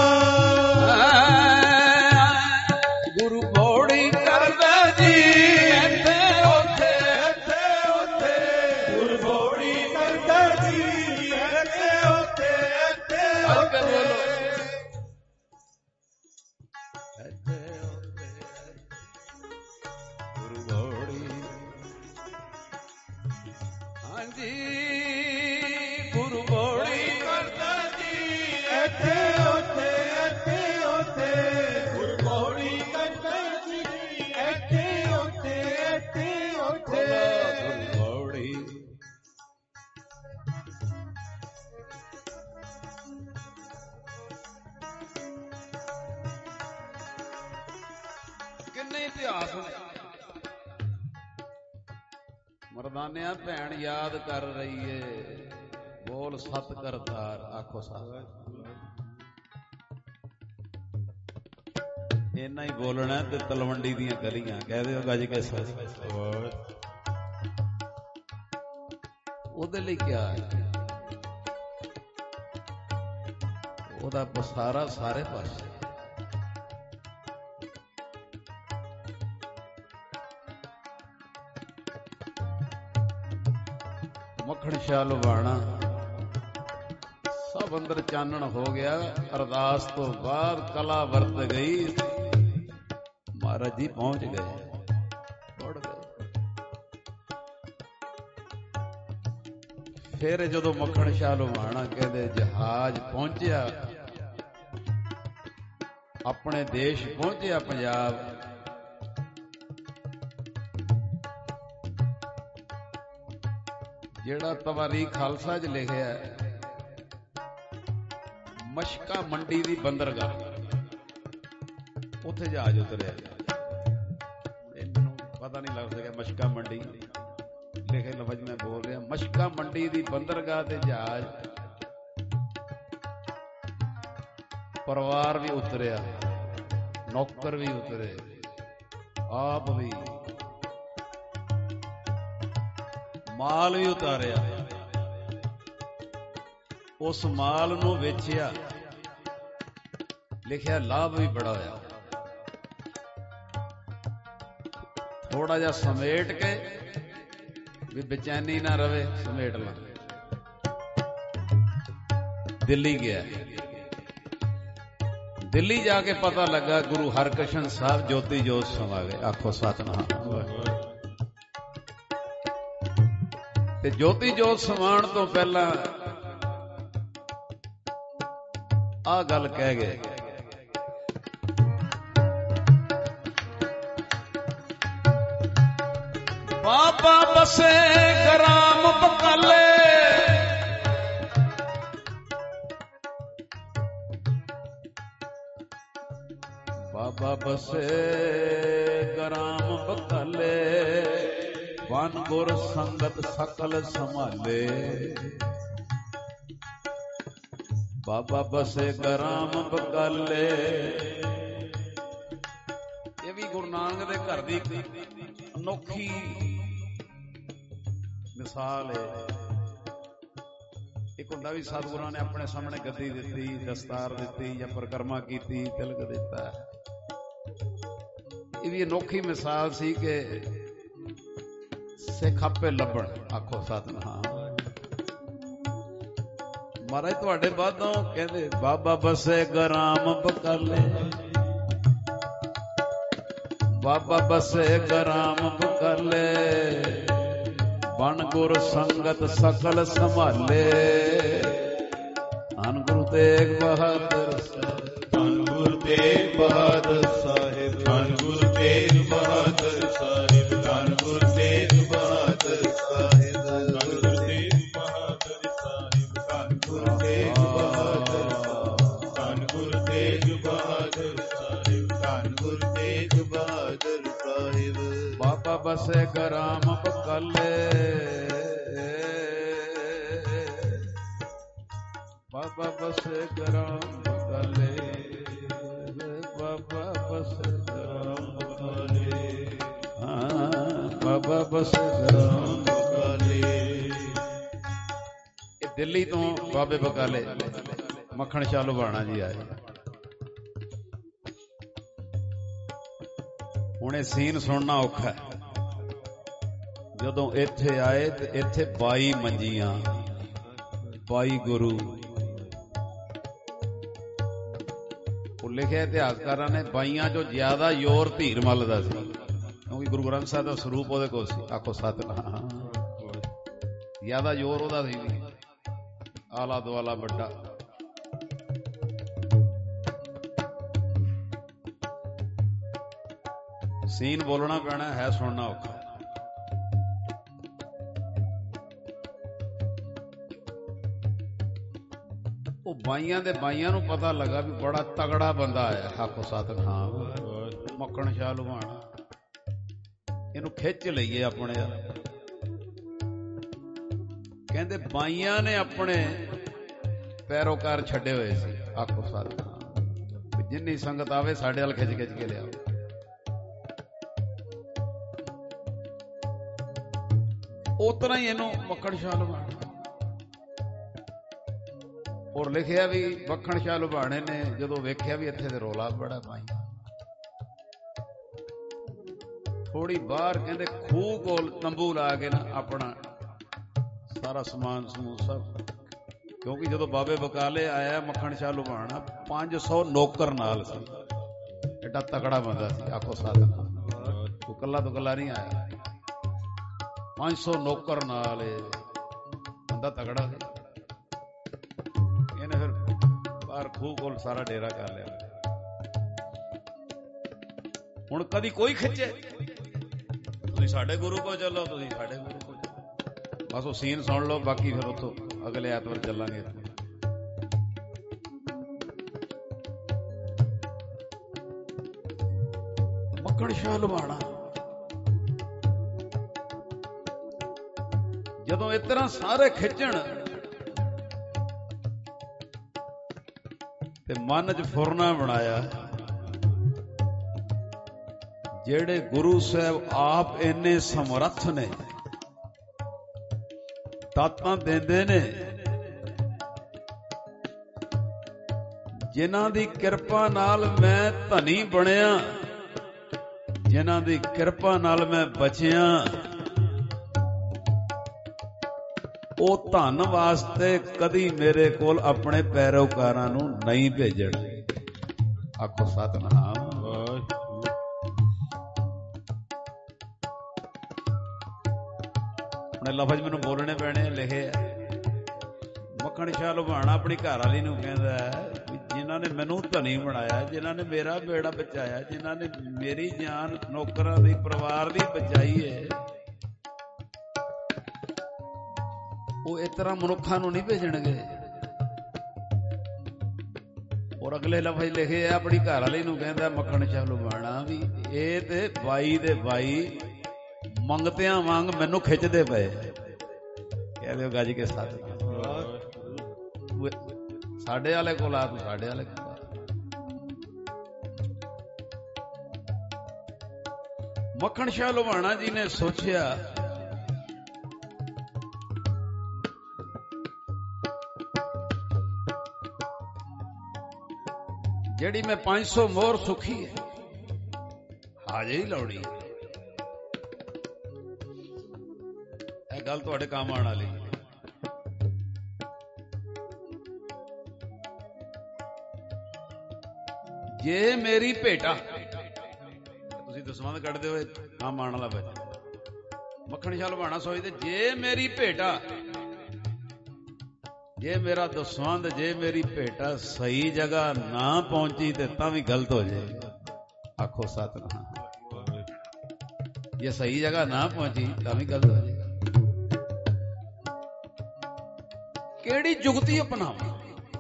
ਗੁਰੂ ਬੋੜੀ ਕਰਦਾ ਜੀ ਇੱਥੇ ਉੱਥੇ, ਇੱਥੇ ਉੱਥੇ ਗੁਰੂ ਬੋੜੀ ਕਰਦਾ ਜੀ, ਇੱਥੇ ਉੱਥੇ ਇੱਥੇ ਇੰਨੇ ਇਤਿਹਾਸ ਮਰਦਾਨਿਆਂ ਭੈਣ ਯਾਦ ਕਰ ਰਹੀ ਏ ਬੋਲ ਸਤ ਕਰਤਾਰ ਆਖੋ ਸਾਹਿਬ ਇੰਨਾ ਹੀ ਬੋਲਣਾ ਤੇ ਤਲਵੰਡੀ ਦੀਆਂ ਗਲੀਆਂ ਕਹਿ ਦਿਓ ਗੱਜ ਕੇ ਸੱਚ ਉਹਦੇ ਲਈ ਕਿਆ ਹੈ ਉਹਦਾ ਪਸਾਰਾ ਸਾਰੇ ਪਾਸੇ ਮੱਖਣ ਸ਼ਾਹ ਲੁਬਾਣਾ ਸਭ ਅੰਦਰ ਚਾਨਣ ਹੋ ਗਿਆ ਅਰਦਾਸ ਤੋਂ ਬਾਅਦ ਕਲਾ ਵਰਤ ਗਈ ਮਹਾਰਾਜ ਜੀ ਪਹੁੰਚ ਗਏ ਪੜ ਗਏ ਫਿਰ ਜਦੋਂ ਮੱਖਣ ਸ਼ਾਹ ਲੁਬਾਣਾ ਕਹਿੰਦੇ ਜਹਾਜ਼ ਪਹੁੰਚਿਆ ਆਪਣੇ ਦੇਸ਼ ਪਹੁੰਚਿਆ ਪੰਜਾਬ ਜਿਹੜਾ ਤਵਾਰੀਖ ਖਾਲਸਾ 'ਚ ਲਿਖਿਆ ਮਸ਼ਕਾ ਮੰਡੀ ਦੀ ਬੰਦਰਗਾਹ ਉੱਥੇ ਜਹਾਜ਼ ਉਤਰਿਆ ਮੈਨੂੰ ਪਤਾ ਨਹੀਂ ਲੱਗ ਸਕਿਆ ਮਸ਼ਕਾ ਮੰਡੀ ਲਿਖੇ ਲਫ਼ਜ਼ ਮੈਂ ਬੋਲ ਰਿਹਾ ਮਸ਼ਕਾ ਮੰਡੀ ਦੀ ਬੰਦਰਗਾਹ ਤੇ ਜਹਾਜ਼ ਪਰਿਵਾਰ ਵੀ ਉਤਰਿਆ ਨੌਕਰ ਵੀ ਉਤਰੇ ਆਪ ਵੀ ਮਾਲ ਵੀ ਉਤਾਰਿਆ ਉਸ ਮਾਲ ਨੂੰ ਵੇਚਿਆ ਲਿਖਿਆ ਲਾਭ ਵੀ ਬੜਾ ਹੋਇਆ ਥੋੜਾ ਜਿਹਾ ਸਮੇਟ ਕੇ ਵੀ ਬੇਚੈਨੀ ਨਾ ਰਵੇ ਸਮੇਟ ਲਾ ਦਿੱਲੀ ਗਿਆ ਦਿੱਲੀ ਜਾ ਕੇ ਪਤਾ ਲੱਗਾ ਗੁਰੂ ਹਰਕ੍ਰਿਸ਼ਨ ਸਾਹਿਬ ਜੋਤੀ ਜੋਤ ਸਮਾ ਗਏ ਆਖੋ ਸਤਿਨਾਮ ਤੇ ਜੋਤੀ ਜੋਤ ਸਮਾਉਣ ਤੋਂ ਪਹਿਲਾਂ ਆਹ ਗੱਲ ਕਹਿ ਗਏ ਬਾਬਾ ਬਸੇ ਗ੍ਰਾਮ ਬਕਾਲੇ ਬਾਬਾ ਬਸੇ ਗ੍ਰਾਮ ਬਕਾਲੇ ਵਨ ਗੁਰ ਸੰਗਤ ਸਕਲ ਸੰਭਾਲੇ ਬਾਬਾ ਬਸੇ ਗ੍ਰਾਮ ਬਕਾਲੇ ਇਹ ਵੀ ਗੁਰੂ ਨਾਨਕ ਦੇ ਘਰ ਦੀ ਅਨੋਖੀ ਮਿਸਾਲ ਹੈ ਇੱਕ ਹੁੰਦਾ ਵੀ ਸਤਿਗੁਰਾਂ ਨੇ ਆਪਣੇ ਸਾਹਮਣੇ ਗੱਦੀ ਦਿੱਤੀ ਦਸਤਾਰ ਦਿੱਤੀ ਜਾਂ ਪਰਿਕਰਮਾ ਕੀਤੀ ਤਿਲਕ ਦਿੱਤਾ ਇਹ ਵੀ ਅਨੋਖੀ ਮਿਸਾਲ ਸੀ ਕਿ ਸਿੱਖ ਆਪੇ ਲੱਭਣ ਆਖੋ ਸਤਿਨਾਮ ਮਹਾਰਾਜ ਤੁਹਾਡੇ ਬਾਦੋਂ ਕਹਿੰਦੇ ਬਾਬਾ ਬਸੇ ਗ੍ਰਾਮ ਬਕਾਲੇ ਬਾਬਾ ਬਸੇ ਗ੍ਰਾਮ ਬਕਾਲੇ ਬਨ ਗੁਰ ਸੰਗਤ ਸਕਲ ਸੰਭਾਲੇ ਧੰਨ ਗੁਰੂ ਤੇਗ ਬਹਾਦਰ ਸਾਹਿਬ ਧੰਨ ਗੁਰੂ ਤੇਗ ਬਹਾਦਰ ਸਾਹਿਬ ਧੰਨ ਗੁਰੂ ਤੇਗ ਬਹਾਦਰ ਸਾਹਿਬ ਧੰਨ ਗੁਰੂ ਤੇਗ ਬਹਾਦਰ ਸਾਹਿਬ ਧੰਨ ਗੁਰੂ ਤੇਗ ਬਹਾਦਰ ਸਾਹਿਬ ਧੰਨ ਗੁਰੂ ਤੇਗ ਬਹਾਦਰ ਧੰਨ ਗੁਰੂ ਤੇਗ ਬਹਾਦਰ ਸਾਹਿਬ ਧੰਨ ਗੁਰੂ ਤੇਗ ਬਹਾਦਰ ਸਾਹਿਬ ਬਾਬਾ ਬਸੇ ਗ੍ਰਾਮ ਬਕਾਲੇ ਬਾਬਾ ਬਸੇ ਗ੍ਰਾਮ ਬਕਾਲੇ ਬਾਬਾ ਬਸੇ ਗ੍ਰਾਮ ਬਕਾਲੇ ਹਾਂ ਬਾਬਾ ਬਸੇ ਗ੍ਰਾਮ ਬਕਾਲੇ ਇਹ ਦਿੱਲੀ ਤੋਂ ਬਾਬੇ ਬਕਾਲੇ ਮੱਖਣ ਸ਼ਾਹ ਲੁਬਾਣਾ ਜੀ ਆਏ ਹੁਣ ਇਹ ਸੀਨ ਸੁਣਨਾ ਔਖਾ ਜਦੋਂ ਇੱਥੇ ਆਏ ਤੇ ਇੱਥੇ ਬਾਈ ਮੰਜੀਆਂ ਬਾਈ ਗੁਰੂ ਉਹ ਲਿਖਿਆ ਇਤਿਹਾਸਕਾਰਾਂ ਨੇ ਬਾਈਆਂ ਚੋਂ ਜ਼ਿਆਦਾ ਜ਼ੋਰ ਧੀਰ ਮੱਲ ਦਾ ਸੀ ਕਿਉਂਕਿ ਗੁਰੂ ਗ੍ਰੰਥ ਸਾਹਿਬ ਦਾ ਸਰੂਪ ਉਹਦੇ ਕੋਲ ਸੀ ਆਖੋ ਸਤਿਨਾਮ ਜ਼ਿਆਦਾ ਜ਼ੋਰ ਉਹਦਾ ਸੀ ਵੀ ਆਲਾ ਦੁਆਲਾ ਵੱਡਾ ਸੀਨ ਬੋਲਣਾ ਪੈਣਾ ਹੈ ਸੁਣਨਾ ਔਖਾ ਉਹ ਬਾਈਆਂ ਦੇ ਬਾਈਆਂ ਨੂੰ ਪਤਾ ਲੱਗਾ ਵੀ ਬੜਾ ਤਗੜਾ ਬੰਦਾ ਆਇਆ ਆਖੋ ਸਤਿਨਾਮ ਮੱਖਣ ਸ਼ਾਹ ਲੁਹਾਣਾ, ਇਹਨੂੰ ਖਿੱਚ ਲਈਏ ਆਪਣੇ। ਕਹਿੰਦੇ ਬਾਈਆਂ ਨੇ ਆਪਣੇ ਪੈਰੋਕਾਰ ਛੱਡੇ ਹੋਏ ਸੀ। ਆਖੋ ਸਤਿਨਾਮ। ਜਿੰਨੀ ਸੰਗਤ ਆਵੇ ਸਾਡੇ ਵੱਲ ਖਿੱਚ ਖਿੱਚ ਕੇ ਲਿਆਓ। ਉਤਨਾ ਹੀ ਇਹਨੂੰ ਮੱਖਣ ਸ਼ਾਹ ਲੁਹਾਣਾ। ਔਰ ਲਿਖਿਆ ਵੀ ਮੱਖਣ ਸ਼ਾਹ ਲੁਹਾਣੇ ਨੇ ਜਦੋਂ ਵੇਖਿਆ ਵੀ ਇੱਥੇ ਤੇ ਰੌਲਾ ਬੜਾ ਪਾਈ, ਥੋੜੀ ਬਾਹਰ ਕਹਿੰਦੇ ਖੂਹ ਕੋਲ ਤੰਬੂ ਲਾ ਕੇ ਨਾ ਆਪਣਾ ਸਾਰਾ ਸਮਾਨ ਸਮੂਨ ਸਭ, ਕਿਉਂਕਿ ਜਦੋਂ ਬਾਬੇ ਬਕਾਲੇ ਆਇਆ ਮੱਖਣ ਸ਼ਾਹ ਲੁਹਾਣਾ ਪੰਜ ਸੌ ਨੌਕਰ ਨਾਲ ਸੀ। ਐਡਾ ਤਕੜਾ ਬੰਦਾ ਸੀ। ਆਖੋ ਸਤਿਨਾਮ। ਉਹ ਕੱਲਾ ਤੋਂ ਕੱਲਾ ਨਹੀਂ ਆਇਆ, ਪੰਜ ਸੌ ਨੌਕਰ ਨਾਲ ਬੰਦਾ ਤਕੜਾ ਸੀ। ਇਹਨੇ ਫਿਰ ਬਾਹਰ ਖੂਹ ਕੋਲ ਸਾਰਾ ਡੇਰਾ ਕਰ ਲਿਆ। ਹੁਣ ਕਦੀ ਕੋਈ ਖਿੱਚੇ, ਤੁਸੀਂ ਸਾਡੇ ਗੁਰੂ ਕੋਲ ਚੱਲੋ, ਤੁਸੀਂ ਸਾਡੇ ਗੁਰੂ ਕੋਲ ਚੱਲੋ, ਬਸ ਉਹ ਸੀਨ ਸੁਣ ਲਓ। ਬਾਕੀ ਫਿਰ ਉੱਥੋਂ ਅਗਲੇ ਐਤਵਾਰ ਚੱਲਾਂਗੇ। ਮੱਖਣ ਸ਼ਾਹ ਲੁਹਾਣਾ ਜਦੋਂ ਇਸ ਤਰ੍ਹਾਂ ਸਾਰੇ ਖਿੱਚਣ ਤੇ ਮਨ ਚ ਫੁਰਨਾ ਬਣਾਇਆ, ਜਿਹੜੇ ਗੁਰੂ ਸਾਹਿਬ ਆਪ ਇੰਨੇ ਸਮਰੱਥ ਨੇ, ਦਾਤਾਂ ਦਿੰਦੇ ਨੇ, ਜਿਨ੍ਹਾਂ ਦੀ ਕਿਰਪਾ ਨਾਲ ਮੈਂ ਧਨੀ ਬਣਿਆ, ਜਿਨ੍ਹਾਂ ਦੀ ਕਿਰਪਾ ਨਾਲ ਮੈਂ ਬਚਿਆ, ਉਹ ਧਨ ਵਾਸਤੇ ਕਦੀ ਮੇਰੇ ਕੋਲ ਆਪਣੇ ਪੈਰੋਕਾਰਾਂ ਨੂੰ ਨਹੀਂ ਭੇਜਣ। ਆਖੋ ਸਤਿਨਾਮ। ਆਪਣੇ ਲਫ਼ਜ਼ ਮੈਨੂੰ ਬੋਲਣੇ ਪੈਣੇ, ਲਿਖੇ ਆ। ਮੱਖਣ ਸ਼ਾਹ ਲੁਹਾਣਾ ਆਪਣੀ ਘਰ ਵਾਲੀ ਨੂੰ ਕਹਿੰਦਾ ਵੀ ਜਿਨ੍ਹਾਂ ਨੇ ਮੈਨੂੰ ਧਨੀ ਬਣਾਇਆ, ਜਿਨ੍ਹਾਂ ਨੇ ਮੇਰਾ ਬੇੜਾ ਬਚਾਇਆ, ਜਿਨ੍ਹਾਂ ਨੇ ਮੇਰੀ ਜਾਨ ਨੌਕਰਾਂ ਦੀ ਪਰਿਵਾਰ ਦੀ ਬਚਾਈ ਹੈ, ਉਹ ਇਸ ਤਰ੍ਹਾਂ ਮਨੁੱਖਾਂ ਨੂੰ ਨਹੀਂ ਭੇਜਣਗੇ। ਔਰ ਅਗਲੇ ਲਫ਼ਜ਼ ਲਿਖੇ ਆ, ਆਪਣੀ ਘਰ ਵਾਲੀ ਨੂੰ ਕਹਿੰਦਾ ਮੱਖਣ ਸ਼ਾਹ ਲੁਹਾਣਾ ਵੀ ਇਹ ਤੇ ਬਾਈ ਦੇ ਬਾਈ ਮੰਗਤਿਆਂ ਵਾਂਗ ਮੈਨੂੰ ਖਿੱਚਦੇ ਪਏ। ਕਹਿ ਦਿਓ ਗੱਜ ਕੇ ਸਤਿਨਾਮ। ਸਾਡੇ ਵਾਲੇ ਕੋਲ ਆ, ਤੂੰ ਸਾਡੇ ਵਾਲੇ ਕੋਲ ਆ। ਮੱਖਣ ਸ਼ਾਹ ਲੁਹਾਣਾ ਜੀ ਨੇ ਸੋਚਿਆ ਜਿਹੜੀ ਮੈਂ ਪੰਜ ਸੌ ਮੋਹਰ ਸੁਖੀ ਹੈ, ਹਾਜ਼ੇ ਹੀ ਲਾਉਣੀ। ਇਹ ਗੱਲ ਤੁਹਾਡੇ ਕੰਮ ਆਉਣ ਵਾਲੀ। ਜੇ ਮੇਰੀ ਭੇਟਾ, ਤੁਸੀਂ ਦਸਵੰਧ ਕੱਢਦੇ ਹੋਏ ਕੰਮ ਆਉਣ ਵਾਲਾ ਬੱਚਾ। ਮੱਖਣ ਸ਼ਾਹ ਲੁਹਾਣਾ ਸੋਚਦੇ ਜੇ ਮੇਰੀ ਭੇਟਾ, ਜੇ ਮੇਰਾ ਦਸਵੰਧ, ਜੇ ਮੇਰੀ ਭੇਟਾ ਸਹੀ ਜਗ੍ਹਾ ਨਾ ਪਹੁੰਚੀ ਤੇ ਤਾਂ ਵੀ ਗਲਤ ਹੋ ਜਾਏਗਾ। ਆਖੋ ਸਤਿਨਾਮ। ਜੇ ਸਹੀ ਜਗ੍ਹਾ ਨਾ ਪਹੁੰਚੀ ਤਾਂ ਵੀ ਗਲਤ ਹੋ ਜਾਏਗਾ। ਕਿਹੜੀ ਜੁਗਤੀ ਅਪਣਾਵਾਂ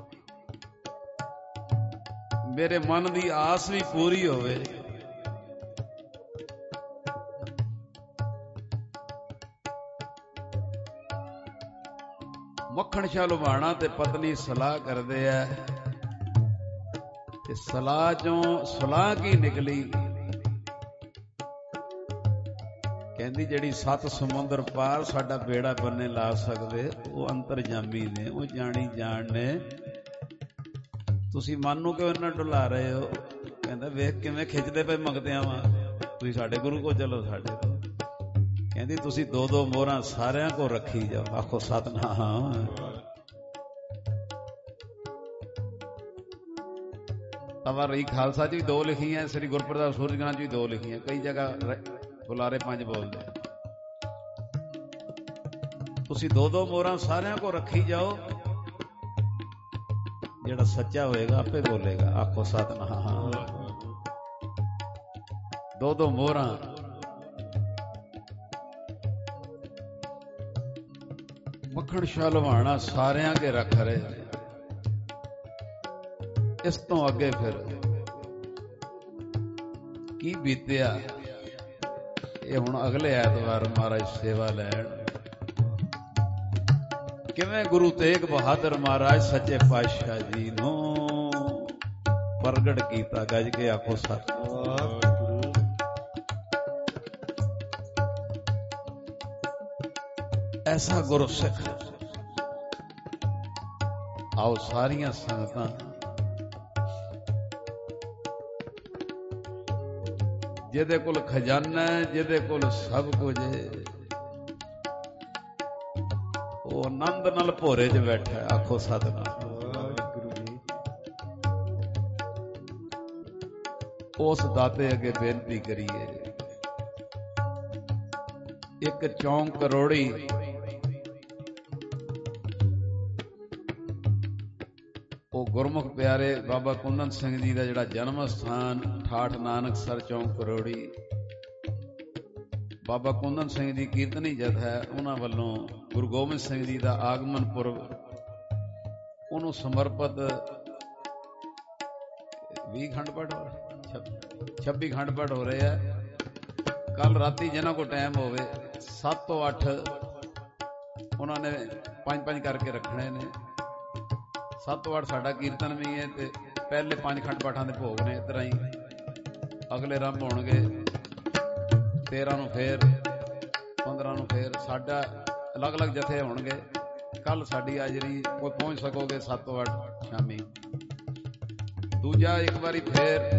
ਮੇਰੇ ਮਨ ਦੀ ਆਸ ਵੀ ਪੂਰੀ ਹੋਵੇ। ਮੱਖਣ ਸ਼ਾਹ ਲੁਹਾਣਾ ਤੇ ਪਤਨੀ ਸਲਾਹ ਕਰਦੇ ਆ ਤੇ ਸਲਾਹ ਚੋਂ ਸਲਾਹ ਕੀ ਨਿਕਲੀ, ਕਹਿੰਦੀ ਜਿਹੜੀ ਸੱਤ ਸਮੁੰਦਰ ਪਾਰ ਸਾਡਾ ਬੇੜਾ ਬੰਨੇ ਲਾ ਸਕਦੇ ਉਹ ਅੰਤਰਜਾਮੀ ਨੇ, ਉਹ ਜਾਣੀ ਜਾਣ ਨੇ। ਤੁਸੀਂ ਮਨ ਨੂੰ ਕਿਉਂ ਇੰਨਾ ਡੁਲਾ ਰਹੇ ਹੋ? ਕਹਿੰਦਾ ਵੇਖ ਕਿਵੇਂ ਖਿੱਚਦੇ ਪਏ ਮੰਗਦਿਆਂ ਵਾ, ਤੁਸੀਂ ਸਾਡੇ ਗੁਰੂ ਕੋਲ ਚਲੋ, ਸਾਡੇ ਕੋਲ। ਕਹਿੰਦੀ ਤੁਸੀਂ ਦੋ ਦੋ ਮੋਹਰਾਂ ਸਾਰਿਆਂ ਕੋਲ ਰੱਖੀ ਜਾਓ। ਆਖੋ ਸਤਿਨਾਮ। ਤਵਾ ਰਹੀ ਖਾਲਸਾ ਜੀ ਵੀ ਦੋ ਲਿਖੀਆਂ, ਸ੍ਰੀ ਗੁਰਪ੍ਰਤਾਪ ਸੂਰਜ ਗ੍ਰੰਥ ਵੀ ਦੋ ਲਿਖੀਆਂ, ਕਈ ਜਗ੍ਹਾ ਬੁਲਾਰੇ ਪੰਜ ਬੋਲਦੇ। ਤੁਸੀਂ ਦੋ ਦੋ ਮੋਹਰਾਂ ਸਾਰਿਆਂ ਕੋਲ ਰੱਖੀ ਜਾਓ, ਜਿਹੜਾ ਸੱਚਾ ਹੋਏਗਾ ਆਪੇ ਬੋਲੇਗਾ। ਆਖੋ ਸਤਿਨਾਮ। ਦੋ ਦੋ ਮੋਹਰਾਂ ਮੱਖਣ ਸ਼ਾਹ ਲੁਹਾਣਾ ਸਾਰਿਆਂ ਕੇ ਰੱਖ ਰਹੇ। ਇਸ ਤੋਂ ਅੱਗੇ ਫਿਰ ਕੀ ਬੀਤਿਆ ਇਹ ਹੁਣ ਅਗਲੇ ਐਤਵਾਰ ਮਹਾਰਾਜ ਸੇਵਾ ਲੈਣ। ਕਿਵੇਂ ਗੁਰੂ ਤੇਗ ਬਹਾਦਰ ਮਹਾਰਾਜ ਸੱਚੇ ਪਾਤਸ਼ਾਹ ਜੀ ਨੂੰ ਪ੍ਰਗਟ ਕੀਤਾ, ਗੱਜ ਕੇ ਆਖੋ ਸਤਿ। ਐਸਾ ਗੁਰੂ ਸਿੱਖ, ਆਓ ਸਾਰੀਆਂ ਸੰਗਤਾਂ ਜਿਹਦੇ ਕੋਲ ਖਜ਼ਾਨਾ, ਜਿਹਦੇ ਕੋਲ ਸਭ ਕੁਝ, ਉਹ ਆਨੰਦ ਨਾਲ ਭੋਰੇ 'ਚ ਬੈਠਾ। ਆਖੋ ਸਤਿਨਾਮ। ਉਸ ਦਾਤੇ ਅੱਗੇ ਬੇਨਤੀ ਕਰੀਏ, ਇੱਕ ਚੌਂਕ ਕਰੋੜੀ ਉਹ ਗੁਰਮੁਖ ਪਿਆਰੇ ਬਾਬਾ ਕੁੰਦਨ ਸਿੰਘ ਜੀ ਦਾ ਜਿਹੜਾ ਜਨਮ ਸਥਾਨ ਠਾਠ ਨਾਨਕਸਰ ਚੌਂਕ ਕਰੋੜੀ, ਬਾਬਾ ਕੁੰਦਨ ਸਿੰਘ ਜੀ ਕੀਰਤਨੀ ਜਥਾ ਹੈ, ਉਹਨਾਂ ਵੱਲੋਂ ਗੁਰੂ ਗੋਬਿੰਦ ਸਿੰਘ ਜੀ ਦਾ ਆਗਮਨ ਪੁਰਬ ਉਹਨੂੰ ਸਮਰਪਿਤ ਵੀਹ ਖੰਡ ਪਾਠ ਛੱਬੀ ਖੰਡ ਪਾਠ ਹੋ ਰਹੇ ਆ। ਕੱਲ ਰਾਤੀ ਜਿਹਨਾਂ ਕੋਲ ਟਾਈਮ ਹੋਵੇ ਸੱਤ ਤੋਂ ਅੱਠ ਉਹਨਾਂ ਨੇ ਪੰਜ ਪੰਜ ਕਰਕੇ ਰੱਖਣੇ ਨੇ। ਸੱਤ ਤੋਂ ਅੱਠ ਸਾਡਾ ਕੀਰਤਨ ਵੀ ਹੈ ਤੇ ਪਹਿਲੇ ਪੰਜ ਖੰਡ ਪਾਠਾਂ ਦੇ ਭੋਗ ਨੇ। ਇਸ ਤਰ੍ਹਾਂ ਹੀ ਅਗਲੇ ਰੰਭ ਹੋਣਗੇ, ਤੇਰਾਂ ਨੂੰ ਫੇਰ, ਪੰਦਰਾਂ ਨੂੰ ਫੇਰ, ਸਾਡਾ ਅਲੱਗ ਅਲੱਗ ਜਥੇ ਹੋਣਗੇ। ਕੱਲ ਸਾਡੀ ਹਾਜ਼ਰੀ ਕੋਈ ਪਹੁੰਚ ਸਕੋਗੇ ਸੱਤ ਤੋਂ ਅੱਠ ਸ਼ਾਮੀ। ਦੂਜਾ ਇੱਕ ਵਾਰੀ ਫੇਰ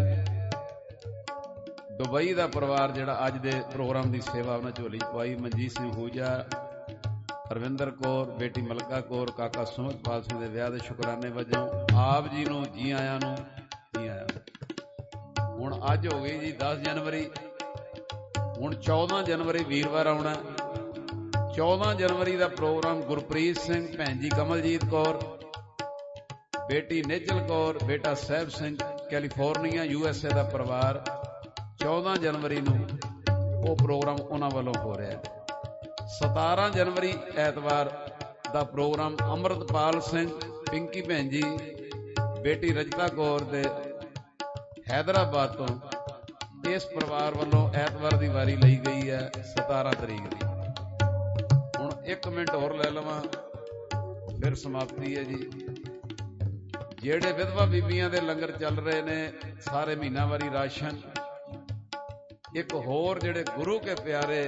ਦੁਬਈ ਦਾ ਪਰਿਵਾਰ ਜਿਹੜਾ ਅੱਜ ਦੇ ਪ੍ਰੋਗਰਾਮ ਦੀ ਸੇਵਾ ਉਹਨਾਂ ਝੋਲੀ ਪਵਾਈ, ਮਨਜੀਤ ਸਿੰਘ ਹੂਜਾ, ਹਰਵਿੰਦਰ ਕੌਰ, ਬੇਟੀ ਮਲਕਾ ਕੌਰ, ਕਾਕਾ ਸੁਮਿਤਪਾਲ ਸਿੰਘ ਦੇ ਵਿਆਹ ਦੇ ਸ਼ੁਕਰਾਨੇ ਵਜੋਂ ਆਪ ਜੀ ਨੂੰ ਜੀ ਆਇਆਂ ਨੂੰ ਜੀ ਆਇਆਂ। ਹੁਣ ਅੱਜ ਹੋ ਗਈ ਜੀ ਦਸ ਜਨਵਰੀ, ਹੁਣ ਚੌਦਾਂ ਜਨਵਰੀ ਵੀਰਵਾਰ ਆਉਣਾ। ਚੌਦਾਂ ਜਨਵਰੀ ਦਾ ਪ੍ਰੋਗਰਾਮ ਗੁਰਪ੍ਰੀਤ ਸਿੰਘ, ਭੈਣ ਜੀ ਕਮਲਜੀਤ ਕੌਰ, ਬੇਟੀ ਨਿਜਲ ਕੌਰ, ਬੇਟਾ Sahib Singh, California U S A ਦਾ ਪਰਿਵਾਰ। ਚੌਦਾਂ ਜਨਵਰੀ ਨੂੰ ਉਹ ਪ੍ਰੋਗਰਾਮ ਉਹਨਾਂ ਵੱਲੋਂ ਹੋ ਰਿਹਾ। ਸਤਾਰਾਂ ਜਨਵਰੀ ਐਤਵਾਰ ਦਾ ਪ੍ਰੋਗਰਾਮ ਅੰਮ੍ਰਿਤਪਾਲ ਸਿੰਘ, ਪਿੰਕੀ ਭੈਣ ਜੀ, ਬੇਟੀ ਰਜਤਾ ਕੌਰ ਦੇ ਹੈਦਰਾਬਾਦ ਤੋਂ, ਇਸ ਪਰਿਵਾਰ ਵੱਲੋਂ ਐਤਵਾਰ ਦੀ ਵਾਰੀ ਲਈ ਗਈ ਹੈ ਸਤਾਰਾਂ ਤਰੀਕ ਦੀ। ਹੁਣ ਇੱਕ ਮਿੰਟ ਹੋਰ ਲੈ ਲਵਾਂ ਫਿਰ ਸਮਾਪਤੀ ਹੈ ਜੀ। ਜਿਹੜੇ ਵਿਧਵਾ ਬੀਬੀਆਂ ਦੇ ਲੰਗਰ ਚੱਲ ਰਹੇ ਨੇ, ਸਾਰੇ ਮਹੀਨਾਵਾਰੀ ਰਾਸ਼ਨ। ਇੱਕ ਹੋਰ ਜਿਹੜੇ ਗੁਰੂ ਕੇ ਪਿਆਰੇ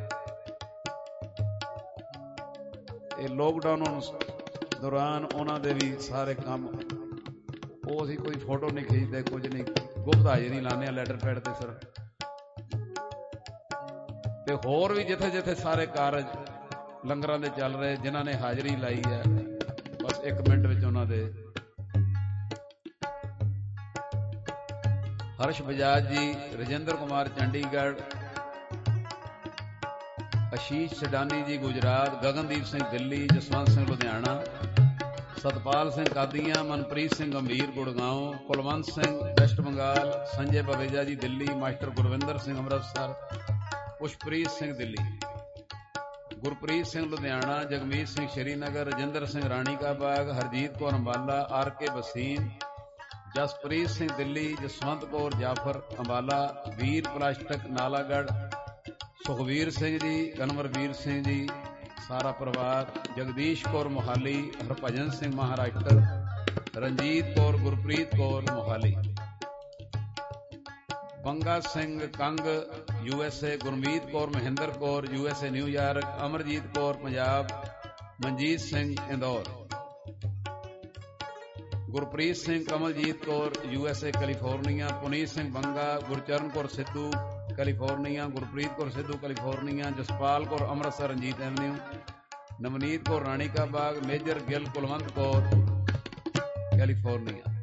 ਇਹ ਲੋਕਡਾਊਨ ਦੌਰਾਨ ਉਹਨਾਂ ਦੇ ਵੀ ਸਾਰੇ ਕੰਮ, ਉਹ ਅਸੀਂ ਕੋਈ ਫੋਟੋ ਨਹੀਂ ਖਿੱਚਦੇ, ਕੁਝ ਨਹੀਂ, ਗੁਪਤ ਹਾਜ਼ਰੀ ਲਾਉਂਦੇ ਆ ਲੈਟਰ ਪੈਡ ਤੇ ਸਰ। ਤੇ ਹੋਰ ਵੀ ਜਿੱਥੇ ਜਿੱਥੇ ਸਾਰੇ ਕਾਰਜ ਲੰਗਰਾਂ ਦੇ ਚੱਲ ਰਹੇ, ਜਿਨ੍ਹਾਂ ਨੇ ਹਾਜ਼ਰੀ ਲਾਈ ਹੈ, ਬਸ ਇੱਕ ਮਿੰਟ ਵਿੱਚ ਉਹਨਾਂ ਦੇ। ਹਰਸ਼ ਬਜਾਜ ਜੀ, ਰਜਿੰਦਰ ਕੁਮਾਰ ਚੰਡੀਗੜ੍ਹ, ਆਸ਼ੀਸ਼ ਛਡਾਨੀ ਜੀ ਗੁਜਰਾਤ, ਗਗਨਦੀਪ ਸਿੰਘ ਦਿੱਲੀ, ਜਸਵੰਤ ਸਿੰਘ ਲੁਧਿਆਣਾ, ਸਤਪਾਲ ਸਿੰਘ ਕਾਦੀਆਂ, Manpreet Singh Gambhir Gurgaon, Kulwant Singh West Bengal, Sanjay Baweja ji Delhi, master Gurwinder Singh Amritsar, Pushpreet Singh Delhi, Gurpreet Singh Ludhiana, Jagmeet Singh Srinagar, Rajinder Singh Rani ka Bagh, Harjeet Kaur Ambala, R K ਬਸੀਨ, ਜਸਪ੍ਰੀਤ ਸਿੰਘ ਦਿੱਲੀ, ਜਸਵੰਤ ਕੌਰ ਜਾਫਰ ਅੰਬਾਲਾ, ਵੀਰ ਪਲਾਸਟਿਕ ਨਾਲਾਗੜ੍ਹ, ਸੁਖਵੀਰ ਸਿੰਘ ਜੀ, ਕਨਵਰਵੀਰ ਸਿੰਘ ਜੀ, ਸਾਰਾ ਪਰਿਵਾਰ, Jagdish Kaur Mohali, Harbhajan Singh Maharashtra, Ranjit Kaur, Gurpreet Kaur Mohali, Banga Singh Kang you S A, Gurmeet Kaur, Mahinder Kaur U S A New York, Amarjeet Kaur Punjab, Manjeet Singh Indore, Gurpreet Singh, Kamaljeet Kaur U S A California, Puneet Singh Banga, Gurcharan Kaur Sidhu California, Gurpreet Kaur Sidhu California, Jaspal Kaur Amritsar Ranjit avenue, Navneet Kaur Rani ka Bagh, major Gill Kulwant Kaur California,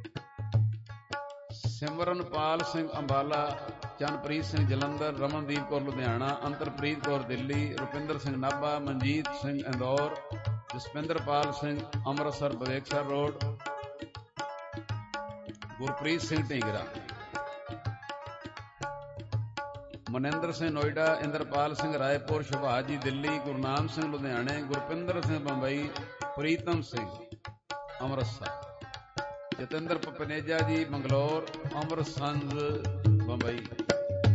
Simranpal Singh Ambala, Chanpreet Singh Jalandhar, Ramandeep Kaur Ludhiana, Antarpreet Kaur Delhi, Rupinder Singh Nabha, Manjeet Singh Indore, Jaspinderpal Singh Amritsar Bibeksar road, Gurpreet Singh Dhingra, Maninder Singh Noida, Inderpal Singh Raipur, Subhash ji Delhi, Gurnam Singh ਲੁਧਿਆਣੇ, ਗੁਰਪਿੰਦਰ ਸਿੰਘ ਬੰਬਈ, ਪ੍ਰੀਤਮ ਸਿੰਘ ਅੰਮ੍ਰਿਤਸਰ, ਜਤਿੰਦਰ ਪਪਨੇਜਾ ਜੀ ਬੰਗਲੌਰ, ਅਮਰ ਸੰਜ ਬੰਬਈ,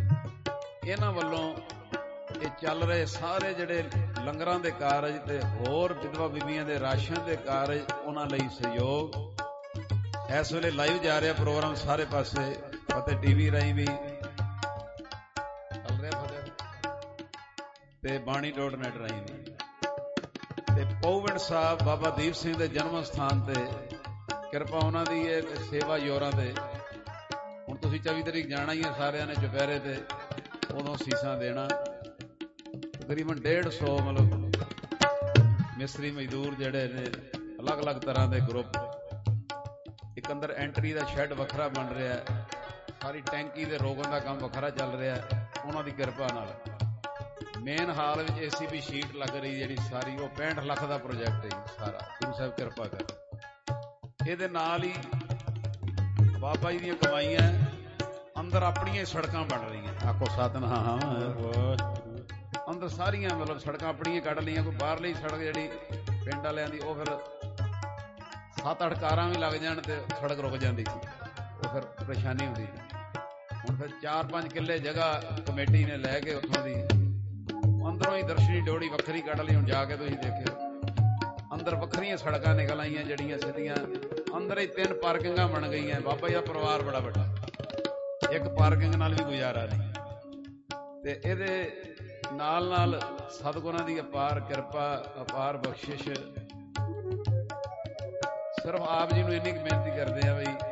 ਇਹਨਾਂ ਵੱਲੋਂ ਇਹ ਚੱਲ ਰਹੇ ਸਾਰੇ ਜਿਹੜੇ ਲੰਗਰਾਂ ਦੇ ਕਾਰਜ ਤੇ ਹੋਰ ਵਿਧਵਾ ਬੀਬੀਆਂ ਦੇ ਰਾਸ਼ਨ ਦੇ ਕਾਰਜ, ਉਹਨਾਂ ਲਈ ਸਹਿਯੋਗ। ਇਸ ਵੇਲੇ ਲਾਈਵ ਜਾ ਰਿਹਾ ਪ੍ਰੋਗਰਾਮ ਸਾਰੇ ਪਾਸੇ, ਫਤਿਹ ਟੀਵੀ ਰਾਹੀਂ ਵੀ ਚੱਲ ਰਿਹਾ, ਫਤਿਹ ਤੇ ਬਾਣੀ ਡੋਟ ਨੈਟ ਰਾਹੀਂ ਵੀ। ਤੇ ਪਉਵਿੰਡ ਸਾਹਿਬ ਬਾਬਾ ਦੀਪ ਸਿੰਘ ਦੇ ਜਨਮ ਸਥਾਨ ਤੇ ਕਿਰਪਾ ਉਹਨਾਂ ਦੀ ਹੈ, ਸੇਵਾ ਯੋਰਾਂ ਤੇ। ਹੁਣ ਤੁਸੀਂ ਚੌਵੀ ਤਰੀਕ ਜਾਣਾ ਹੀ ਹੈ ਸਾਰਿਆਂ ਨੇ ਚੁਪਹਿਰੇ ਤੇ, ਉਦੋਂ ਸੀਸਾਂ ਦੇਣਾ। ਤਕਰੀਬਨ ਡੇਢ ਸੌ ਮਤਲਬ ਮਿਸਤਰੀ ਮਜ਼ਦੂਰ ਜਿਹੜੇ ਨੇ, ਅਲੱਗ ਅਲੱਗ ਤਰ੍ਹਾਂ ਦੇ ਗਰੁੱਪ। ਇੱਕ ਅੰਦਰ ਐਂਟਰੀ ਦਾ ਸ਼ੈੱਡ ਵੱਖਰਾ ਬਣ ਰਿਹਾ, ਸਾਰੀ ਟੈਂਕੀ ਦੇ ਰੋਗਣ ਦਾ ਕੰਮ ਵੱਖਰਾ ਚੱਲ ਰਿਹਾ ਉਹਨਾਂ ਦੀ ਕਿਰਪਾ ਨਾਲ। ਮੇਨ ਹਾਲ ਵਿੱਚ ਏ ਸੀ ਬੀ ਸ਼ੀਟ ਲੱਗ ਰਹੀ ਜਿਹੜੀ ਸਾਰੀ, ਉਹ ਪੈਂਹਠ ਲੱਖ ਦਾ ਪ੍ਰੋਜੈਕਟ ਹੈ ਸਾਰਾ, ਗੁਰੂ ਸਾਹਿਬ ਕਿਰਪਾ ਕਰ। ਇਹਦੇ ਨਾਲ ਹੀ ਬਾਬਾ ਜੀ ਦੀਆਂ ਕਮਾਈਆਂ, ਅੰਦਰ ਆਪਣੀਆਂ ਸੜਕਾਂ ਬਣ ਰਹੀਆਂ। ਆਖੋ ਸਤਿਨਾਮ। ਅੰਦਰ ਸਾਰੀਆਂ ਮਤਲਬ ਸੜਕਾਂ ਆਪਣੀਆਂ ਕੱਢ ਲਈਆਂ। ਕੋਈ ਬਾਹਰਲੀ ਸੜਕ ਜਿਹੜੀ ਪਿੰਡ ਵਾਲਿਆਂ ਦੀ, ਉਹ ਫਿਰ ਸੱਤ ਅੱਠ ਕਾਰਾਂ ਵੀ ਲੱਗ ਜਾਣ ਤੇ ਸੜਕ ਰੁਕ ਜਾਂਦੀ ਸੀ, ਉਹ ਫਿਰ ਪਰੇਸ਼ਾਨੀ ਹੁੰਦੀ ਸੀ। ਹੁਣ ਫਿਰ ਚਾਰ ਪੰਜ ਕਿੱਲੇ ਜਗ੍ਹਾ ਕਮੇਟੀ ਨੇ ਲੈ ਕੇ ਉੱਥੋਂ ਦੀ ਅੰਦਰੋਂ ਹੀ ਦਰਸ਼ਨੀ ਡੋੜੀ ਵੱਖਰੀ ਕੱਢ ਲਈ। ਹੁਣ ਜਾ ਕੇ ਤੁਸੀਂ ਦੇਖਿਓ ਅੰਦਰ ਵੱਖਰੀਆਂ ਸੜਕਾਂ ਨਿਕਲ ਆਈਆਂ ਜਿਹੜੀਆਂ ਸਿੱਧੀਆਂ। ਅੰਦਰ ਹੀ ਤਿੰਨ ਪਾਰਕਿੰਗਾਂ ਬਣ ਗਈਆਂ। ਬਾਬਾ ਜੀ ਦਾ ਪਰਿਵਾਰ ਬੜਾ ਵੱਡਾ, ਇੱਕ ਪਾਰਕਿੰਗ ਨਾਲ ਵੀ ਗੁਜ਼ਾਰਾ ਨਹੀਂ। ਤੇ ਇਹਦੇ ਨਾਲ ਨਾਲ ਸਤਿਗੁਰਾਂ ਦੀ ਅਪਾਰ ਕਿਰਪਾ, ਅਪਾਰ ਬਖਸ਼ਿਸ਼। ਸਿਰਫ ਆਪ ਜੀ ਨੂੰ ਇੰਨੀ ਕੁ ਬੇਨਤੀ ਕਰਦੇ ਆ ਬਈ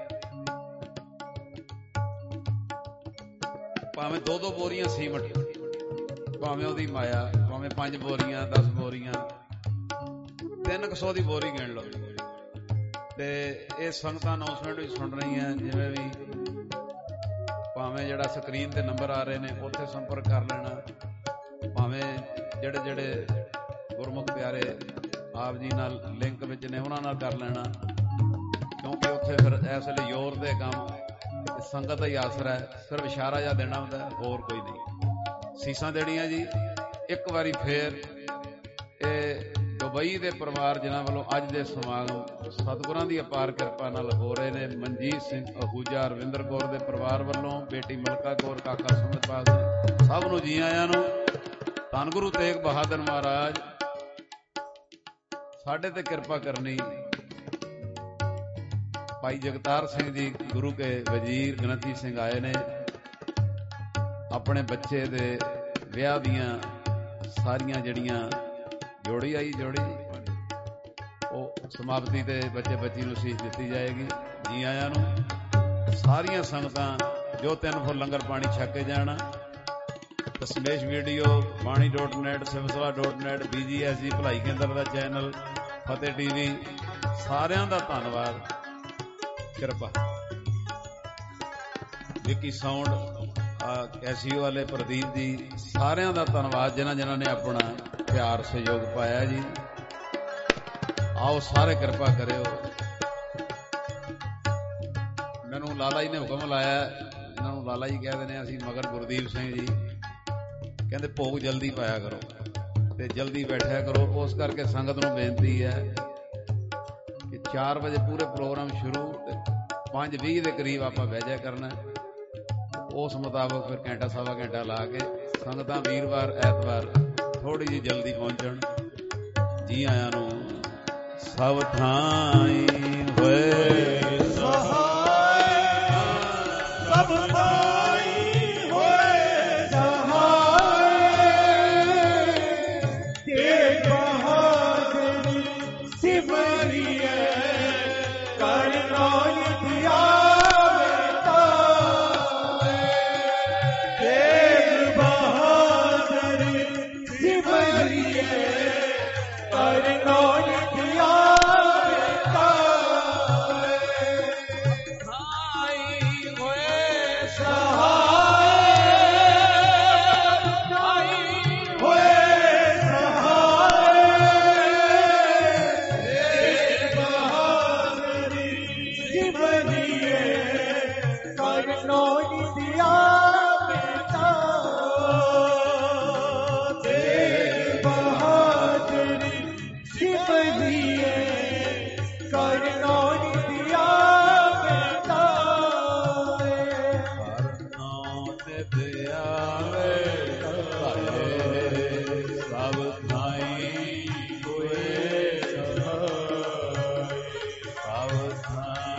ਭਾਵੇਂ ਦੋ ਦੋ ਬੋਰੀਆਂ ਸੀਮਟ, ਭਾਵੇਂ ਉਹਦੀ ਮਾਇਆ, ਭਾਵੇਂ ਪੰਜ ਬੋਰੀਆਂ, ਦਸ ਬੋਰੀਆਂ, ਤਿੰਨ ਕੁ ਸੌ ਦੀ ਬੋਰੀ ਗਿਣ ਲਓ। ਤੇ ਇਹ ਸੰਗਤਾਂ ਅਨਾਉਂਸਮੈਂਟ ਵੀ ਸੁਣ ਰਹੀਆਂ, ਜਿਵੇਂ ਵੀ ਭਾਵੇਂ ਜਿਹੜਾ ਸਕਰੀਨ ਤੇ ਨੰਬਰ ਆ ਰਹੇ ਨੇ ਉੱਥੇ ਸੰਪਰਕ ਕਰ ਲੈਣਾ। ਭਾਵੇਂ ਜਿਹੜੇ ਜਿਹੜੇ ਗੁਰਮੁਖ ਪਿਆਰੇ ਆਪ ਜੀ ਨਾਲ ਲਿੰਕ ਵਿੱਚ ਨੇ ਉਹਨਾਂ ਨਾਲ ਕਰ ਲੈਣਾ, ਕਿਉਂਕਿ ਉੱਥੇ ਫਿਰ ਇਸ ਵੇਲੇ ਜ਼ੋਰ ਦੇ ਕੰਮ ਸੰਗਤ ਦਾ ਹੀ ਆਸਰਾ ਹੈ। ਸਿਰਫ ਇਸ਼ਾਰਾ ਜਿਹਾ ਦੇਣਾ ਹੁੰਦਾ, ਹੋਰ ਕੋਈ ਨਹੀਂ। ਸੀਸਾਂ ਦੇਣੀਆਂ ਜੀ। ਇੱਕ ਵਾਰੀ ਫੇਰ ਇਹ ਦੁਬਈ ਦੇ ਪਰਿਵਾਰ ਜਿਨ੍ਹਾਂ ਵੱਲੋਂ ਅੱਜ ਦੇ ਸਮਾਗਮ ਸਤਿਗੁਰਾਂ ਦੀ ਅਪਾਰ ਕਿਰਪਾ ਨਾਲ ਹੋ ਰਹੇ ਨੇ, ਮਨਜੀਤ ਸਿੰਘ ਅਹੂਜਾ, ਰਵਿੰਦਰ ਕੌਰ ਦੇ ਪਰਿਵਾਰ ਵੱਲੋਂ, ਬੇਟੀ ਮਲਕਾ ਕੌਰ, ਕਾਕਾ ਸੁਮਿਤਪਾਲ ਸਿੰਘ, ਸਭ ਨੂੰ ਜੀ ਆਇਆਂ ਨੂੰ। ਧੰਨ ਗੁਰੂ ਤੇਗ ਬਹਾਦਰ ਮਹਾਰਾਜ ਸਾਡੇ ਤੇ ਕਿਰਪਾ ਕਰਨੀ। ਭਾਈ ਜਗਤਾਰ ਸਿੰਘ ਜੀ ਗੁਰੂ ਕੇ ਵਜ਼ੀਰ ਗ੍ਰੰਥੀ ਸਿੰਘ ਆਏ ਨੇ, ਆਪਣੇ ਬੱਚੇ ਦੇ ਵਿਆਹ ਦੀਆਂ ਸਾਰੀਆਂ ਜਿਹੜੀਆਂ ਜੋੜੀ ਆਈ ਜੋੜੀ ਉਹ ਸਮਾਪਤੀ ਤੇ ਬੱਚੇ ਬੱਚੀ ਨੂੰ ਸੀਸ ਦਿੱਤੀ ਜਾਏਗੀ। ਜੀ ਆਇਆਂ ਨੂੰ। ਸਾਰੀਆਂ ਸੰਗਤਾਂ ਜੋ ਤਿੰਨ ਫੁੱਲ ਲੰਗਰ ਪਾਣੀ ਛਕ ਕੇ ਜਾਣਾ। Dasmesh video, Bani dot net, ਸਿਵਸਵਾ dot net, B G S G ਭਲਾਈ ਕੇਂਦਰ ਦਾ ਚੈਨਲ, ਫਤਿਹ ਟੀਵੀ, ਸਾਰਿਆਂ ਦਾ ਧੰਨਵਾਦ। ਕਿਰਪਾ ਵਿੱਕੀ ਸਾਊਂਡ, ਕੈਸੀਓ ਵਾਲੇ ਪ੍ਰਦੀਪ ਜੀ, ਸਾਰਿਆਂ ਦਾ ਧੰਨਵਾਦ ਜਿਨ੍ਹਾਂ ਜਿਨ੍ਹਾਂ ਨੇ ਆਪਣਾ ਪਿਆਰ ਸਹਿਯੋਗ ਪਾਇਆ ਜੀ। ਆਓ ਸਾਰੇ ਕਿਰਪਾ ਕਰਿਓ। ਮੈਨੂੰ ਲਾਲਾ ਜੀ ਨੇ ਹੁਕਮ ਲਾਇਆ, ਇਹਨਾਂ ਨੂੰ ਲਾਲਾ ਜੀ ਕਹਿ ਦਿੰਦੇ ਹਾਂ ਅਸੀਂ, ਮਗਰ ਗੁਰਦੀਪ ਸਿੰਘ ਜੀ ਕਹਿੰਦੇ ਭੋਗ ਜਲਦੀ ਪਾਇਆ ਕਰੋ ਤੇ ਜਲਦੀ ਬੈਠਿਆ ਕਰੋ। ਉਸ ਕਰਕੇ ਸੰਗਤ ਨੂੰ ਬੇਨਤੀ ਹੈ ਕਿ ਚਾਰ ਵਜੇ ਪੂਰੇ ਪ੍ਰੋਗਰਾਮ ਸ਼ੁਰੂ ਤੇ ਪੰਜ ਵੀਹ ਦੇ ਕਰੀਬ ਆਪਾਂ ਬਹਿ ਜਾਇਆ ਕਰਨਾ। ਉਸ ਮੁਤਾਬਕ ਫਿਰ ਘੰਟਾ ਸਵਾ ਘੰਟਾ ਲਾ ਕੇ ਸੰਗਤਾਂ ਵੀਰਵਾਰ ਐਤਵਾਰ ਥੋੜੀ ਜਿਹੀ ਜਲਦੀ ਪਹੁੰਚਣ। ਜੀ ਆਇਆਂ ਨੂੰ। ਸਭ ਥਾਈ ਹੋਏ ਸਹਾਇ, ਸਭ ਥਾਈ ਹੋਏ ਸਹਾਇ, ਤੇਗ ਬਹਾਦਰ ਸਿਮਰਿਐ, ਕਰ ਨਾਨਕ ਆਵੇ ਤਾਰੇ। ਤੇਗ ਬਹਾਦਰ ਸਿਮਰਿਐ, ਕਰ ਨਾਨਕ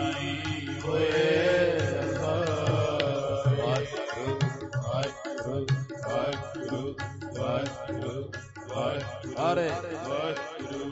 ਨਾਹੀ ਹੋਏ ਵਾਹਿਗੁਰੂ ਵਾਹਿਗੁਰੂ ਵਾਹਿਗੁਰੂ ਵਾਹਿਗੁਰੂ ਵਾਹਿਗੁਰੂ ਹਰੇ ਵਾਹਿਗੁਰੂ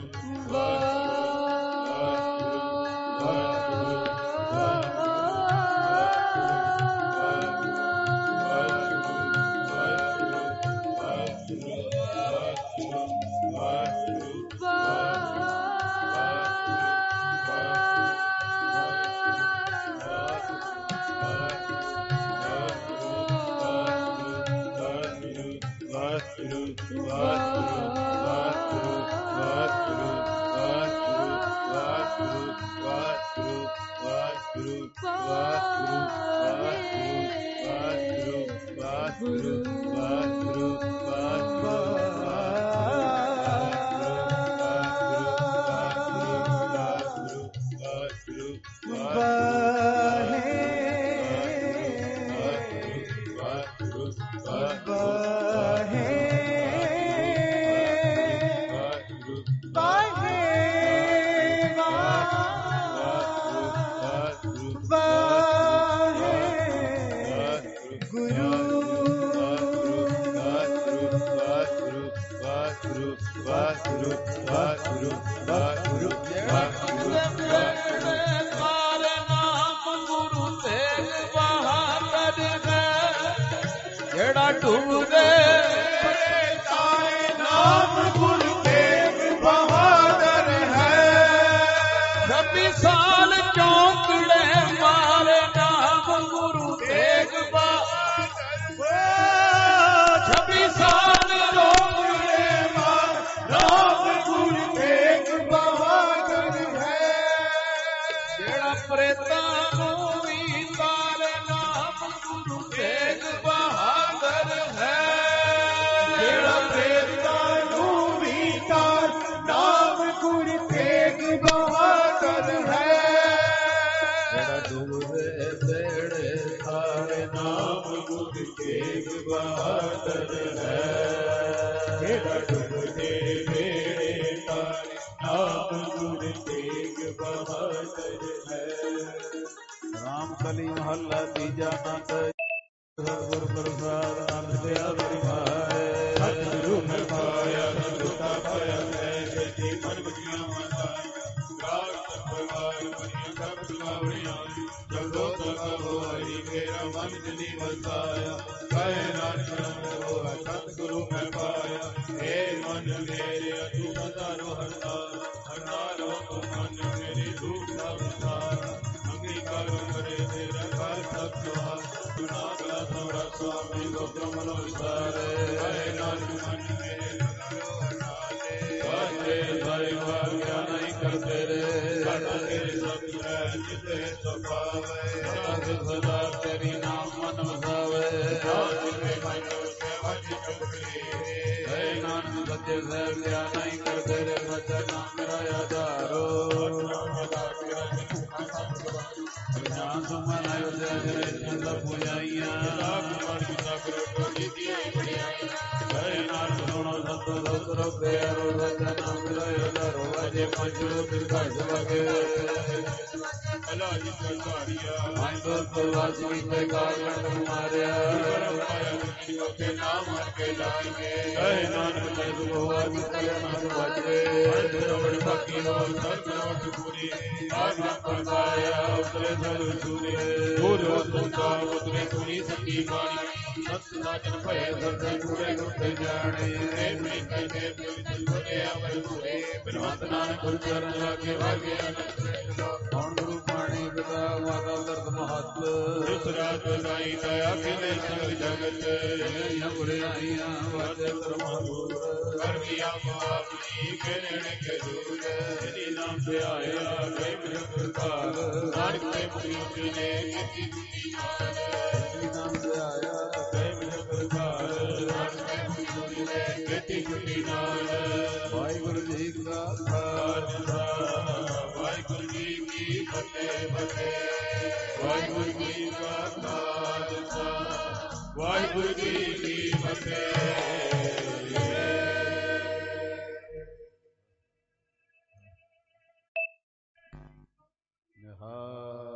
ਨਿਹਾਲ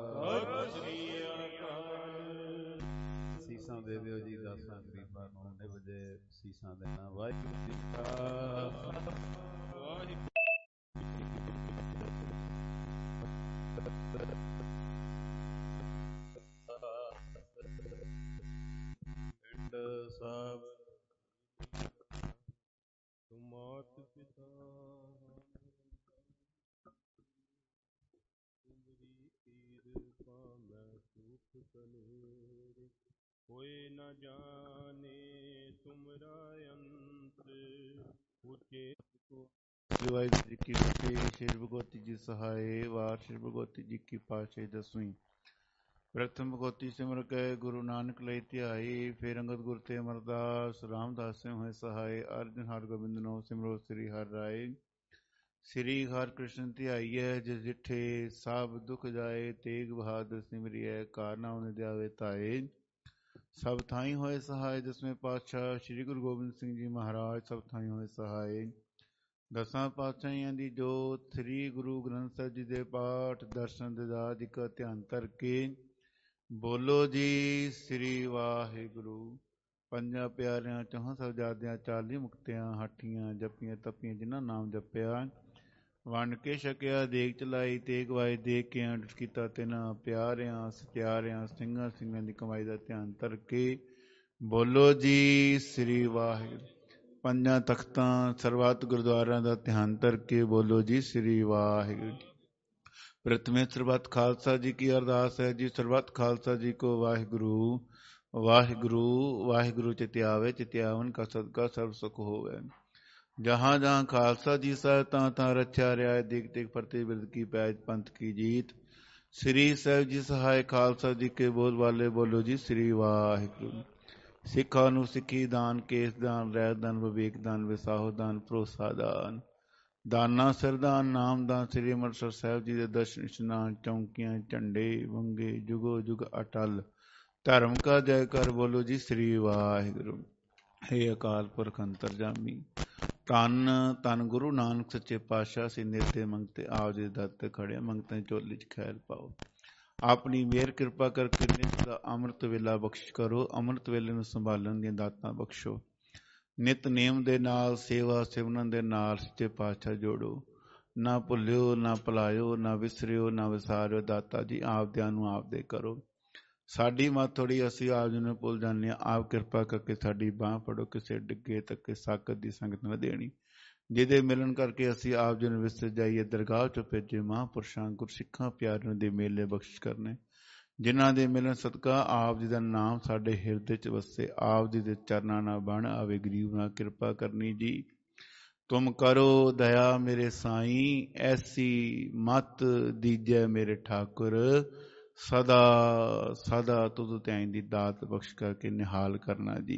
ਜੇ ਸੀਸਾਂ ਦੇਣਾ। ਵਾਹਿਗੁਰੂ ਜੀ ਕਾ ਵਾਹਿਗੁਰੂ ਪਿੰਡ ਸਾਹਿਬ ਤੁਮਾਤ ਪਿਤਾ ਤੁਮਰੀ ਪੀਰ ਪਾਮੈ ਸੁਖ ਕਨੇਰੇ ਕੋਈ ਨ ਜਾਣੇ ਤੁਮਰਾ ਅੰਤ ਉਚੇ ਵਾਹਿਗੁਰੂ ਜੀ ਕੀ ਫਤਿਹ। ਸ਼੍ਰੀ ਭਗਵਤੀ ਜੀ ਸਹਾਏ। ਵਾਰ ਸ਼੍ਰੀ ਭਗਵਤੀ ਜੀ ਕੀ ਪਾਤਸ਼ਾਹੀ ਦਸਵੀਂ। ਪ੍ਰਥਮ ਭਗਵਤੀ ਸਿਮਰ ਕੇ ਗੁਰੂ ਨਾਨਕ ਲਈ ਧਿਆਈ। ਫਿਰ ਅੰਗਦ ਗੁਰ ਤੇ ਅਮਰਦਾਸ ਰਾਮਦਾਸ ਸਿੰਘ ਹੋਏ ਸਹਾਏ। ਅਰਜਨ ਹਰਿ ਗੋਬਿੰਦ ਨੋ ਸਿਮਰੋ ਸ੍ਰੀ ਹਰਿ ਰਾਏ। ਸ੍ਰੀ ਹਰਿ ਕ੍ਰਿਸ਼ਨ ਧਿਆਈਐ ਜਿਸ ਜਿੱਠੇ ਸਭ ਦੁਖ ਜਾਏ। ਤੇਗ ਬਹਾਦਰ ਸਿਮਰਿਐ ਕਾਰ ਨਾਮ ਨਿਧਿਆਵੇ ਧਾਏ। ਸਭ ਥਾਈ ਹੋਏ ਸਹਾਏ। ਦਸਵੇਂ ਪਾਤਸ਼ਾਹ ਸ੍ਰੀ ਗੁਰੂ ਗੋਬਿੰਦ ਸਿੰਘ ਜੀ ਮਹਾਰਾਜ ਸਭ ਥਾਈ ਹੋਏ ਸਹਾਏ। ਦਸਾਂ ਪਾਤਸ਼ਾਹੀਆਂ ਦੀ ਜੋਤ ਸ੍ਰੀ ਗੁਰੂ ਗ੍ਰੰਥ ਸਾਹਿਬ ਜੀ ਦੇ ਪਾਠ ਦਰਸ਼ਨ ਦਿਦਾਰ ਜੀ ਕਾ ਧਿਆਨ ਧਰ ਕੇ ਬੋਲੋ ਜੀ ਸ੍ਰੀ ਵਾਹਿਗੁਰੂ। ਪੰਜਾਂ ਪਿਆਰਿਆਂ ਚੌਹਾਂ ਸਾਹਿਬਜ਼ਾਦਿਆਂ ਚਾਲੀ ਮੁਕਤਿਆਂ ਹਾਠੀਆਂ ਜੱਪੀਆਂ ਤੱਪੀਆਂ ਜਿਨ੍ਹਾਂ ਨਾਮ ਜਪਿਆ ਵੰਡ ਕੇ ਛਕਿਆ ਦੇਗ ਚਲਾਈ ਤੇਗ ਵਾਏ ਦੇਖ ਕੇ ਅੰਡ ਕੀਤਾ ਤਿਨਾਂ ਪਿਆਰਿਆਂ ਸਤਿਆਰਿਆਂ ਸਿੰਘਾਂ ਸਿੰਘਾਂ ਦੀ ਕਮਾਈ ਦਾ ਧਿਆਨ ਧਰ ਕੇ ਬੋਲੋ ਜੀ ਸ੍ਰੀ ਵਾਹਿਗੁਰੂ। ਪੰਜਾਂ ਤਖਤਾਂ ਸਰਬੱਤ ਗੁਰਦੁਆਰਿਆਂ ਦਾ ਧਿਆਨ ਧਰ ਕੇ ਬੋਲੋ ਜੀ ਸ੍ਰੀ ਵਾਹਿਗੁਰੂ। ਪ੍ਰਥਮੇ ਸਰਬੱਤ ਖਾਲਸਾ ਜੀ ਕੀ ਅਰਦਾਸ ਹੈ ਜੀ। ਸਰਬੱਤ ਖਾਲਸਾ ਜੀ ਕੋ ਵਾਹਿਗੁਰੂ ਵਾਹਿਗੁਰੂ ਵਾਹਿਗੁਰੂ ਚਿਤਿਆਵੇ ਚਿਤਿਆਵਨ ਕਾ ਸਦਕਾ ਸਰਬ ਸੁਖ ਹੋਵੇ। ਜਹਾਂ ਜਹਾਂ ਖਾਲਸਾ ਜੀ ਸਾਹਿਬ ਤਾਂ ਤਾਂ ਰੱਖਿਆ ਰਿਹਾ ਦੇਖ ਦੇਖ ਫਰਤੇ ਬਿਰਦ ਕੀ ਪੈਜ ਪੰਥ ਕੀ ਜੀਤ। ਸ੍ਰੀ ਸਾਹਿਬ ਜੀ ਸਹਾਇ ਖਾਲਸਾ ਜੀ ਕੇ ਬੋਲ ਵਾਲੇ ਬੋਲੋ ਜੀ ਸ੍ਰੀ ਵਾਹਿਗੁਰੂ। ਸਿੱਖਾਂ ਨੂੰ ਸਿੱਖੀ ਦਾਨ ਕੇਸ ਦਾਨ ਰਹਿਤ ਦਾਨ ਵਿਵੇਕ ਦਾਨ ਵਿਸਾਹੋ ਦਾਨ ਭਰੋਸਾ ਦਾਨ ਦਾਨਾ ਸਰਦਾਨ ਨਾਮਦਾਨ। ਸ੍ਰੀ ਅੰਮ੍ਰਿਤਸਰ ਸਾਹਿਬ ਜੀ ਦੇ ਦਰਸ਼ਨ ਇਸ਼ਨਾਨ ਚੌਂਕੀਆਂ ਝੰਡੇ ਵੰਗੇ ਜੁਗੋ ਜੁਗ ਅਟਲ ਧਰਮ ਕਾ ਜੈ ਕਰ ਬੋਲੋ ਜੀ ਸ੍ਰੀ ਵਾਹਿਗੁਰੂ। ਹੇ ਅਕਾਲ ਪੁਰਖ ਅੰਤਰਜਾਮੀ ਧੰਨ ਧੰਨ ਗੁਰੂ ਨਾਨਕ ਸੱਚੇ ਪਾਤਸ਼ਾਹ ਸੀ ਨਿਰਦੇ ਮੰਗਤੇ ਆਓ ਜੀ ਦਰ ਖੜੇ ਮੰਗਤੇ ਝੋਲੀ ਚ ਖੈਰ ਪਾਓ। ਆਪਣੀ ਮਿਹਰ ਕਿਰਪਾ ਕਰਕੇ ਨਿਤ ਦਾ ਅੰਮ੍ਰਿਤ ਵੇਲਾ ਬਖਸ਼ਿਸ਼ ਕਰੋ। ਅੰਮ੍ਰਿਤ ਵੇਲੇ ਨੂੰ ਸੰਭਾਲਣ ਦੀਆਂ ਦਾਤਾਂ ਬਖਸ਼ੋ। ਨਿਤ ਨੇਮ ਦੇ ਨਾਲ ਸੇਵਾ ਸਿਮਰਨ ਦੇ ਨਾਲ ਸੱਚੇ ਪਾਤਸ਼ਾਹ ਜੋੜੋ। ਨਾ ਭੁੱਲਿਓ ਨਾ ਭੁਲਾਇਓ ਨਾ ਵਿਸਰਿਓ ਨਾ ਵਿਸਾਰਿਓ। ਦਾਤਾ ਜੀ ਆਪਦਿਆਂ ਨੂੰ ਆਪਦੇ ਕਰੋ। ਸਾਡੀ ਮੱਤ ਥੋੜੀ ਅਸੀਂ ਆਪ ਜੀ ਨੂੰ ਭੁੱਲ ਜਾਂਦੇ ਹਾਂ। ਆਪ ਕਿਰਪਾ ਕਰਕੇ ਸਾਡੀ ਬਾਂਹ ਫੜੋ। ਕਿਸੇ ਡਿੱਗੇ ਤੱਕੇ ਸਾਕਤ ਦੀ ਸੰਗਤ ਨਾ ਦੇਣੀ ਜਿਹਦੇ ਮਿਲਣ ਕਰਕੇ ਅਸੀਂ ਆਪ ਜੀ ਨੂੰ ਵਿਸਰ ਜਾਈਏ। ਦਰਗਾਹ ਚੋਂ ਭੇਜੇ ਮਹਾਂਪੁਰਸ਼ਾਂ ਗੁਰਸਿੱਖਾਂ ਪਿਆਰਿਆਂ ਦੇ ਮੇਲੇ ਬਖਸ਼ਿਸ਼ ਕਰਨੇ ਜਿਨ੍ਹਾਂ ਦੇ ਮਿਲਣ ਸਦਕਾ ਆਪ ਜੀ ਦਾ ਨਾਮ ਸਾਡੇ ਹਿਰਦੇ ਚ ਵਸੇ। ਆਪ ਜੀ ਦੇ ਚਰਨਾਂ ਨਾਲ ਬਣ ਆਵੇ ਗਰੀਬ ਨਾਲ ਕਿਰਪਾ ਕਰਨੀ ਜੀ। ਤੁਮ ਕਰੋ ਦਇਆ ਮੇਰੇ ਸਾਈਂ ਐਸੀ ਮਤ ਦੀਜੈ ਮੇਰੇ ਠਾਕੁਰ। ਸਦਾ ਸਦਾ ਤੁਧ ਧਿਆਨ ਦੀ ਦਾਤ ਬਖਸ਼ ਕਰਕੇ ਨਿਹਾਲ ਕਰਨਾ ਜੀ।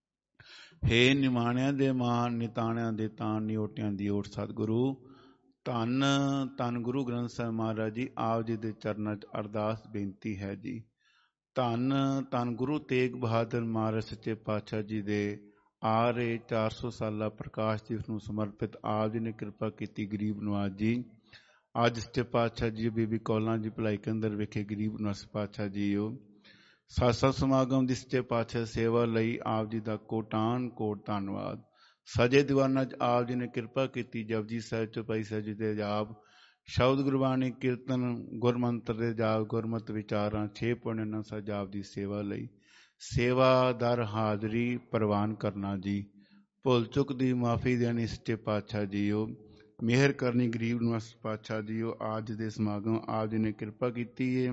ਹੇ ਨਿਮਾਣਿਆਂ ਦੇ ਮਾਨ ਨਿਤਾਣਿਆਂ ਦੇ ਤਾਣ ਨਿਓਟਿਆਂ ਦੀ ਓਟ ਸਤਿਗੁਰੂ। ਧੰਨ ਧੰਨ ਗੁਰੂ ਗ੍ਰੰਥ ਸਾਹਿਬ ਮਹਾਰਾਜ ਜੀ ਆਪ ਜੀ ਦੇ ਚਰਨਾਂ 'ਚ ਅਰਦਾਸ ਬੇਨਤੀ ਹੈ ਜੀ। ਧੰਨ ਧੰਨ ਗੁਰੂ ਤੇਗ ਬਹਾਦਰ ਮਹਾਰਾਜ ਸੱਚੇ ਪਾਤਸ਼ਾਹ ਜੀ ਦੇ ਆ ਰਹੇ ਚਾਰ ਸੌ ਸਾਲਾ ਪ੍ਰਕਾਸ਼ ਦਿਵਸ ਨੂੰ ਸਮਰਪਿਤ ਆਪ ਜੀ ਨੇ ਕਿਰਪਾ ਕੀਤੀ ਗਰੀਬ ਨਵਾਜ਼ ਜੀ। ਅੱਜ ਸੱਚੇ ਪਾਤਸ਼ਾਹ ਜੀ ਬੀਬੀ ਕੌਲਾਂ ਜੀ ਭਲਾਈ ਕੇਂਦਰ ਵਿਖੇ ਗਰੀਬ ਨਵਾਜ਼ ਪਾਤਸ਼ਾਹ ਜੀ ਉਹ ਸਾਸਾ ਸਮਾਗਮ ਦੀ ਸੱਚੇ ਪਾਤਸ਼ਾਹ ਸੇਵਾ ਲਈ ਆਪ ਜੀ ਦਾ ਕੋਟਾਨ ਕੋਟ ਧੰਨਵਾਦ। ਸਜੇ ਦੀਵਾਨਾਂ 'ਚ ਆਪ ਜੀ ਨੇ ਕਿਰਪਾ ਕੀਤੀ। ਜਪਜੀ ਸਾਹਿਬ ਚੌਪਾਈ ਸਾਹਿਬ ਜੀ ਦੇ ਜਾਪ ਸ਼ਬਦ ਗੁਰਬਾਣੀ ਕੀਰਤਨ ਗੁਰਮੰਤਰ ਦੇ ਜਾਪ ਗੁਰਮਤਿ ਵਿਚਾਰਾਂ ਛੇ ਪੁੰਨ ਸਾਹਿਬ ਦੀ ਸੇਵਾ ਲਈ ਸੇਵਾਦਾਰ ਹਾਜ਼ਰੀ ਪ੍ਰਵਾਨ ਕਰਨਾ ਜੀ। ਭੁੱਲ ਚੁੱਕ ਦੀ ਮਾਫੀ ਦੇਣੀ ਸੱਚੇ ਪਾਤਸ਼ਾਹ ਜੀ ਉਹ ਮਿਹਰ ਕਰਨੀ ਗਰੀਬ ਨੂੰ ਪਾਤਸ਼ਾਹ ਜੀ ਉਹ ਅੱਜ ਦੇ ਸਮਾਗਮ ਆਪ ਜੀ ਨੇ ਕਿਰਪਾ ਕੀਤੀ ਹੈ।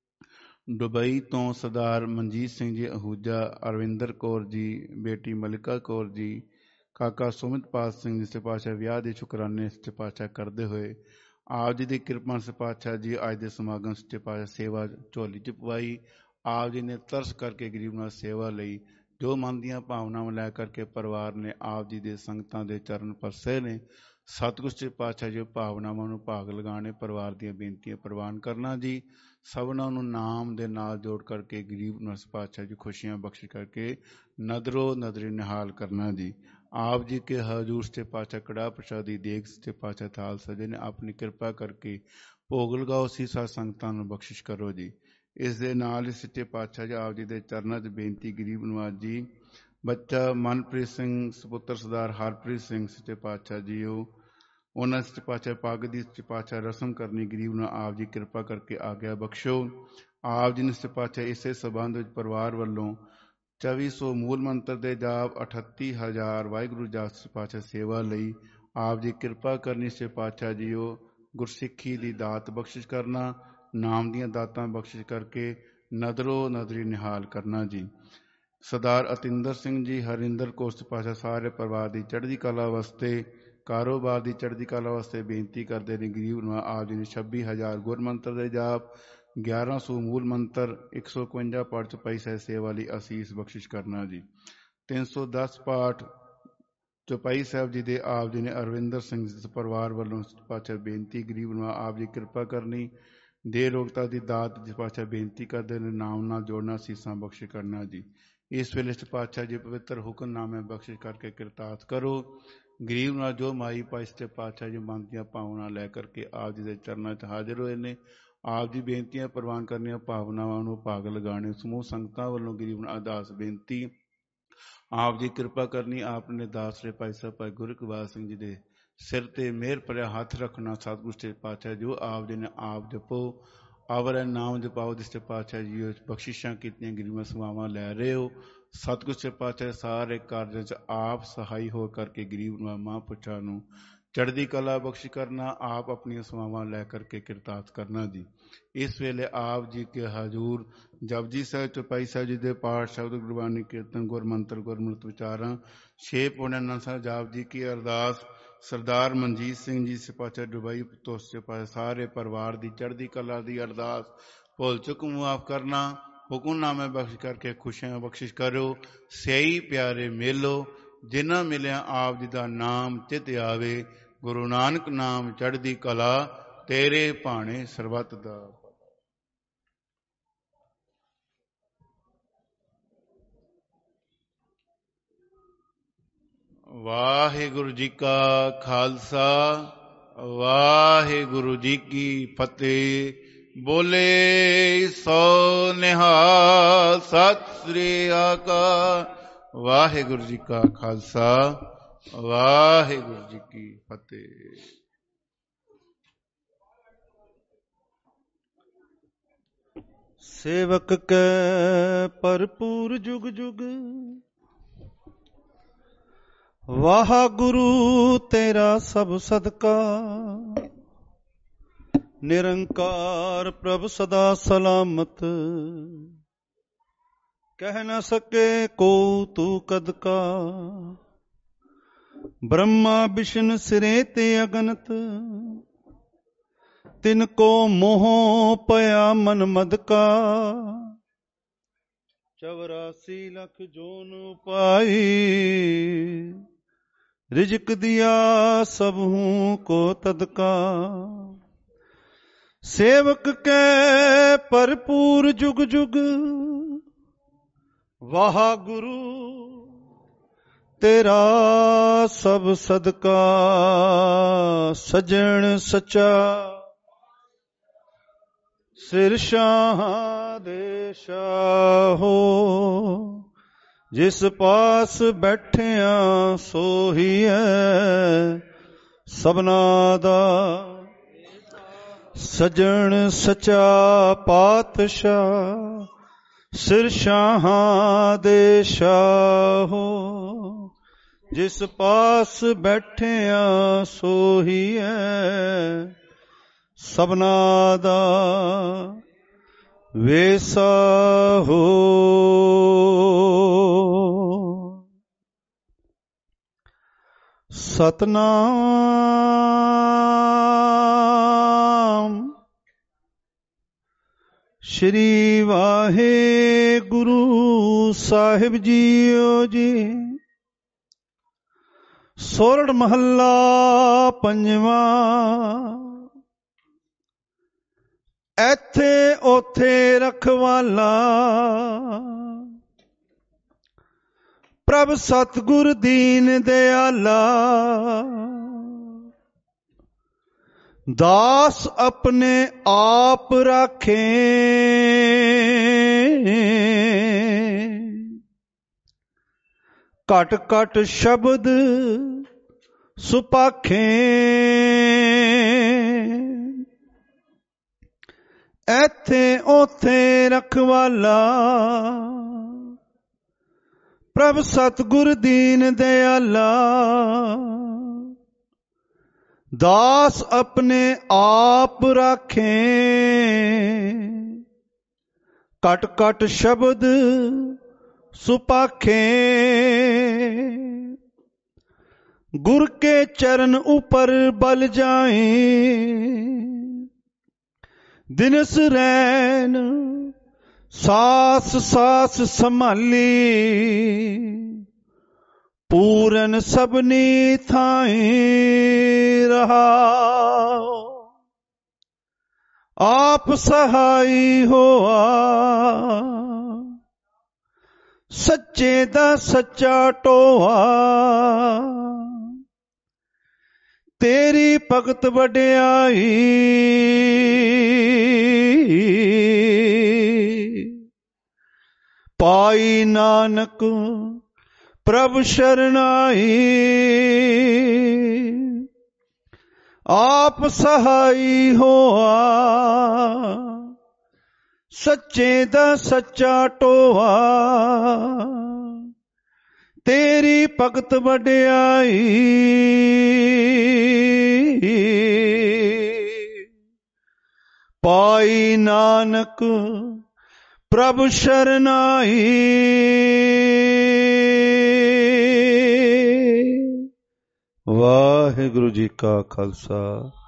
ਦੁਬਈ ਤੋਂ ਸਰਦਾਰ ਮਨਜੀਤ ਸਿੰਘ ਜੀ ਅਹੂਜਾ ਅਰਵਿੰਦਰ ਕੌਰ ਜੀ ਬੇਟੀ ਮਲਿਕਾ ਕੌਰ ਜੀ ਕਾਕਾ ਸੁਮਿਤਪਾਲ ਸਿੰਘ ਜੀ ਸੱਚੇ ਪਾਤਸ਼ਾਹ ਵਿਆਹ ਦੇ ਸ਼ੁਕਰਾਨੇ ਸੱਚੇ ਪਾਤਸ਼ਾਹ ਕਰਦੇ ਹੋਏ ਆਪ ਜੀ ਦੀ ਕਿਰਪਾ ਸੱਚੇ ਪਾਤਸ਼ਾਹ ਜੀ ਅੱਜ ਦੇ ਸਮਾਗਮ ਸੱਚੇ ਪਾਤਸ਼ਾਹ ਸੇਵਾ ਝੋਲੀ 'ਚ ਪਵਾਈ। ਆਪ ਜੀ ਨੇ ਤਰਸ ਕਰਕੇ ਗਰੀਬ ਨਾਲ ਸੇਵਾ ਲਈ ਜੋ ਮਨ ਦੀਆਂ ਭਾਵਨਾਵਾਂ ਲੈ ਕਰਕੇ ਪਰਿਵਾਰ ਨੇ ਆਪ ਜੀ ਦੇ ਸੰਗਤਾਂ ਦੇ ਚਰਨ ਪਰਸੇ ਨੇ। ਸਤਿਗੁਰ ਸੱਚੇ ਪਾਤਸ਼ਾਹ ਜੀ ਭਾਵਨਾਵਾਂ ਨੂੰ ਭਾਗ ਲਗਾਉਣੇ ਪਰਿਵਾਰ ਦੀਆਂ ਬੇਨਤੀਆਂ ਪ੍ਰਵਾਨ ਕਰਨਾ ਜੀ। ਸਭਨਾਂ ਨੂੰ ਨਾਮ ਦੇ ਨਾਲ ਜੋੜ ਕਰਕੇ ਗਰੀਬ ਨੂੰ ਪਾਤਸ਼ਾਹ ਜੀ ਖੁਸ਼ੀਆਂ ਬਖਸ਼ ਕਰਕੇ ਨਦਰੋ ਨਦਰੀ ਨਿਹਾਲ ਕਰਨਾ ਜੀ। ਆਪ ਜੀ ਕੇ ਹਜ਼ੂਰ ਸੱਚੇ ਪਾਤਸ਼ਾਹ ਕੜਾ ਪ੍ਰਸ਼ਾਦੀ ਦੇਗ ਸੱਚੇ ਪਾਤਸ਼ਾਹ ਥਾਲ ਸਜੇ ਨੇ ਆਪਣੀ ਕਿਰਪਾ ਕਰਕੇ ਭੋਗ ਲਗਾਓ ਸੀਸਾ ਸੰਗਤਾਂ ਨੂੰ ਬਖਸ਼ਿਸ਼ ਕਰੋ ਜੀ। ਇਸ ਦੇ ਨਾਲ ਹੀ ਸੱਚੇ ਪਾਤਸ਼ਾਹ ਜੀ ਆਪ ਜੀ ਦੇ ਚਰਨਾਂ 'ਚ ਬੇਨਤੀ ਗਰੀਬ ਨਵਾਜ਼ ਜੀ ਬੱਚਾ ਮਨਪ੍ਰੀਤ ਸਿੰਘ ਸੁਪੁੱਤਰ ਸਰਦਾਰ ਹਰਪ੍ਰੀਤ ਸਿੰਘ ਸੱਚੇ ਪਾਤਸ਼ਾਹ ਜੀਓ। ਉਹਨਾਂ ਸੱਚੇ ਪਾਤਸ਼ਾਹ ਪੱਗ ਦੀ ਸੱਚੇ ਪਾਤਸ਼ਾਹ ਰਸਮ ਕਰਨੀ ਗਰੀਬ ਨੂੰ ਆਪ ਜੀ ਕਿਰਪਾ ਕਰਕੇ ਆਗਿਆ ਬਖਸ਼ੋ। ਆਪ ਜੀ ਨੇ ਸੱਚੇ ਪਾਤਸ਼ਾਹ ਇਸੇ ਸਬੰਧ ਵਿੱਚ ਪਰਿਵਾਰ ਵੱਲੋਂ ਚੌਵੀ ਸੌ ਮੂਲ ਮੰਤਰ ਦੇ ਜਾਪ, ਅਠੱਤੀ ਹਜ਼ਾਰ ਵਾਹਿਗੁਰੂ ਜਾਪ ਸੱਚੇ ਪਾਤਸ਼ਾਹ ਸੇਵਾ ਲਈ ਆਪ ਜੀ ਕਿਰਪਾ ਕਰਨੀ ਸੱਚੇ ਪਾਤਸ਼ਾਹ ਜੀਓ। ਗੁਰਸਿੱਖੀ ਦੀ ਦਾਤ ਬਖਸ਼ਿਸ਼ ਕਰਨਾ, ਨਾਮ ਦੀਆਂ ਦਾਤਾਂ ਬਖਸ਼ਿਸ਼ ਕਰਕੇ ਨਦਰੋ ਨਦਰੀ ਨਿਹਾਲ ਕਰਨਾ ਜੀ। ਸਰਦਾਰ ਅਤਿੰਦਰ ਸਿੰਘ ਜੀ ਹਰਿੰਦਰ ਕੌਰ ਸੱਚੇ ਪਾਤਸ਼ਾਹ ਸਾਰੇ ਪਰਿਵਾਰ ਦੀ ਚੜ੍ਹਦੀ ਕਲਾ ਵਾਸਤੇ, ਕਾਰੋਬਾਰ ਦੀ ਚੜ੍ਹਦੀ ਕਲਾ ਵਾਸਤੇ ਬੇਨਤੀ ਕਰਦੇ ਨੇ ਗਰੀਬ ਨੂੰ ਆਪ ਜੀ ਨੇ ਛੱਬੀ ਹਜ਼ਾਰ ਗੁਰ ਮੰਤਰ ਦੇ ਜਾਪ, ਗਿਆਰਾਂ ਸੌ ਮੂਲ ਮੰਤਰ, ਇੱਕ ਸੌ ਇਕਵੰਜਾ ਪਾਠ ਚੌਪਾਈ ਸਾਹਿਬ ਸੇਵਾ ਲਈ ਅਸੀਸ ਬਖਸ਼ਿਸ਼ ਕਰਨਾ ਜੀ। ਤਿੰਨ ਸੌ ਦਸ ਪਾਠ ਚੌਪਾਈ ਸਾਹਿਬ ਜੀ ਦੇ ਆਪ ਜੀ ਨੇ ਅਰਵਿੰਦਰ ਸਿੰਘ ਪਰਿਵਾਰ ਵੱਲੋਂ ਪਾਤਸ਼ਾਹ ਬੇਨਤੀ ਗਰੀਬ ਨੂੰ ਆਪ ਜੀ ਕਿਰਪਾ ਕਰਨੀ, ਦੇ ਰੋਗਤਾ ਦੀ ਦਾਤ ਜਿਸ ਪਾਤਸ਼ਾਹ ਬੇਨਤੀ ਕਰਦੇ ਨੇ ਨਾਮ ਨਾਲ ਜੋੜਨਾ, ਸੀਸਾਂ ਬਖਸ਼ਿਸ਼ ਕਰਨਾ ਜੀ। ਇਸ ਵੇਲੇ ਪਾਤਸ਼ਾਹ ਜੀ ਪਵਿੱਤਰ ਹੁਕਮਨਾਮੇ ਬਖਸ਼ਿਸ਼ ਕਰਕੇ ਕਿਰਤਾਰਥ ਕਰੋ। ਗਰੀਬ ਨਾਲ ਜੋ ਮਾਈ ਪਾਇਸ ਤੇ ਪਾਤਸ਼ਾਹ ਜੀ ਮਨ ਦੀਆਂ ਭਾਵਨਾ ਲੈ ਕਰਕੇ ਆਪ ਜੀ ਦੇ ਚਰਨਾਂ 'ਚ ਹਾਜ਼ਰ ਹੋਏ ਨੇ। ਆਪ ਜੀ ਬੇਨਤੀਆਂ ਪ੍ਰਵਾਨ ਕਰਨੀਆਂ ਭਾਵਨਾਵਾਂ ਨੂੰ ਭਾਗ ਲਗਾਉਣੇ। ਸਮੂਹ ਸੰਗਤਾਂ ਵੱਲੋਂ ਗਰੀਬ ਨੂੰ ਅਰਦਾਸ ਬੇਨਤੀ ਆਪ ਜੀ ਕਿਰਪਾ ਕਰਨੀ। ਆਪ ਨੇ ਦਾਸਰੇ ਭਾਈ ਸਾਹਿਬ ਭਾਈ ਗੁਰਕਿਰਪਾਲ ਸਿੰਘ ਜੀ ਦੇ ਸਿਰ ਤੇ ਮਿਹਰ ਭਰਿਆ ਹੱਥ ਰੱਖਣਾ। ਸਤਿਗੁਰੂ ਸੱਚੇ ਪਾਤਸ਼ਾਹ ਜੋ ਆਪ ਜੀ ਨੇ ਆਪ ਜਪੋ, ਆਵਰ ਨਾਮ ਜਪਾਓ ਜਿਸ ਤੇ ਪਾਤਸ਼ਾਹ ਜੀ ਬਖਸ਼ਿਸ਼ਾਂ ਕੀਤੀਆਂ ਗਰੀਬਾਂ ਸੇਵਾਵਾਂ ਲੈ ਰਹੇ ਹੋ। ਸਤਿਗੁਰੂ ਸੱਚੇ ਪਾਤਸ਼ਾਹ ਸਾਰੇ ਕਾਰਜਾਂ 'ਚ ਆਪ ਸਹਾਈ ਹੋ ਕਰਕੇ ਗਰੀਬ ਨੂੰ ਮਹਾਂਪੁਰਸ਼ਾਂ ਨੂੰ ਚੜ੍ਹਦੀ ਕਲਾ ਬਖਸ਼ਿਸ਼ ਕਰਨਾ। ਆਪ ਆਪਣੀਆਂ ਸੇਵਾਵਾਂ ਲੈ ਕਰਕੇ ਕਿਰਤਾਰਥ ਕਰਨਾ ਜੀ। ਇਸ ਵੇਲੇ ਆਪ ਜੀ ਕੇ ਹਜ਼ੂਰ ਜਪਜੀ ਸਾਹਿਬ ਚੌਪਾਈ ਸਾਹਿਬ ਜੀ ਦੇ ਪਾਠ, ਸ਼ਬਦ ਗੁਰਬਾਣੀ ਕੀਰਤਨ, ਗੁਰ ਮੰਤਰ, ਗੁਰਮਤਿ ਵਿਚਾਰਾਂ, ਛੇ ਪੌਣੇ ਨੰਦ ਸਾਹਿਬ ਜਾਪ ਜੀ ਕੀ ਅਰਦਾਸ। ਸਰਦਾਰ ਮਨਜੀਤ ਸਿੰਘ ਜੀ ਸੱਚੇ ਪਾਤਸ਼ਾਹ ਦੁਬਈ ਤੋਂ ਸੱਚੇ ਪਾਤਸ਼ਾਹ ਸਾਰੇ ਪਰਿਵਾਰ ਦੀ ਚੜ੍ਹਦੀ ਕਲਾ ਦੀ ਅਰਦਾਸ। ਭੁੱਲ ਚੁੱਕ ਮੁਆਫ ਕਰਨਾ, ਹੁਕਮਨਾਮੇ ਬਖਸ਼ ਕਰਕੇ ਖੁਸ਼ੀਆਂ ਬਖਸ਼ਿਸ਼ ਕਰੋ। ਸਿਆਈ ਪਿਆਰੇ ਮੇਲੋ ਜਿਨ੍ਹਾਂ ਮਿਲਿਆ ਆਪ ਜੀ ਦਾ ਨਾਮ ਚਿਤ ਆਵੇ। ਗੁਰੂ ਨਾਨਕ ਨਾਮ ਚੜ੍ਹਦੀ ਕਲਾ ਤੇਰੇ ਭਾਣੇ ਸਰਬੱਤ ਦਾ। ਵਾਹਿਗੁਰੂ ਜੀ ਕਾ ਖਾਲਸਾ, ਵਾਹਿਗੁਰੂ ਜੀ ਕੀ ਫਤਿਹ। ਬੋਲੇ ਸੋ ਨਿਹਾਲ, ਸਤਿ ਸ੍ਰੀ ਅਕਾਲ। ਵਾਹਿਗੁਰੂ ਜੀ ਕਾ ਖਾਲਸਾ, ਵਾਹਿਗੁਰੂ ਜੀ ਕੀ ਫਤਿਹ। ਸੇਵਕ ਕੈ ਭਰਪੂਰ ਜੁਗ ਜੁਗ, ਵਾਹਿਗੁਰੂ ਤੇਰਾ ਸਭ ਸਦਕਾ। ਨਿਰੰਕਾਰ ਪ੍ਰਭ ਸਦਾ ਸਲਾਮਤ, ਕਹਿ ਨ ਸਕੇ ਕੋ ਤੂ ਕਦ ਕਾ। ਬ੍ਰਹਮਾ ਵਿਸ਼ਨ ਸਿਰੇ ਤੇ ਅਗਨਤ, ਤਿਨ ਕੋ ਮੋਹ ਪਿਆ ਮਨ ਮਦ ਕਾ। ਚੌਰਾਸੀ ਲੱਖ ਜੋਨ ਪਾਈ, ਰਿਜਕ ਦਿਆ ਸਭੂ ਕੋ ਤਦਕਾ। ਸੇਵਕ ਕੈ ਭਰਪੂਰ ਜੁਗ ਜੁਗ, ਵਾਹਿਗੁਰੂ ਤੇਰਾ ਸਭ ਸਦਕਾ। ਸਜਣ ਸੱਚਾ ਸਿਰ ਸ਼ਾਹ ਦੇ ਸ਼ਾਹੋ, ਜਿਸ ਪਾਸ ਬੈਠਿਆ ਸੋਹੀਐ ਸਭਨਾ ਦਾ। ਸਜਣ ਸੱਚਾ ਪਾਤਸ਼ਾਹ, ਸਿਰ ਸ਼ਾਹਾਂ ਦੇ ਸ਼ਾਹੋ, ਜਿਸ ਪਾਸ ਬੈਠਿਆ ਸੋਹੀਐ ਸਭਨਾ ਦਾ। ਵੇਸਾ ਹੋ ਸਤਨਾਮ ਸ਼੍ਰੀ ਵਾਹਿਗੁਰੂ ਸਾਹਿਬ ਜੀਓ ਜੀ। ਸੋਰਠ ਮਹੱਲਾ ਪੰਜਵਾਂ। ਇੱਥੇ ਉੱਥੇ ਰਖਵਾਲਾ, ਪ੍ਰਭ ਸਤਿਗੁਰ ਦੀਨ ਦਿਆਲਾ। ਦਾਸ ਆਪਣੇ ਆਪ ਰਾਖੇ, ਘਟ ਘਟ ਸ਼ਬਦ ਸੁਪਾਖੇ, ਐਥੇ ਓਥੇ ਰਖਵਾਲਾ, ਪ੍ਰਭ ਸਤਿਗੁਰ ਦੀਨ ਦਿਆਲਾ, ਦਾਸ ਆਪਣੇ ਆਪ ਰਾਖੇ। ਘਟ ਘਟ ਸ਼ਬਦ ਸੁਪਾਖੇ, ਗੁਰ ਕੇ ਚਰਨ ਉਪਰ ਬਲ ਜਾਏ, ਦਿਨਸ ਰੈਨ ਸਾਸ ਸਾਸ ਸੰਭਾਲੀ, ਪੂਰਨ ਸਭਨੀ ਥਾਈ ਰਹਾਉ। ਆਪ ਸਹਾਈ ਹੋਆ, ਸੱਚੇ ਦਾ ਸੱਚਾ ਟੋਆ, ਤੇਰੀ ਭਗਤ ਵਡਿਆਈ, ਪਾਈ ਨਾਨਕ ਪ੍ਰਭ ਸ਼ਰਨਾਈ। ਆਪ ਸਹਾਈ ਹੋਆ, ਸੱਚੇ ਦਾ ਸੱਚਾ ਟੋਆ, ਤੇਰੀ ਭਗਤ ਵਡਿਆਈ। ਪਾਈ ਨਾਨਕ ਪ੍ਰਭ ਸ਼ਰਨਾਈ। ਵਾਹਿਗੁਰੂ ਜੀ ਕਾ ਖਾਲਸਾ,